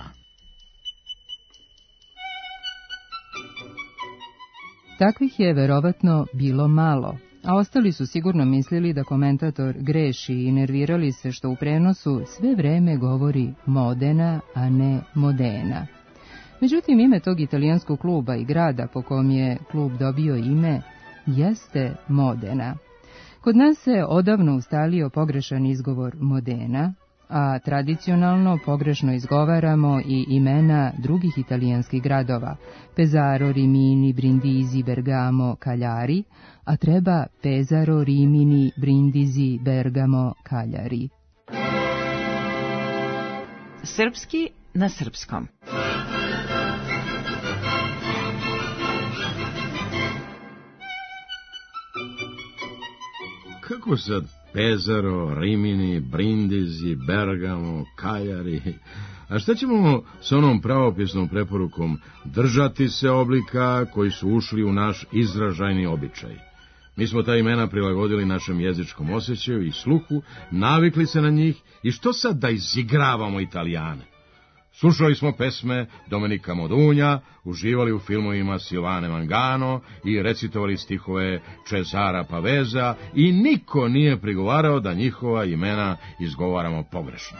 Takvih je verovatno bilo malo, a ostali su sigurno mislili da komentator greši i nervirali se što u prenosu sve vreme govori Modena, a ne Modena. Međutim, ime tog italijanskog kluba i grada po kom je klub dobio ime jeste Modena. Kod nas se odavno ustalio pogrešan izgovor Modena, a tradicionalno pogrešno izgovaramo i imena drugih italijanskih gradova, Pesaro, Rimini, Brindisi, Bergamo, Cagliari, a treba Pesaro, Rimini, Brindisi, Bergamo, Cagliari. Srpski na srpskom. Kako sad Pesaro, Rimini, Brindisi, Bergamo, Cagliari? A šta ćemo s onom pravopisnom preporukom držati se oblika koji su ušli u naš izražajni običaj? Mi smo ta imena prilagodili našem jezičkom osjećaju i sluhu, navikli se na njih i što sad da izigravamo Italijane? Slušali smo pesme Domenica Modugna, uživali u filmovima Silvane Mangano i recitovali stihove Cesara Pavesa i niko nije prigovarao da njihova imena izgovaramo pogrešno.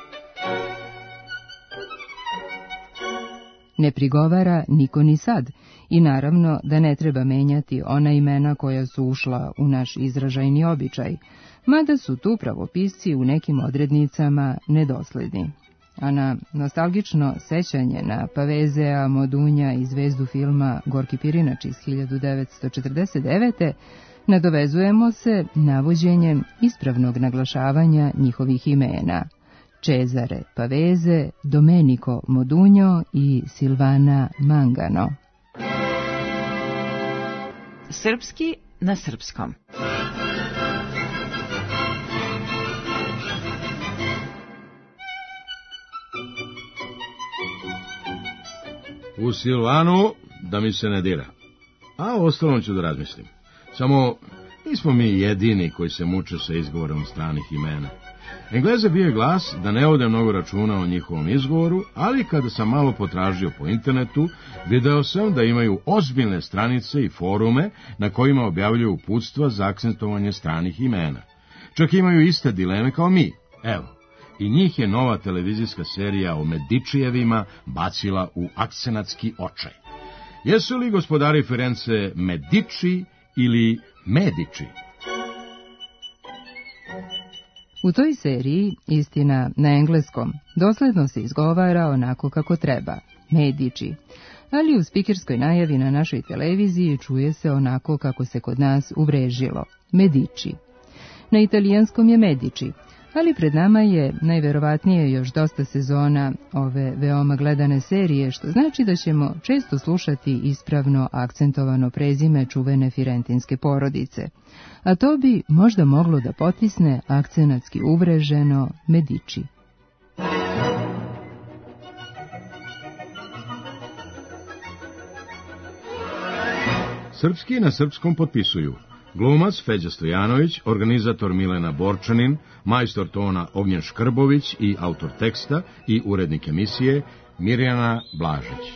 Ne prigovara niko ni sad i naravno da ne treba menjati ona imena koja su ušla u naš izražajni običaj, mada su tu pravopisci u nekim odrednicama nedosledni. A na nostalgično sećanje na Pavesea, Modugna i zvezdu filma Gorki Pirinač iz hiljadu devetsto četrdeset devete. nadovezujemo se navođenjem ispravnog naglašavanja njihovih imena: Cesare Pavese, Domenico Modugno i Silvana Mangano. Srpski na srpskom. U Silvanu da mi se ne dira, a o ostalom ću da razmislim. Samo nismo mi jedini koji se muče sa izgovorom stranih imena. Engleze bio je glas da ne ode mnogo računa o njihovom izgovoru, ali kada sam malo potražio po internetu, video sam da imaju ozbiljne stranice i forume na kojima objavljuju uputstva za akcentovanje stranih imena. Čak imaju iste dileme kao mi. Evo, i njih je nova televizijska serija o Medičijevima bacila u akcenatski očaj. Jesu li gospodari Firence Medici ili Medici? U toj seriji, istina na engleskom, dosledno se izgovara onako kako treba, Medici, ali u spikerskoj najavi na našoj televiziji čuje se onako kako se kod nas uvrežilo, Medici. Na italijanskom je Medici, ali pred nama je najverovatnije još dosta sezona ove veoma gledane serije, što znači da ćemo često slušati ispravno akcentovano prezime čuvene firentinske porodice. A to bi možda moglo da potisne akcenatski uvreženo Medici. Srpski na srpskom potpisuju glumac Feđa Stojanović, organizator Milena Borčanin, majstor tona Ognjen Škrbović i autor teksta i urednik emisije Mirjana Blažić.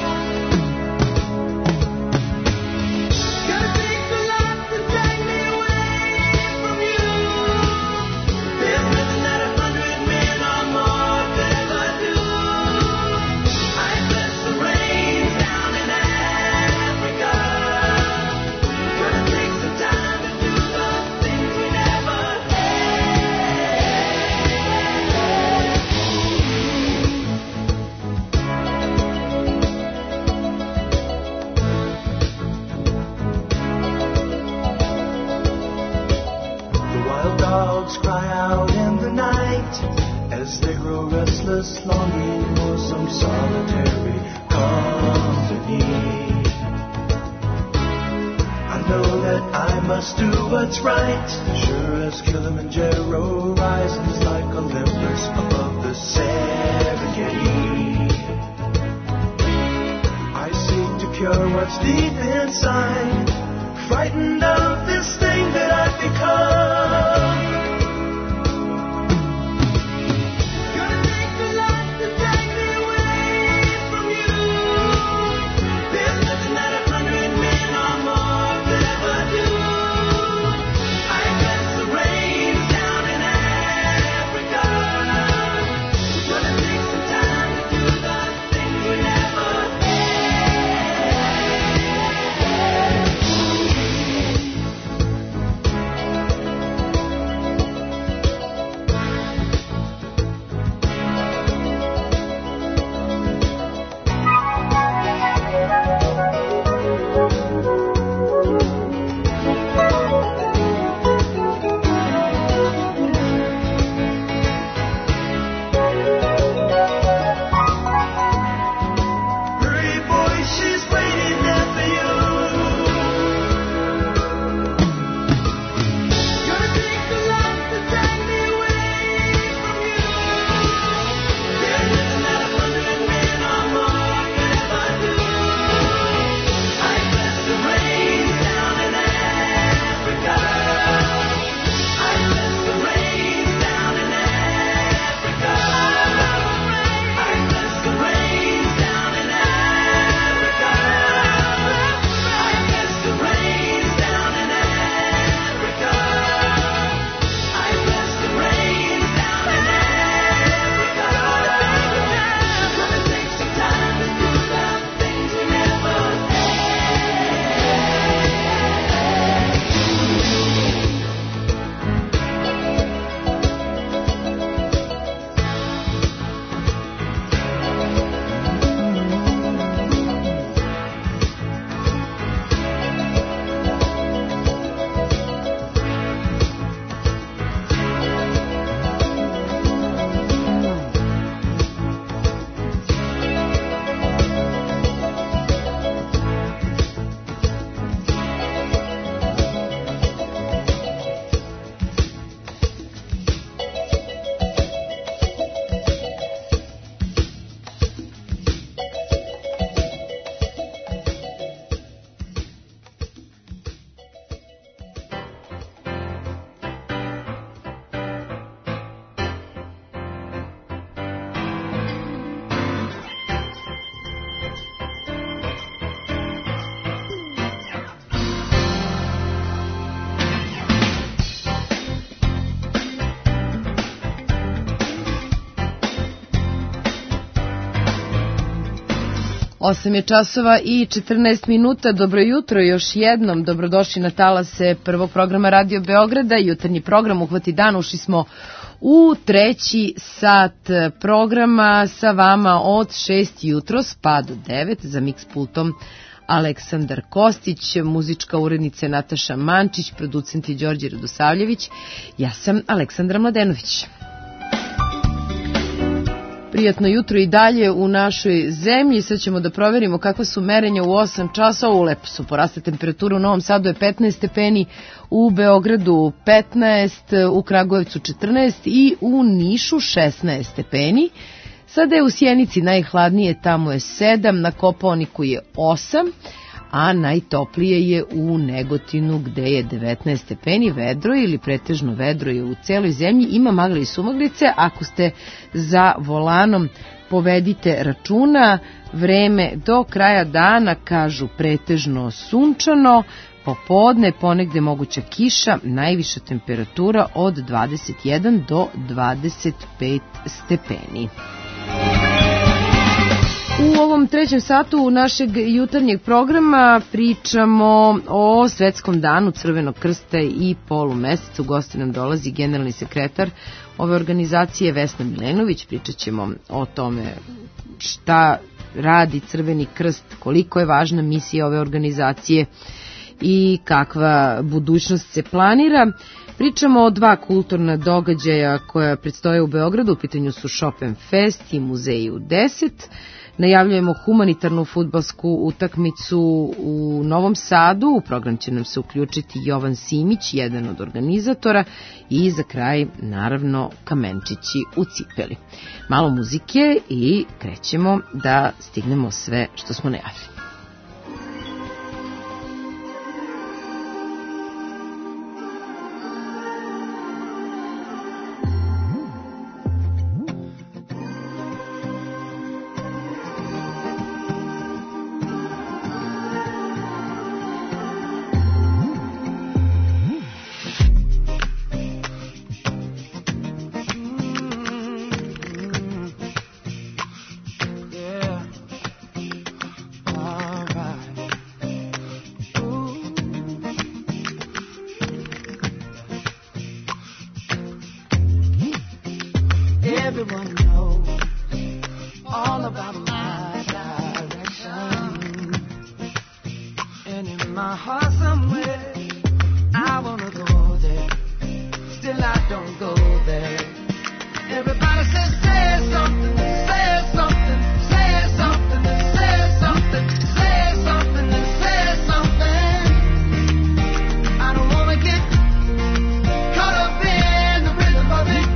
Gonna take the light to take me away. hearts cry out in the night as they grow restless, longing for some solitary company. I know that I must do what's right, sure as Kilimanjaro rises like Olympus above the Serengeti. I seek to cure what's deep inside, frightened of this thing that I've become. osam je časova i četrnaest minuta. Dobro jutro još jednom. Dobrodošli na talase prvog programa Radio Beograda. Jutarnji program Uhvati dan. Ušli smo u treći sat programa sa vama od šest jutros pa do devet za miks pultom Aleksandar Kostić, muzička urednica Nataša Mančić, producenti Đorđe Radosavljević. Ja sam Aleksandra Mladenović. Prijatno jutro i dalje u našoj zemlji. Sad ćemo da proverimo kakva su merenja u osam časova. U lepo su poraste temperatura. U Novom Sadu je petnaest stepeni, u Beogradu petnaest, u Kragujevcu četrnaest i u Nišu šesnaest stepeni. Sada je u Sjenici najhladnije, tamo je sedam, na Kopaoniku je osam, a najtoplije je u Negotinu gde je devetnaest stepeni. Vedro ili pretežno vedro je u celoj zemlji, ima magle i sumaglice. Ako ste za volanom, povedite računa. Vreme do kraja dana, kažu, pretežno sunčano, popodne ponegde moguća kiša, najviša temperatura od dvadeset jedan do dvadeset pet stepeni. U ovom trećem satu našeg jutarnjeg programa pričamo o Svetskom danu Crvenog krsta i polumesecu. Gosti nam dolazi generalni sekretar ove organizacije Vesna Milenović. Pričat ćemo o tome šta radi Crveni krst, koliko je važna misija ove organizacije i kakva budućnost se planira. Pričamo o dva kulturna događaja koja predstoje u Beogradu, u pitanju su Chopin Fest i Muzeji u deset. Najavljujemo humanitarnu fudbalsku utakmicu u Novom Sadu, u program će nam se uključiti Jovan Simić, jedan od organizatora, i za kraj, naravno, kamenčići u cipeli. Malo muzike i krećemo da stignemo sve što smo najavili. Everyone knows all about my direction, and in my heart somewhere I wanna go there, still I don't go there. Everybody says say something, say something, say something, say something, say something, and say something. I don't wanna get caught up in the rhythm of it.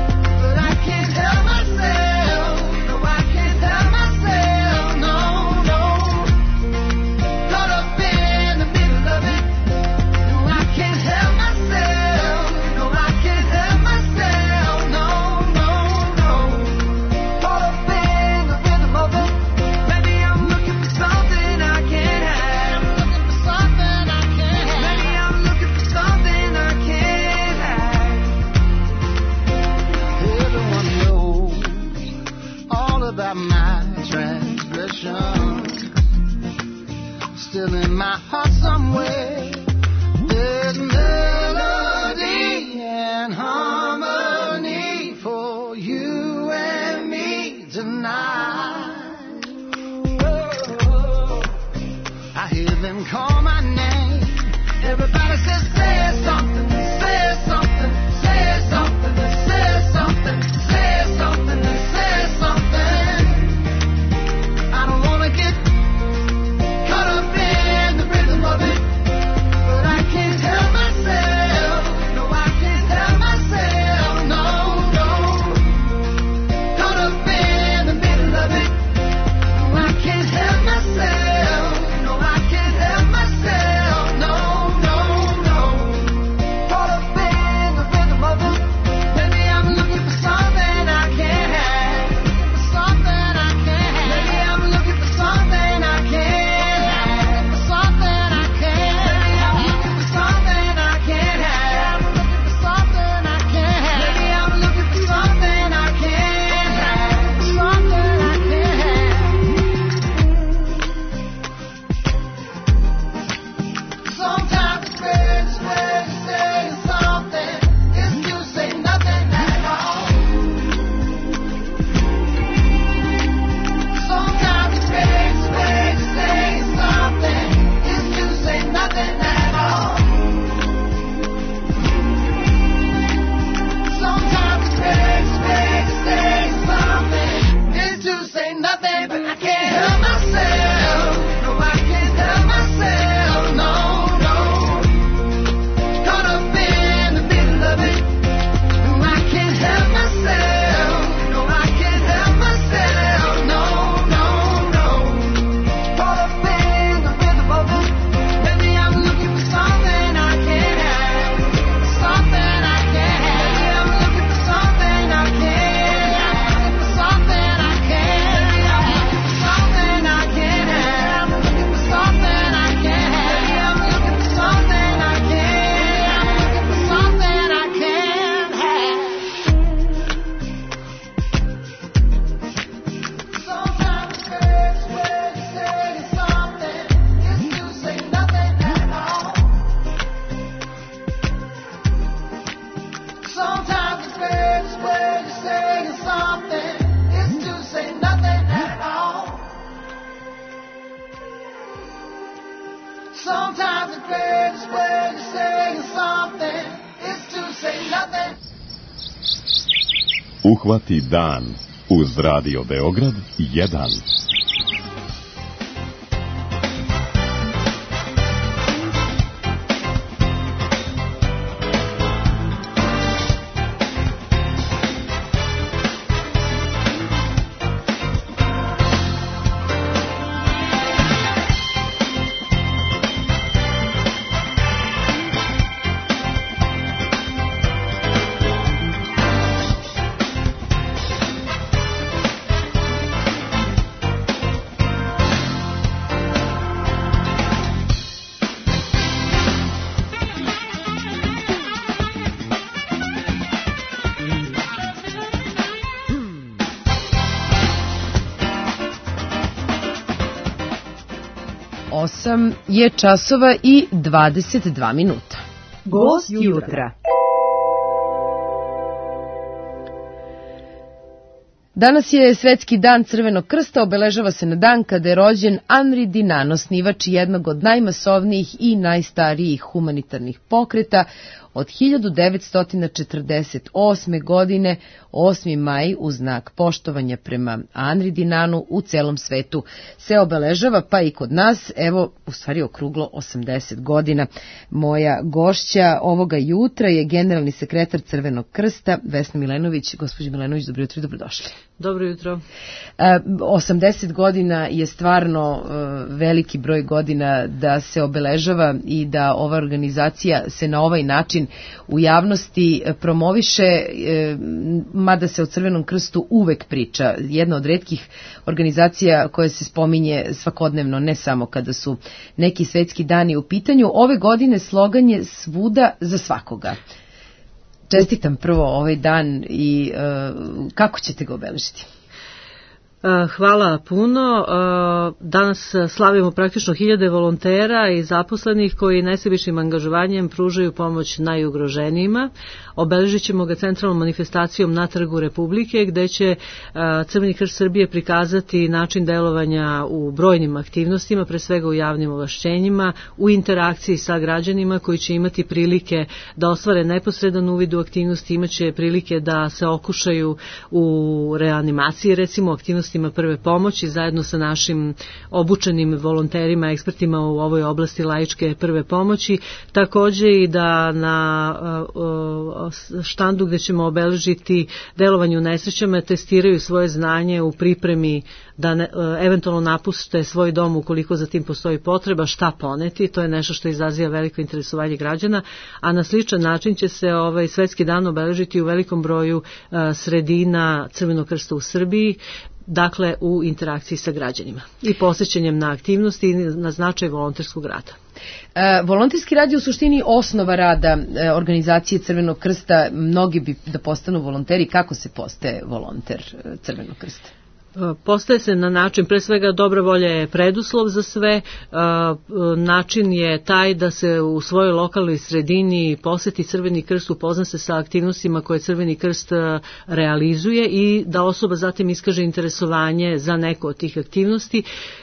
Still in my heart somewhere, there's melody and harmony for you and me tonight. Oh, I hear them call my name. Everybody says say something, say something, say something, say something, say something, say something. I don't wanna get caught up in the rhythm of it, but I can't help myself. No, I can't help myself. No, no. Caught up in the middle of it. No, I can't help myself. No, I can't help myself. No, no, no. Sometimes the greatest way to say something is to say nothing. Uhvati dan uz Radio Beograd jedan. osam je časova i dvadeset dva minuta. Gost jutra. Danas je Svetski dan Crvenog krsta, obeležava se na dan kada je rođen Henri Dunant, osnivač jednog od najmasovnijih i najstarijih humanitarnih pokreta. Od hiljadu devetsto četrdeset osme. godine, osmi maj, u znak poštovanja prema Henri Dunantu u celom svetu se obeležava, pa i kod nas, evo, u stvari okruglo osamdeset godina. Moja gošća ovoga jutra je generalni sekretar Crvenog krsta, Vesna Milenović. Gospođo Milenović, dobro jutro i dobrodošli. Dobro jutro. osamdeset godina je stvarno veliki broj godina da se obeležava i da ova organizacija se na ovaj način u javnosti promoviše, mada se o Crvenom krstu uvek priča. Jedna od retkih organizacija koja se spominje svakodnevno, ne samo kada su neki svetski dani u pitanju. Ove godine slogan je svuda za svakoga. Čestitam prvo ovaj dan i uh, kako ćete ga obeležiti? Hvala puno. Danas slavimo praktično hiljade volontera i zaposlenih koji nesebičnim angažovanjem pružaju pomoć najugroženijima. Obeležit ćemo ga centralnom manifestacijom na Trgu Republike, gde će Crveni krst Srbije prikazati način delovanja u brojnim aktivnostima, pre svega u javnim ovlašćenjima, u interakciji sa građanima koji će imati prilike da ostvare neposredan uvid u aktivnosti, imaće prilike da se okušaju u reanimaciji, recimo aktivnostima prve pomoći, zajedno sa našim obučenim volonterima, ekspertima u ovoj oblasti laičke prve pomoći. Takođe i da na štandu gde ćemo obeležiti delovanje u nesrećama testiraju svoje znanje u pripremi da ne, eventualno napuste svoj dom ukoliko za tim postoji potreba, šta poneti. To je nešto što izaziva veliko interesovanje građana, a na sličan način će se ovaj Svetski dan obeležiti u velikom broju uh, sredina Crvenog krsta u Srbiji, dakle u interakciji sa građanima i posjećanjem na aktivnosti i na značaj volonterskog rada. E, volonterski rad je u suštini osnova rada e, organizacije Crvenog krsta. Mnogi bi da postanu volonteri. Kako se postaje volonter e, Crvenog krsta? Postaje se na način, pre svega dobra volja je preduslov za sve, način je taj da se u svojoj lokalnoj sredini poseti Crveni krst, upozna se sa aktivnostima koje Crveni krst realizuje i da osoba zatim iskaže interesovanje za neko od tih aktivnosti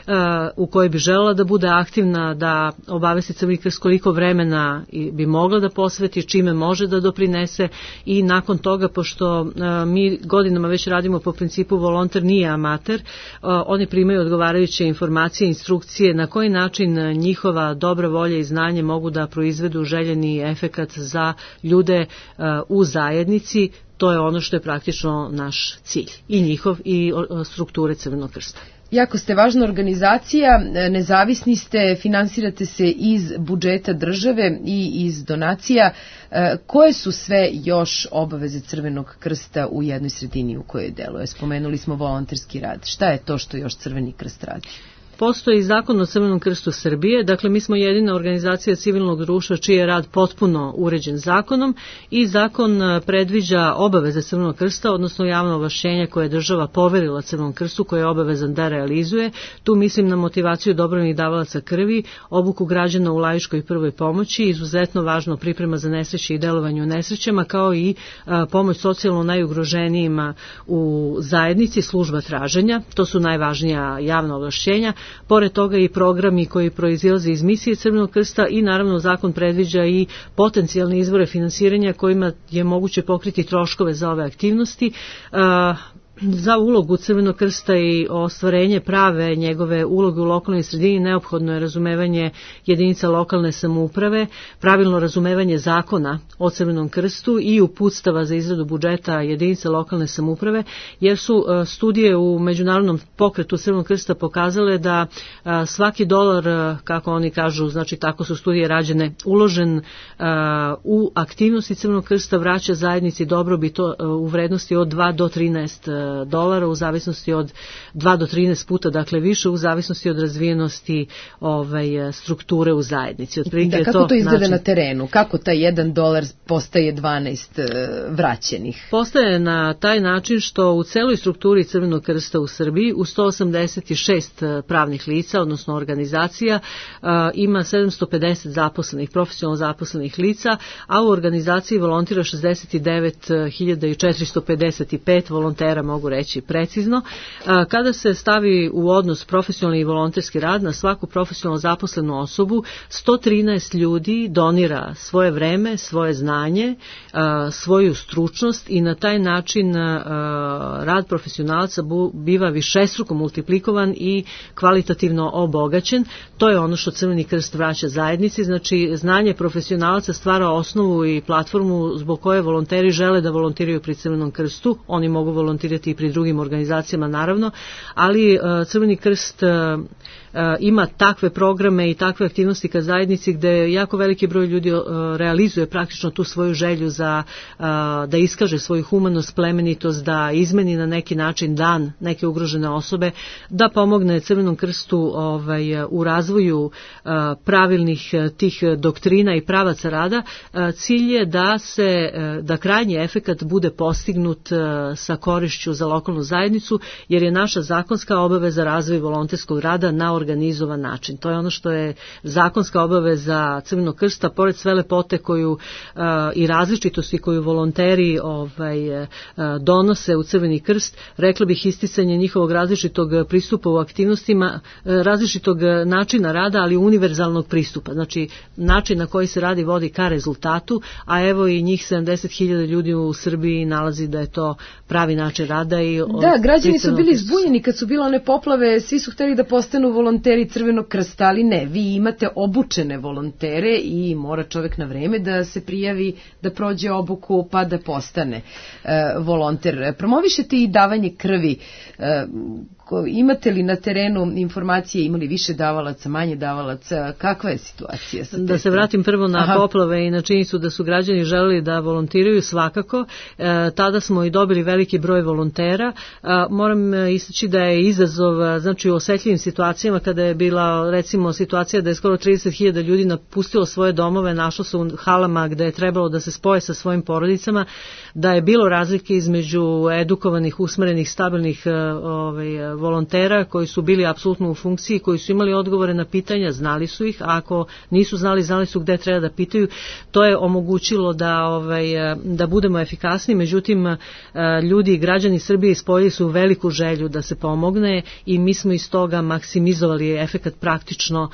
u kojoj bi želela da bude aktivna, da obavesti Crveni krst koliko vremena bi mogla da posveti, čime može da doprinese i nakon toga, pošto mi godinama već radimo po principu volonter nije amater, oni primaju odgovarajuće informacije, instrukcije na koji način njihova dobra volja i znanje mogu da proizvedu željeni efekat za ljude u zajednici. To je ono što je praktično naš cilj i njihov i strukture Crvenog krsta. Jako ste važna organizacija, nezavisni ste, finansirate se iz budžeta države i iz donacija. Koje su sve još obaveze Crvenog krsta u jednoj sredini u kojoj deluje? Spomenuli smo volonterski rad. Šta je to što još Crveni krst radi? Postoji zakon o Crvenom krstu Srbije, dakle mi smo jedina organizacija civilnog društva čiji je rad potpuno uređen zakonom i zakon predviđa obaveze Crvenog krsta, odnosno javno ovlašćenja koje je država poverila Crvenom krstu, koje je obavezan da realizuje. Tu mislim na motivaciju dobrovoljnih davalaca krvi, obuku građana u laičkoj prvoj pomoći, izuzetno važno priprema za nesreće i delovanje u nesrećama, kao i a, pomoć socijalno najugroženijima u zajednici, služba traženja, to su najvažnija javna ovlašćenja. pored toga i programi koji proizilaze iz misije Crvenog krsta i naravno zakon predviđa i potencijalne izvore finansiranja kojima je moguće pokriti troškove za ove aktivnosti. Za ulogu Crvenog krsta i ostvarenje prave njegove uloge u lokalnoj sredini neophodno je razumevanje jedinica lokalne samouprave, pravilno razumevanje zakona o Crvenom krstu i uputstava za izradu budžeta jedinica lokalne samouprave, jer su studije u međunarodnom pokretu Crvenog krsta pokazale da svaki dolar, kako oni kažu, znači tako su studije rađene, uložen u aktivnosti Crvenog krsta vraća zajednici dobrobit u vrednosti od dva do trinaest dolara u zavisnosti od dva do trinaest puta, dakle više u zavisnosti od razvijenosti ovaj, strukture u zajednici. Da, kako to, to izgleda način na terenu? Kako taj jedan dolar postaje dvanaest vraćenih? Postaje na taj način što u celoj strukturi Crvenog krsta u Srbiji u sto osamdeset šest pravnih lica, odnosno organizacija, ima sedamsto pedeset zaposlenih, profesionalno zaposlenih lica, a u organizaciji volontira šezdeset devet hiljada četiristo pedeset pet volontera, mogu reći precizno. Kada se stavi u odnos profesionalni i volonterski rad na svaku profesionalno zaposlenu osobu, sto trinaest ljudi donira svoje vreme, svoje znanje, svoju stručnost i na taj način rad profesionalca biva višestruko multiplikovan i kvalitativno obogaćen. To je ono što Crveni krst vraća zajednici, znači znanje profesionalca stvara osnovu i platformu zbog koje volonteri žele da volontiraju pri Crvenom krstu. Oni mogu volontirati i pri drugim organizacijama naravno, ali Crveni krst ima takve programe i takve aktivnosti ka zajednici gde jako veliki broj ljudi realizuje praktično tu svoju želju za da iskaže svoju humanost, plemenitost, da izmeni na neki način dan neke ugrožene osobe, da pomogne Crvenom krstu ovaj, u razvoju pravilnih tih doktrina i pravaca rada. Cilj je da se da krajnji efekat bude postignut sa korišću za lokalnu zajednicu, jer je naša zakonska obaveza razvoj volonterskog rada na organizovan način. To je ono što je zakonska obaveza Crvenog krsta, pored sve lepote koju uh, i različitosti koju volonteri ovaj, uh, donose u Crveni krst, rekla bih isticanje njihovog različitog pristupa u aktivnostima, uh, različitog načina rada, ali univerzalnog pristupa. Znači, način na koji se radi vodi ka rezultatu, a evo i njih sedamdeset hiljada ljudi u Srbiji nalazi da je to pravi način rada. I da, građani su bili zbunjeni kad su bile one poplave, svi su hteli da postanu volonteri Crvenog krsta, ali ne, vi imate obučene volontere i mora čovjek na vreme da se prijavi, da prođe obuku pa da postane e, volonter. Promovišete i davanje krvi. E, imate li na terenu informacije, imali više davalaca, manje davalaca, kakva je situacija? Sa da se vratim prvo na Aha. poplave i na činjenicu da su građani želeli da volontiraju svakako. E, tada smo i dobili veliki broj volontera. E, moram istaći da je izazov, znači u osetljivim situacijama, kada je bila recimo situacija da je skoro trideset hiljada ljudi napustilo svoje domove, našlo se u halama gde je trebalo da se spoje sa svojim porodicama, da je bilo razlike između edukovanih, usmerenih, stabilnih ovaj, volontera koji su bili apsolutno u funkciji, koji su imali odgovore na pitanja, znali su ih, a ako nisu znali, znali su gde treba da pitaju. To je omogućilo da, ovaj, da budemo efikasni, međutim ljudi i građani Srbije ispojili su veliku želju da se pomogne i mi smo iz toga maksimizovali efekat praktično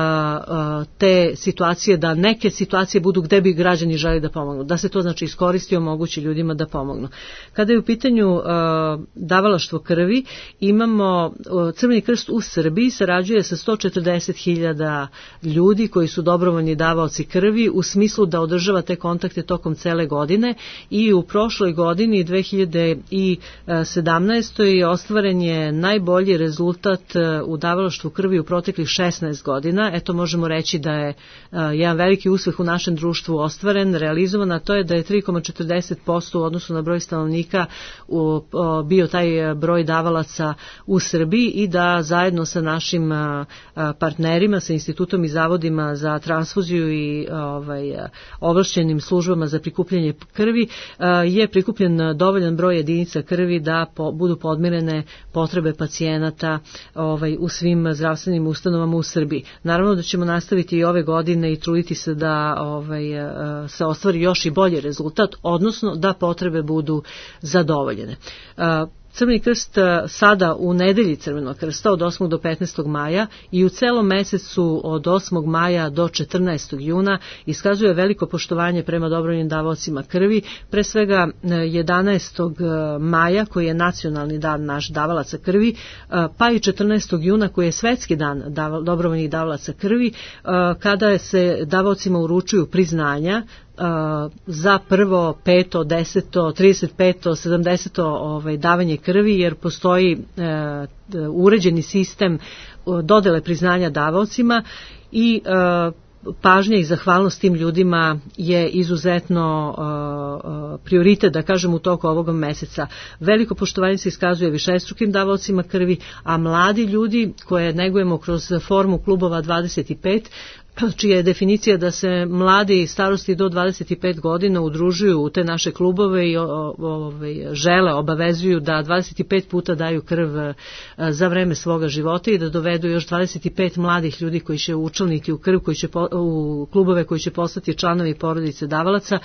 te situacije, da neke situacije budu gde bi građani želi da pomognu, da se to znači iskoristi i omogući ljudima da pomognu. Kada je u pitanju davalaštvo krvi, imamo Crveni krst u Srbiji sarađuje sa sto četrdeset hiljada ljudi koji su dobrovoljni davaoci krvi u smislu da održava te kontakte tokom cele godine i u prošloj godini dve hiljade sedamnaestoj ostvaren je najbolji rezultat u davalaštvu krvi u proteklih šesnaest godina. Eto, možemo reći da je jedan veliki uspeh u našem društvu ostvaren, realizovan, a to je da je tri zarez četrdeset posto u odnosu na broj stanovnika bio taj broj davalaca u Srbiji i da zajedno sa našim partnerima, sa institutom i zavodima za transfuziju i ovaj, ovlašćenim službama za prikupljanje krvi je prikupljen dovoljan broj jedinica krvi da po, budu podmirene potrebe pacijenata ovaj, u svim zdravstvenim ustanovama u Srbiji. Naravno da ćemo nastaviti i ove godine i truditi se da ovaj, se ostvari još i bolji rezultat, odnosno da potrebe budu zadovoljene. Crveni krst sada u nedelji Crvenog krsta od osmog do petnaestog maja i u celom mesecu od osmog maja do četrnaestog juna iskazuje veliko poštovanje prema dobrovoljnim davaocima krvi, pre svega jedanaestog maja koji je nacionalni dan naš davalaca krvi, pa i četrnaestog juna koji je svetski dan dobrovoljnih davalaca krvi, kada se davaocima uručuju priznanja za prvo, peto, deseto, trideset peto, sedamdeseto ovaj, davanje krvi, jer postoji e, uređeni sistem dodele priznanja davaocima i e, pažnja i zahvalnost tim ljudima je izuzetno uh, prioritet, da kažem, u toku ovog meseca. Veliko poštovanje se iskazuje višestrukim davaocima krvi, a mladi ljudi koje negujemo kroz formu klubova dvadeset pet, čija je definicija da se mladi starosti do dvadeset pet godina udružuju u te naše klubove i o, o, žele, obavezuju da dvadeset pet puta daju krv za vreme svoga života i da dovedu još dvadeset pet mladih ljudi koji će učlaniti u krv, koji će po, u klubove koji će postati članovi porodice davalaca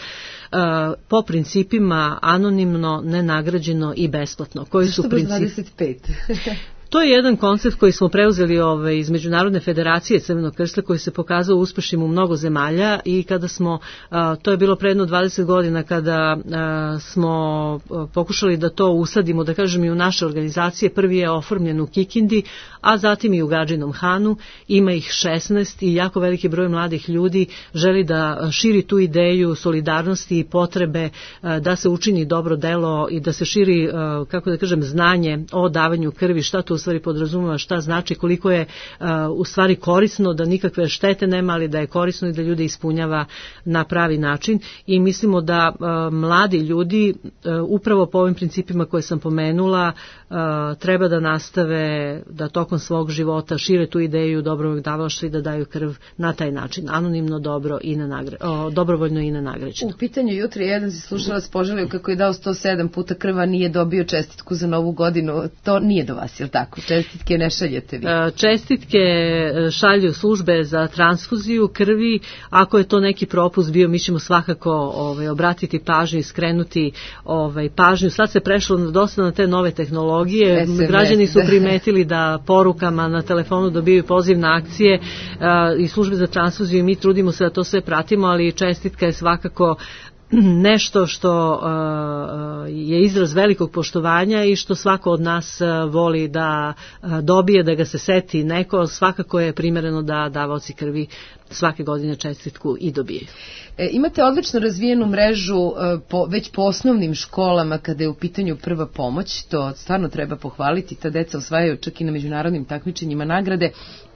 po principima anonimno, nenagrađeno i besplatno. Koji Zašto su principi? dvadeset pet? To je jedan koncept koji smo preuzeli ove, iz Međunarodne federacije Crvenog krsta koji se pokazao uspešnim u mnogo zemalja i kada smo, a, to je bilo pre jedno dvadeset godina kada a, smo a, pokušali da to usadimo, da kažem, i u naše organizacije. Prvi je oformljen u Kikindi, a zatim i u Gadžinom Hanu. Ima ih šesnaest i jako veliki broj mladih ljudi želi da širi tu ideju solidarnosti i potrebe a, da se učini dobro delo i da se širi, a, kako da kažem, znanje o davanju krvi, šta to u stvari podrazumeva, šta znači, koliko je uh, u stvari korisno, da nikakve štete nema, ali da je korisno i da ljude ispunjava na pravi način. I mislimo da uh, mladi ljudi uh, upravo po ovim principima koje sam pomenula uh, treba da nastave da tokom svog života šire tu ideju dobrovoljnog davalaštva i da daju krv na taj način, anonimno, dobro i nenagre, o, dobrovoljno i nenagrađeno. U pitanju jutro jedan se slušalac poželio kako je dao sto sedam puta krva, nije dobio čestitku za novu godinu. To nije do vas, je li tako? Čestitke ne šaljete vi? Čestitke šalju službe za transfuziju krvi. Ako je to neki propust bio, mi ćemo svakako ovaj, obratiti pažnju i skrenuti ovaj, pažnju. Sad se prešlo dosta na te nove tehnologije. S M S, građani su primetili da porukama na telefonu dobiju poziv na akcije i službe za transfuziju i mi trudimo se da to sve pratimo, ali čestitka je svakako nešto što uh, je izraz velikog poštovanja i što svako od nas uh, voli da uh, dobije, da ga se seti neko. Svakako je primjereno da davaoci krvi svake godine čestitku i dobijaju. E, imate odlično razvijenu mrežu e, po, već po osnovnim školama kada je u pitanju prva pomoć. To stvarno treba pohvaliti. Ta deca osvajaju čak i na međunarodnim takmičenjima nagrade. E,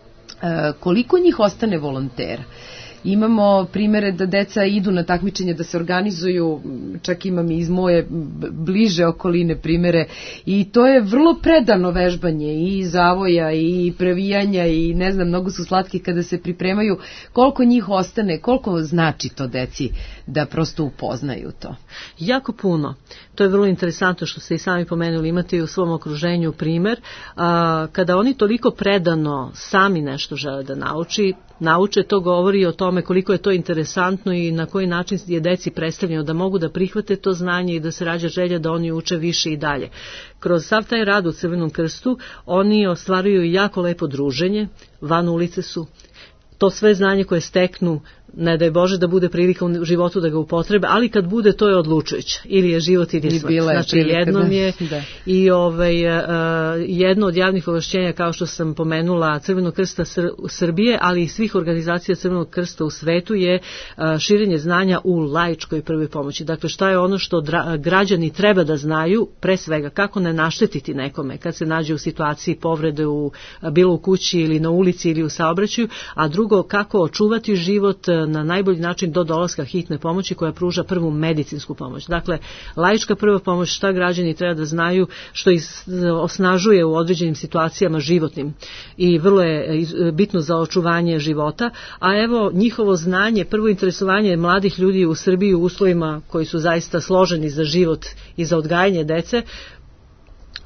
koliko njih ostane volontera? Imamo primere da deca idu na takmičenje, da se organizuju, čak imam i iz moje bliže okoline primere, i to je vrlo predano vežbanje i zavoja i previjanja i ne znam, mnogo su slatki kada se pripremaju. Koliko njih ostane, koliko znači to deci da prosto upoznaju to? Jako puno. To je vrlo interesantno što ste i sami pomenuli, imate i u svom okruženju primer. A, kada oni toliko predano sami nešto žele da nauči, nauče, to govori o tome koliko je to interesantno i na koji način je deci predstavljeno da mogu da prihvate to znanje i da se rađa želja da oni uče više i dalje. Kroz sav taj rad u Crvenom krstu oni ostvaruju jako lepo druženje, van ulice su. To sve znanje koje steknu, ne daj Bože da bude prilika u životu da ga upotrebe, ali kad bude, to je odlučujuće. Ili je život ili je smrt. Znači prilika, jednom je da. I ovaj, uh, jedno od javnih ovlašćenja, kao što sam pomenula, Crvenog krsta Sr- Srbije, ali i svih organizacija Crvenog krsta u svetu je uh, širenje znanja u laičkoj prvoj pomoći. Dakle, šta je ono što dra- građani treba da znaju, pre svega, kako ne naštetiti nekome kad se nađe u situaciji povrede u, bilo u kući ili na ulici ili u saobraćaju, a drugo, kako očuvati život na najbolji način do dolaska hitne pomoći koja pruža prvu medicinsku pomoć. Dakle, laička prva pomoć, šta građani treba da znaju, što ih osnažuje u određenim situacijama životnim i vrlo je bitno za očuvanje života. A evo, njihovo znanje, prvo interesovanje mladih ljudi u Srbiji u uslovima koji su zaista složeni za život i za odgajanje dece,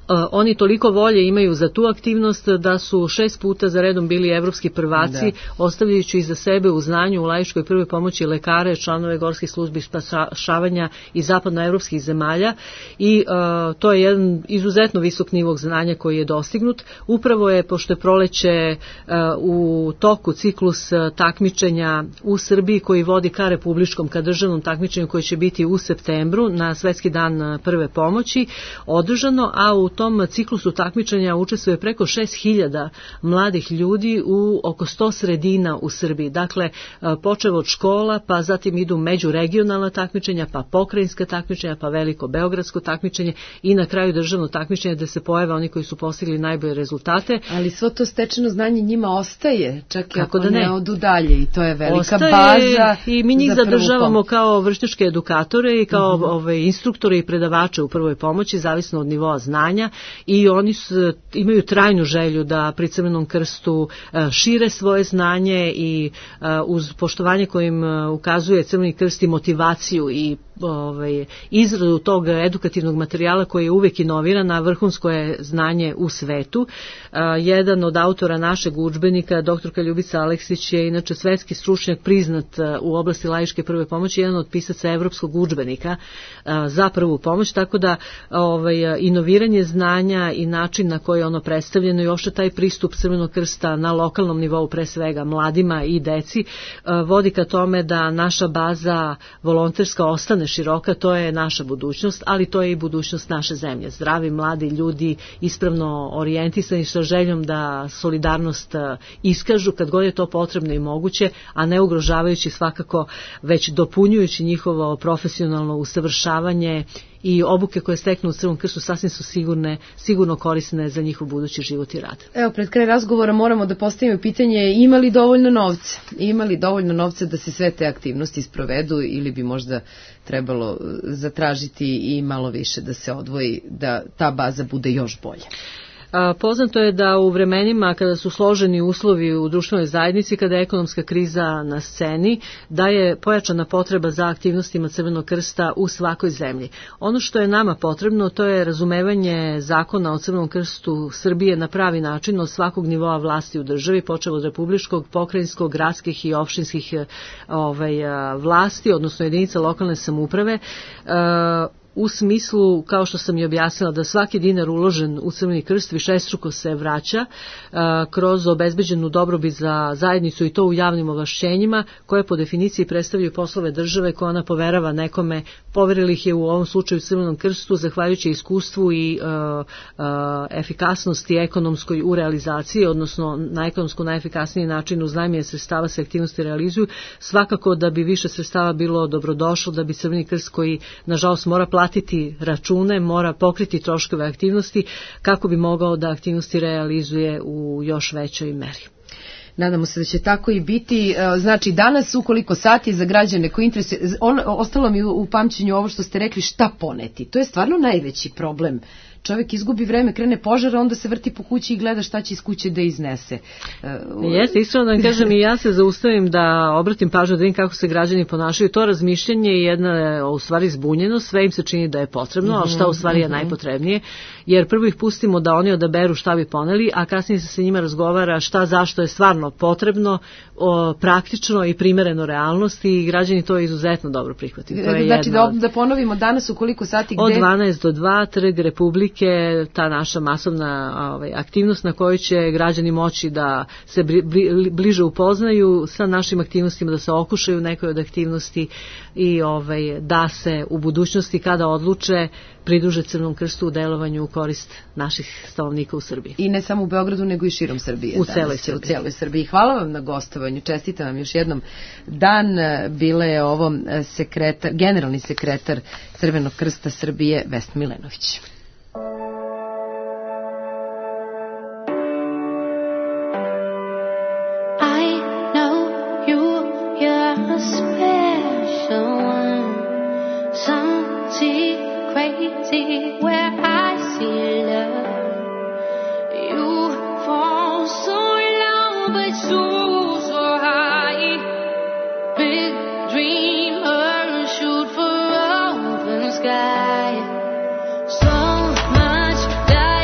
oni toliko volje imaju za tu aktivnost da su šest puta za redom bili evropski prvaci, da. Ostavljajući iza sebe u znanju, u laičkoj prvoj pomoći lekare, članove gorskih službi spašavanja i zapadnoevropskih zemalja i uh, to je jedan izuzetno visok nivo znanja koji je dostignut. Upravo je, pošto je proleće uh, u toku ciklus uh, takmičenja u Srbiji koji vodi ka republičkom, ka državnom takmičenju koji će biti u septembru na Svetski dan prve pomoći održano, a u tom ciklusu takmičenja učestvuje preko šest hiljada mladih ljudi u oko sto sredina u Srbiji. Dakle, počev od škola, pa zatim idu međuregionalna takmičenja, pa pokrajinska takmičenja, pa veliko beogradsko takmičenje i na kraju državno takmičenje da se pojave oni koji su postigli najbolje rezultate. Ali svo to stečeno znanje njima ostaje, čak i kako ako da ne. ne odu dalje i to je velika ostaje baza. I mi njih za zadržavamo kao vršnjačke edukatore i kao uh-huh. ove, instruktore i predavače u prvoj pomoći, zavisno od nivoa znanja, i oni su, imaju trajnu želju da pri Crvenom krstu šire svoje znanje i uz poštovanje kojim ukazuje Crveni krst i motivaciju i ovaj, izradu tog edukativnog materijala koji je uvek inoviran, a vrhunsko je znanje u svetu. Jedan od autora našeg udžbenika, doktorka Ljubica Aleksić, je inače svetski stručnjak priznat u oblasti laičke prve pomoći, jedan od pisaca evropskog udžbenika za prvu pomoć, tako da ovaj, inoviranje znanja i način na koji je ono predstavljeno i ošte taj pristup Crvenog krsta na lokalnom nivou, pre svega mladima i deci, vodi ka tome da naša baza volonterska ostane široka. To je naša budućnost, ali to je i budućnost naše zemlje. Zdravi, mladi ljudi, ispravno orijentisani sa željom da solidarnost iskažu kad god je to potrebno i moguće, a ne ugrožavajući svakako, već dopunjujući njihovo profesionalno usavršavanje i obuke koje steknu u Crvenom krstu sasvim su sigurne, sigurno korisne za njihov budući život i rad. Evo, pred kraj razgovora moramo da postavimo pitanje, ima li dovoljno novca? Ima li dovoljno novca da se sve te aktivnosti sprovedu ili bi možda trebalo zatražiti i malo više da se odvoji, da ta baza bude još bolja? Poznato je da u vremenima kada su složeni uslovi u društvenoj zajednici, kada je ekonomska kriza na sceni, da je pojačana potreba za aktivnostima Crvenog krsta u svakoj zemlji. Ono što je nama potrebno, to je razumevanje zakona o Crvenom krstu Srbije na pravi način od svakog nivoa vlasti u državi, počev od republičkog, pokrajinskog, gradskih i opštinskih ovaj, vlasti, odnosno jedinica lokalne samouprave, u smislu, kao što sam i objasnila, da svaki dinar uložen u Crveni krst višestruko se vraća uh, kroz obezbeđenu dobrobit za zajednicu i to u javnim ovlašćenjima koje po definiciji predstavljaju poslove države koje ona poverava nekome. Poverili ih je u ovom slučaju Crvenom krstu zahvaljujući iskustvu i uh, uh, efikasnosti ekonomskoj u realizaciji, odnosno na ekonomsko najefikasniji način uz najmanje sredstava se aktivnosti realizuju. Svakako da bi više sredstava bilo dobrodošlo, da bi Crveni krst, koji nažalost mora platiti račune, mora pokriti troškove aktivnosti kako bi mogao da aktivnosti realizuje u još većoj meri. Nadamo se da će tako i biti. Znači, danas ukoliko sati za građane koji interesuje, on, ostalo mi u pamćenju ovo što ste rekli, šta poneti. To je stvarno najveći problem. Čovjek izgubi vreme, krene požara, onda se vrti po kući i gleda šta će iz kuće da iznese. Jeste, iskreno da vam kažem, i ja se zaustavim da obratim pažnju, da vidim kako se građani ponašaju. To razmišljanje je jedna u stvari zbunjeno, sve im se čini da je potrebno, ali šta u stvari je najpotrebnije, jer prvo ih pustimo da oni odaberu šta bi poneli, a kasnije se sa njima razgovara šta zašto je stvarno potrebno, o, praktično i primereno realnosti, i građani to izuzetno dobro prihvatili. To je znači da, da ponovimo danas u koliko sati gde? Od dvanaest do dva, Trg Republike, ta naša masovna ovaj, aktivnost na kojoj će građani moći da se bli, bliže upoznaju sa našim aktivnostima, da se okušaju u nekoj od aktivnosti i ovaj, da se u budućnosti kada odluče pridruže Crvenom krstu u delovanju u korist naših stanovnika u Srbiji. I ne samo u Beogradu, nego i širom Srbije. U celoj Srbiji. U celoj Srbiji. Hvala vam na gostovanju, čestitam vam još jednom dan. Bila je ovo sekretar, generalni sekretar Crvenog krsta Srbije, Vesna Milenović. Crazy where I see love. You fall so low, but so, so high. Big dreamer, shoot for open sky. So much that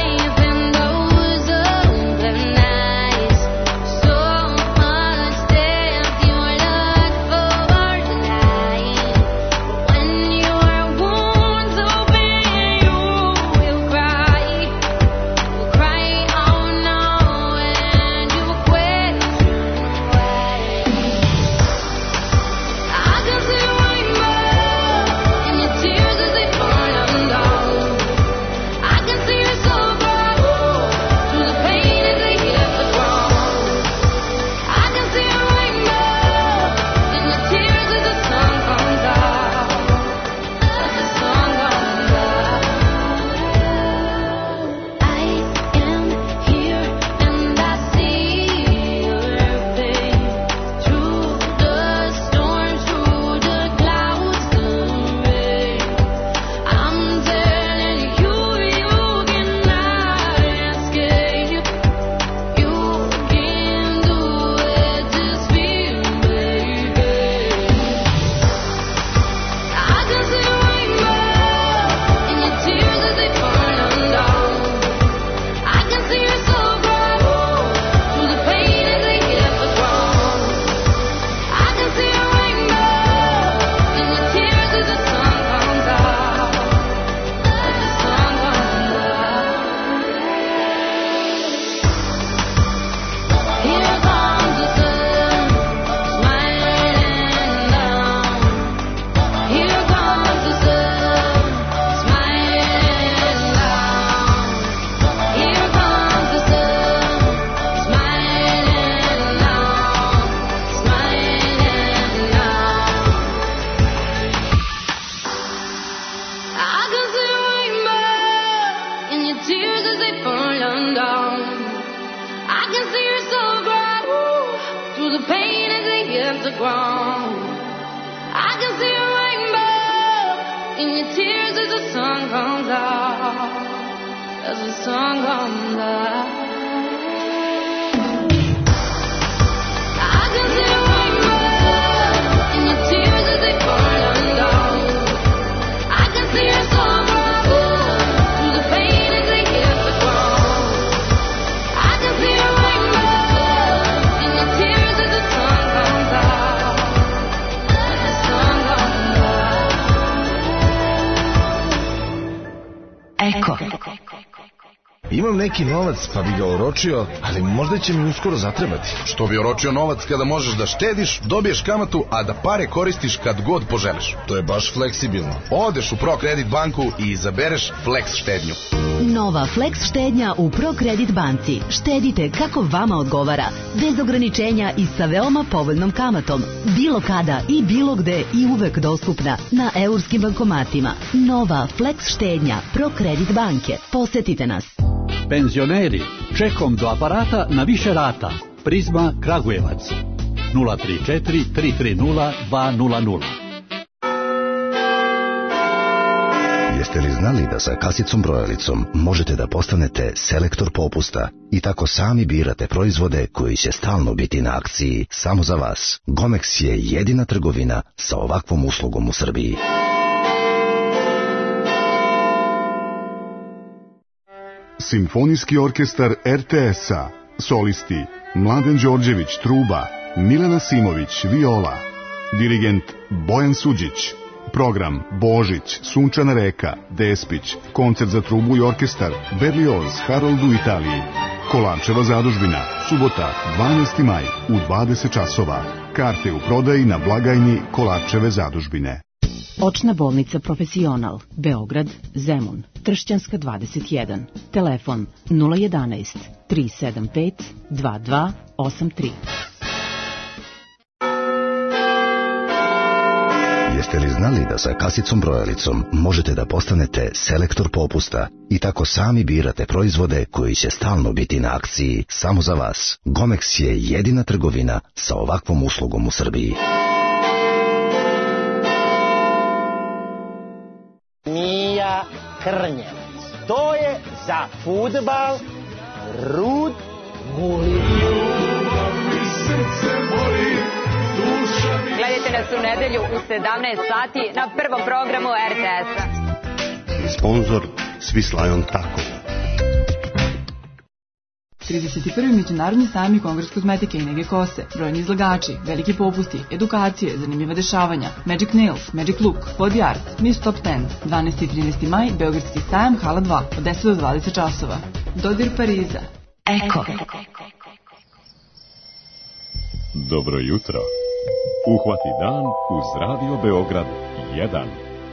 sun come by. I can see the rainbow in your tears as they fall down. I can see your sorrow through the pain as they hit the ground. I can see a rainbow in your tears as the sun comes out. As the sun comes out. Eko. Imam neki novac pa bi ga oročio, ali možda će mi uskoro zatrebati. Što bi oročio novac kada možeš da štediš, dobiješ kamatu, a da pare koristiš kad god poželiš. To je baš fleksibilno. Odeš u ProCredit banku i izabereš Flex štednju. Nova Flex štednja u ProCredit banci. Štedite kako vama odgovara, bez ograničenja i sa veoma povoljnom kamatom. Bilo kada i bilo gde i uvek dostupna na eurskim bankomatima. Nova Flex štednja ProCredit banke. Posetite nas. Penzioneri, čekom do aparata na više rata. Prizma Kragujevac. nula tri četiri tri tri nula dva nula nula. Jeste li znali da sa kasicom brojalicom možete da postanete selektor popusta i tako sami birate proizvode koji će stalno biti na akciji samo za vas? Gomex je jedina trgovina sa ovakvom uslugom u Srbiji. Simfonijski orkestar er te es-a. Solisti Mladen Đorđević, truba, Milena Simović, viola. Dirigent Bojan Suđić. Program Božić, Sunčana reka, Despić, koncert za trubu i orkestar, Berlioz, Harold u Italiji. Kolarčeva zadužbina, subota, dvanaesti maj, u dvadeset časova. Karte u prodaji na blagajni Kolarčeve zadužbine. Očna bolnica Profesional, Beograd, Zemun, Tršćanska dvadeset jedan. Telefon nula jedanaest tri sedam pet dva dva osam tri. Jeste li znali da sa kasicom brojalicom možete da postanete selektor popusta i tako sami birate proizvode koji će stalno biti na akciji samo za vas? Gomex je jedina trgovina sa ovakvom uslugom u Srbiji. Mija Krnjevac. To je za fudbal Rud Guli. Gledajte nas u nedelju u sedamnaest sati na prvom programu er te es-a. I sponsor Swiss Tako. trideset prvi Međunarodni sajam Kongres kozmetike i nege kose, brojni izlagači, veliki popusti, edukacije, zanimljiva dešavanja, Magic Nails, Magic Look, Body Art, Miss Top deset, dvanaesti i trinaesti maj, Beogradski sajam, hala dva, od deset do dvadeset časova. Dodir Pariza. Eko. Dobro jutro. Uhvati dan uz Radio Beograd jedan.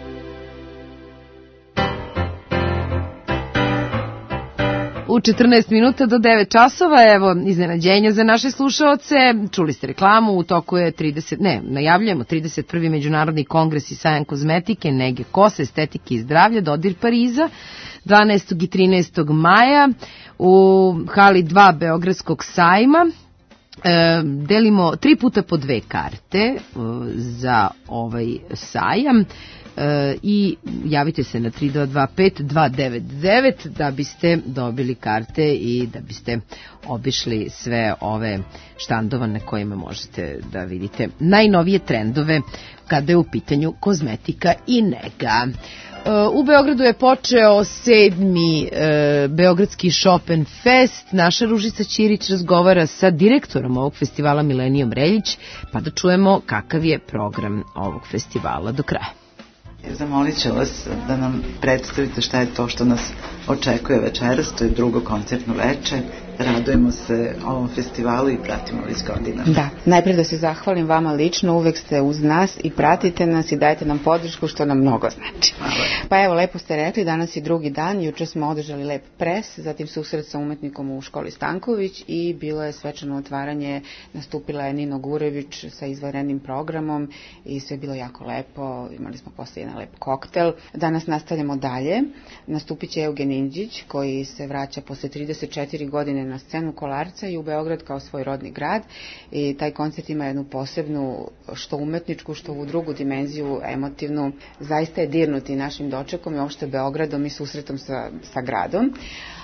U četrnaest minuta do devet časova, evo, iznenađenja za naše slušaoce. Čuli ste reklamu, u toku je trideset, ne, najavljujemo trideset prvi Međunarodni kongres i sajam kozmetike, nege kose, estetike i zdravlja, Dodir Pariza, dvanaestog i trinaestog maja u hali dva Beogradskog sajma. E, delimo tri puta po dve karte e, za ovaj sajam. E, i javite se na tri dva dva pet dva devet devet da biste dobili karte i da biste obišli sve ove štandove na kojima možete da vidite najnovije trendove kada je u pitanju kozmetika i nega. U Beogradu je počeo sedmi e, Beogradski Chopin Fest. Naša Ružica Ćirić razgovara sa direktorom ovog festivala Milenijom Reljić, pa da čujemo kakav je program ovog festivala do kraja. Zamolit ću vas da nam predstavite šta je to što nas očekuje večeras, to je drugo koncertno veče. Radujemo se ovom festivalu i pratimo iz godina. Da, najprije da se zahvalim vama lično, uvek ste uz nas i pratite nas i dajete nam podršku što nam mnogo znači. Pa evo, lepo ste rekli, danas je drugi dan, juče smo održali lep pres, zatim susret sa umetnikom u školi Stanković i bilo je svečano otvaranje, nastupila je Nino Gurević sa izvanrednim programom i sve je bilo jako lepo, imali smo posle jedan lep koktel. Danas nastavljamo dalje, nastupit će Eugen Indžić koji se vraća posle trideset četiri godine na scenu Kolarca i u Beograd kao svoj rodni grad i taj koncert ima jednu posebnu što umetničku, što u drugu dimenziju emotivnu. Zaista je dirnuti našim dočekom i uopšte Beogradom i susretom sa, sa gradom.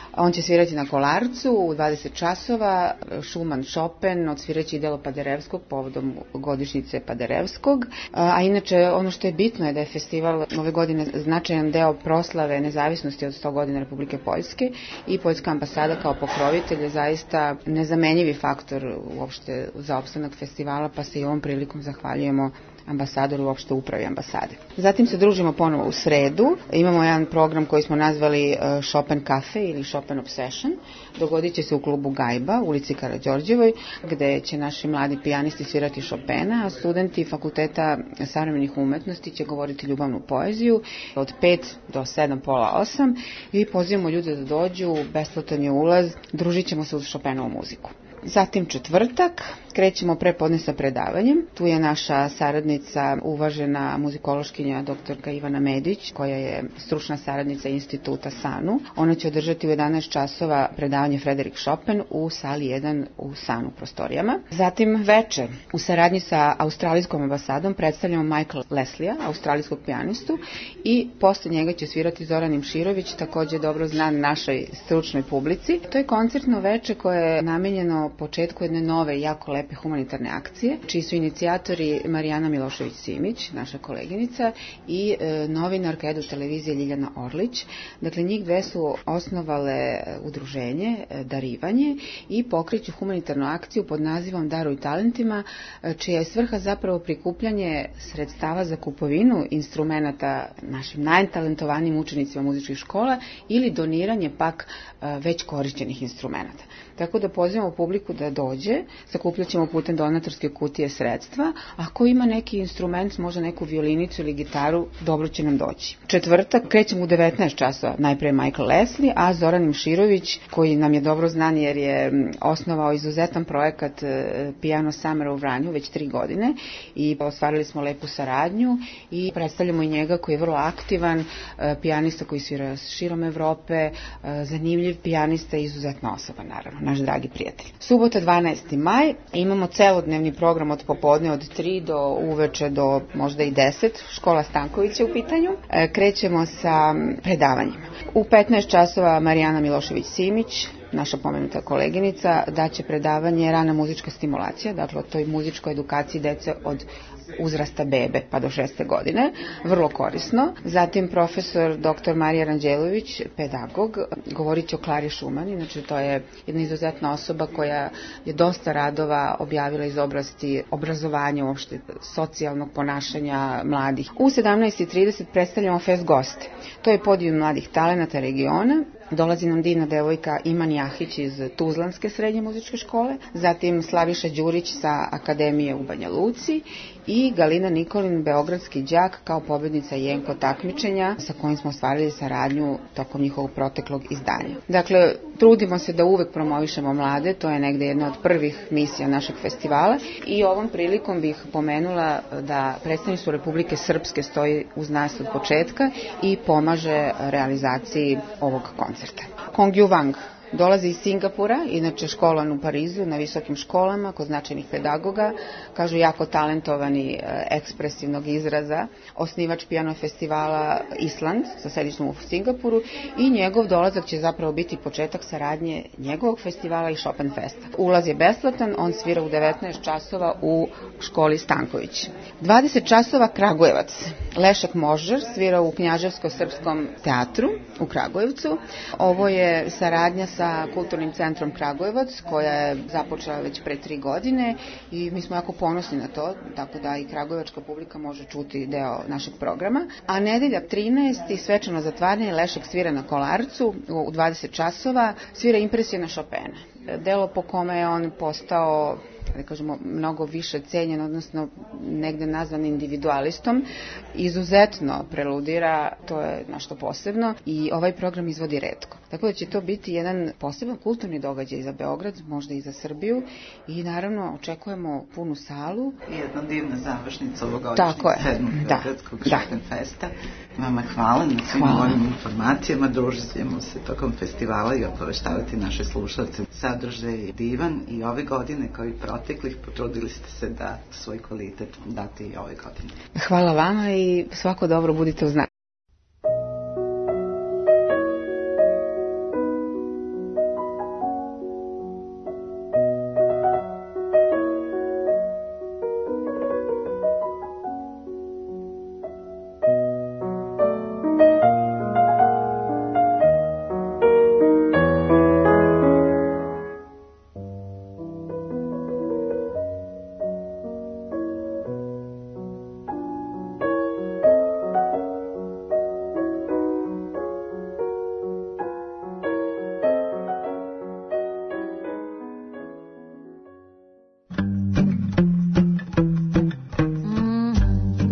On će svirati na Kolarcu u dvadeset časova, Schumann Chopin, odsviraće i delo Paderewskog povodom godišnjice Paderewskog. A inače, ono što je bitno je da je festival ove godine značajan deo proslave nezavisnosti od sto godina Republike Poljske i Poljska ambasada kao pokrovitelj je zaista nezamenjivi faktor uopšte za opstanak festivala, pa se i ovom prilikom zahvaljujemo ambasadoru, uopšte upravi ambasade. Zatim se družimo ponovo u sredu. Imamo jedan program koji smo nazvali Chopin Cafe ili Chopin Obsession. Dogodit će se u klubu Gajba, u ulici Karađorđevoj, gde će naši mladi pijanisti svirati Chopina, a studenti Fakulteta savremenih umetnosti će govoriti ljubavnu poeziju od pet do sedam, pola osam i pozivamo ljude da dođu, besplatan je ulaz, družit ćemo se uz Chopinovu muziku. Zatim četvrtak, krećemo prepodne sa predavanjem. Tu je naša saradnica, uvažena muzikološkinja doktorka Ivana Medić, koja je stručna saradnica instituta SANU. Ona će održati u jedanaest časova predavanje Frederik Chopin u sali jedan u SANU prostorijama. Zatim veče, u saradnji sa australijskom ambasadom predstavljamo Michael Leslija, australijskog pijanistu, i posle njega će svirati Zoran Imširović, također dobro znan našoj stručnoj publici. To je koncertno veče koje je namenjeno početku jedne nove i jako lepe humanitarne akcije, čiji su inicijatori Marijana Milošević-Simić, naša koleginica, i e, novinarka Edu televizije Ljiljana Orlić. Dakle, njih dve su osnovale udruženje e, Darivanje i pokreću humanitarnu akciju pod nazivom Daruj talentima, e, čija je svrha zapravo prikupljanje sredstava za kupovinu instrumenata našim najtalentovanijim učenicima muzičkih škola ili doniranje pak e, već korišćenih instrumenata. Tako da pozivamo publiku da dođe, sakupljat ćemo putem donatorske kutije sredstva. Ako ima neki instrument, možda neku violinicu ili gitaru, dobro će nam doći. Četvrtak krećemo u devetnaest časova, najpre Michael Leslie, a Zoran Imširović, koji nam je dobro znan jer je osnovao izuzetan projekat Piano Summer u Vranju već tri godine i ostvarili smo lepu saradnju i predstavljamo i njega koji je vrlo aktivan, pijanista koji svira širom Evrope, zanimljiv pijanista i izuzetna osoba, naravno, naš dragi prijatelj. Subota dvanaesti maj, imamo celodnevni program od popodne od tri do uveče do možda i deset, škola Stankovića u pitanju. E, krećemo sa predavanjima. U petnaest časova Marijana Milošević-Simić, naša pomenuta koleginica, daće predavanje rana muzička stimulacija, dakle o toj muzičkoj edukaciji dece od uzrasta bebe pa do šeste godine, vrlo korisno. Zatim profesor doktor Marija Ranđelović, pedagog, govorit će o Klari Schumann, inače to je jedna izuzetna osoba koja je dosta radova objavila iz oblasti obrazovanja, uopšte socijalnog ponašanja mladih. U sedamnaest i trideset predstavljamo Fest goste. To je podijum mladih talenata regiona. Dolazi nam divna devojka Iman Jahić iz Tuzlanske srednje muzičke škole, zatim Slaviša Đurić sa Akademije u Banja Luci i Galina Nikolin, beogradski đak, kao pobednica Jenko takmičenja sa kojim smo ostvarili saradnju tokom njihovog proteklog izdanja. Dakle, trudimo se da uvek promovišemo mlade, to je negde jedna od prvih misija našeg festivala i ovom prilikom bih pomenula da predstavništvo Republike Srpske stoji uz nas od početka i pomaže realizaciji ovog koncerta. Kong Yu Wang dolazi iz Singapura, inače školovan u Parizu na visokim školama kod značajnih pedagoga, kažu jako talentovani, ekspresivnog izraza, osnivač piano festivala Island sa sedištem u Singapuru i njegov dolazak će zapravo biti početak saradnje njegovog festivala i Chopin Festa. Ulaz je besplatan, on svira u devetnaest časova u školi Stanković. dvadeset časova Kragujevac. Lešak Možar svira u Knjaževsko-srpskom teatru u Kragujevcu. Ovo je saradnja sa sa Kulturnim centrom Kragujevac, koja je započela već pre tri godine i mi smo jako ponosni na to, tako da i kragujevačka publika može čuti deo našeg programa. A nedelja trinaesti svečano zatvaranje, Lešak svira na Kolarcu u dvadeset časova, svira impresije na Chopina. Delo po kome je on postao, da kažemo, mnogo više cenjen, odnosno negde nazvan individualistom, izuzetno preludira, to je nešto posebno i ovaj program izvodi retko. Tako da će to biti jedan poseban kulturni događaj za Beograd, možda i za Srbiju i naravno očekujemo punu salu. I jedna divna završnica ovogodišnjeg sedmog Beogradskog Chopin Festa. Vama hvala na svim ovim informacijama, družimo se tokom festivala i obaveštavati naše slušalce. Sadržaj je divan i ove godine kao i proteklih potrudili ste se da svoj kvalitet dati i ove godine. Hvala vama i svako dobro, budite uz nas.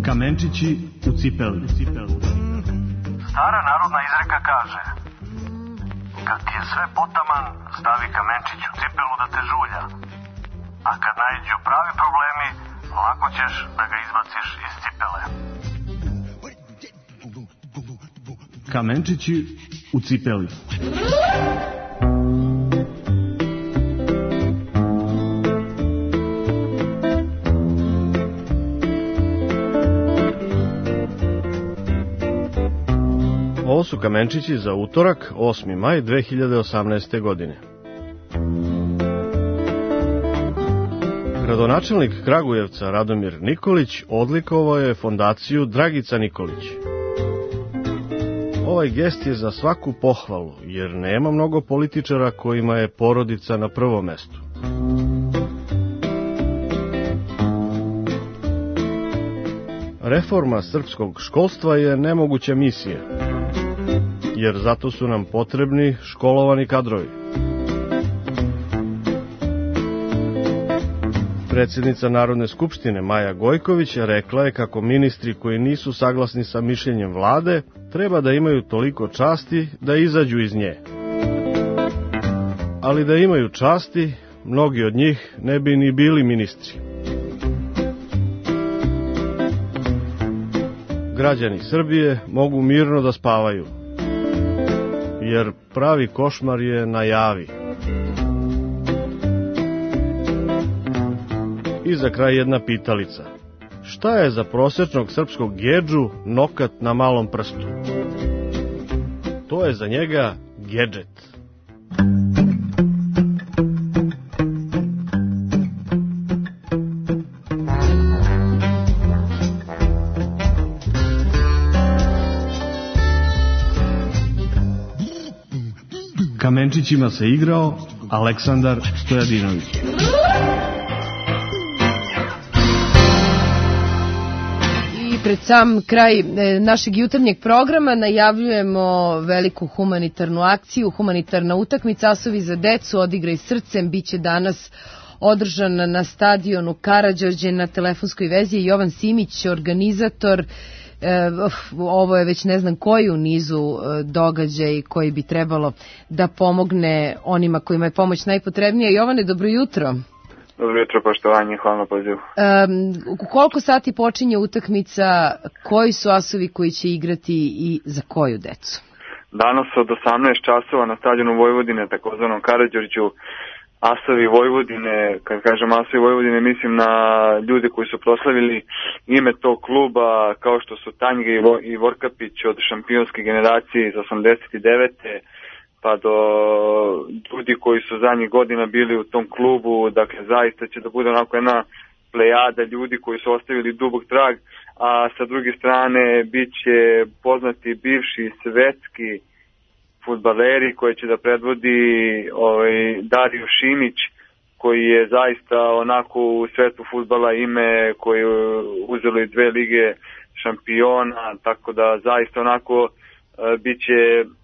Kamenčići u cipeli. Stara narodna izreka kaže: kad ti je sve potaman, stavi kamenčić u cipelu da te žulja. A kad naiđu pravi problemi, lako ćeš da ga izbaciš iz cipele. Kamenčići u cipeli. Ovo su kamenčići za utorak, osmi maj dve hiljade osamnaeste. godine. Gradonačelnik Kragujevca Radomir Nikolić odlikovao je fondaciju Dragica Nikolić. Ovaj gest je za svaku pohvalu, jer nema mnogo političara kojima je porodica na prvom mestu. Reforma srpskog školstva je nemoguća misija, jer zato su nam potrebni školovani kadrovi. Predsjednica Narodne skupštine Maja Gojković rekla je kako ministri koji nisu saglasni sa mišljenjem vlade treba da imaju toliko časti da izađu iz nje. Ali da imaju časti, mnogi od njih ne bi ni bili ministri. Građani Srbije mogu mirno da spavaju, jer pravi košmar je na javi. I za kraj jedna pitalica. Šta je za prosječnog srpskog gedžu nokat na malom prstu? To je za njega gedžet. Kamenčićima se igrao Aleksandar Stojadinović. Pred sam kraj našeg jutarnjeg programa najavljujemo veliku humanitarnu akciju, humanitarna utakmica Asovi za decu, odigraj srcem, biće danas održana na stadionu Karađorđe. Na telefonskoj vezi je Jovan Simić, organizator. E, ovo je već ne znam koji u nizu događaj koji bi trebalo da pomogne onima kojima je pomoć najpotrebnija. Jovane, dobro jutro. Dobro jutro, poštovanje, hvala na pozivu. Um, u koliko sati počinje utakmica, koji su asovi koji će igrati i za koju decu? Danas od osamnaest časova na stadionu Vojvodine, takozvanom Karađorđu, asovi Vojvodine, kad kažem asovi Vojvodine, mislim na ljude koji su proslavili ime tog kluba, kao što su Tanjga i Vorkapić od šampionske generacije iz osamdeset devete pa do ljudi koji su zadnjih godina bili u tom klubu. Dakle, zaista će da bude onako jedna plejada ljudi koji su ostavili dubok trag, a sa druge strane bit će poznati bivši svetski fudbaleri koji će da predvodi ovaj, Dario Šimić, koji je zaista onako u svetu fudbala ime, koji je uzelo i dve lige šampiona, tako da zaista onako uh, bit će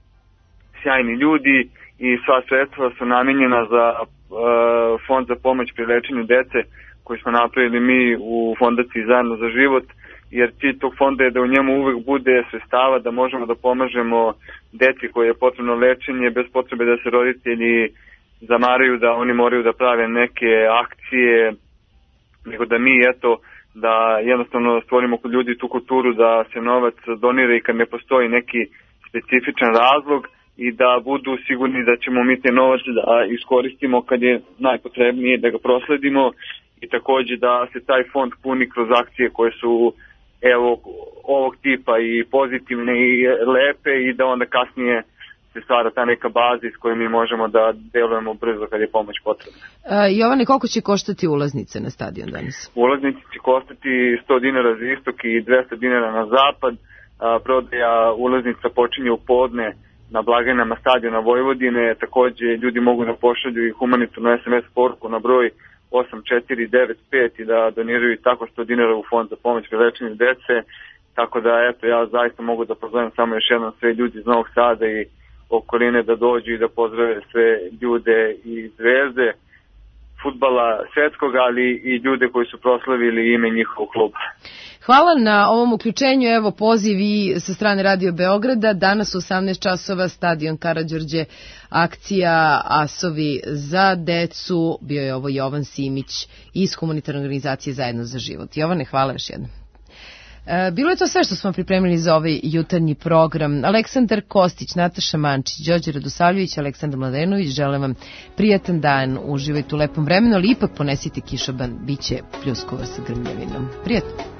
sjajni ljudi i sva sredstva su namenjena za uh, fond za pomoć pri lečenju dece koji smo napravili mi u fondaciji Zajedno za život, jer cilj tog fonda je da u njemu uvek bude sredstava da možemo da pomažemo deci koje je potrebno lečenje bez potrebe da se roditelji zamaraju da oni moraju da prave neke akcije, nego da mi eto da jednostavno stvorimo kod ljudi tu kulturu da se novac donira i kad ne postoji neki specifičan razlog i da budu sigurni da ćemo mi te novac da iskoristimo kad je najpotrebnije, da ga prosledimo i takođe da se taj fond puni kroz akcije koje su evo ovog tipa i pozitivne i lepe i da onda kasnije se stvara ta neka baza iz koje mi možemo da delujemo brzo kad je pomoć potrebna. A, Jovane, koliko će koštati ulaznice na stadion danas? Ulaznice će koštati sto dinara za istok i dvesta dinara na zapad. A, prodaja ulaznica počinje u podne na blagajnama stadiona Vojvodine. Takođe ljudi mogu da pošalju i humanitarnu es em es poruku na broj osam četiri devet pet i da doniraju tako sto dinara u fond za pomoć pri lečenju dece. Tako da eto, ja zaista mogu da pozovem samo još jednom sve ljudi iz Novog Sada i okoline da dođu i da pozdrave sve ljude i zvezde fudbala svetskog, ali i ljude koji su proslavili ime njihovog kluba. Hvala na ovom uključenju, evo poziv i sa strane Radio Beograda, danas u osamnaest časova stadion Karađorđe, akcija Asovi za decu, bio je ovo Jovan Simić iz humanitarne organizacije Zajedno za život. Jovane, hvala još jednom. E, bilo je to sve što smo pripremili za ovaj jutarnji program. Aleksandar Kostić, Nataša Mančić, Đorđe Radosavljević, Aleksandar Mladenović, želim vam prijatan dan, uživajte u lepom vremenu, ali ipak ponesite kišoban, bit će pljuskova sa grmljavinom. Prijatno.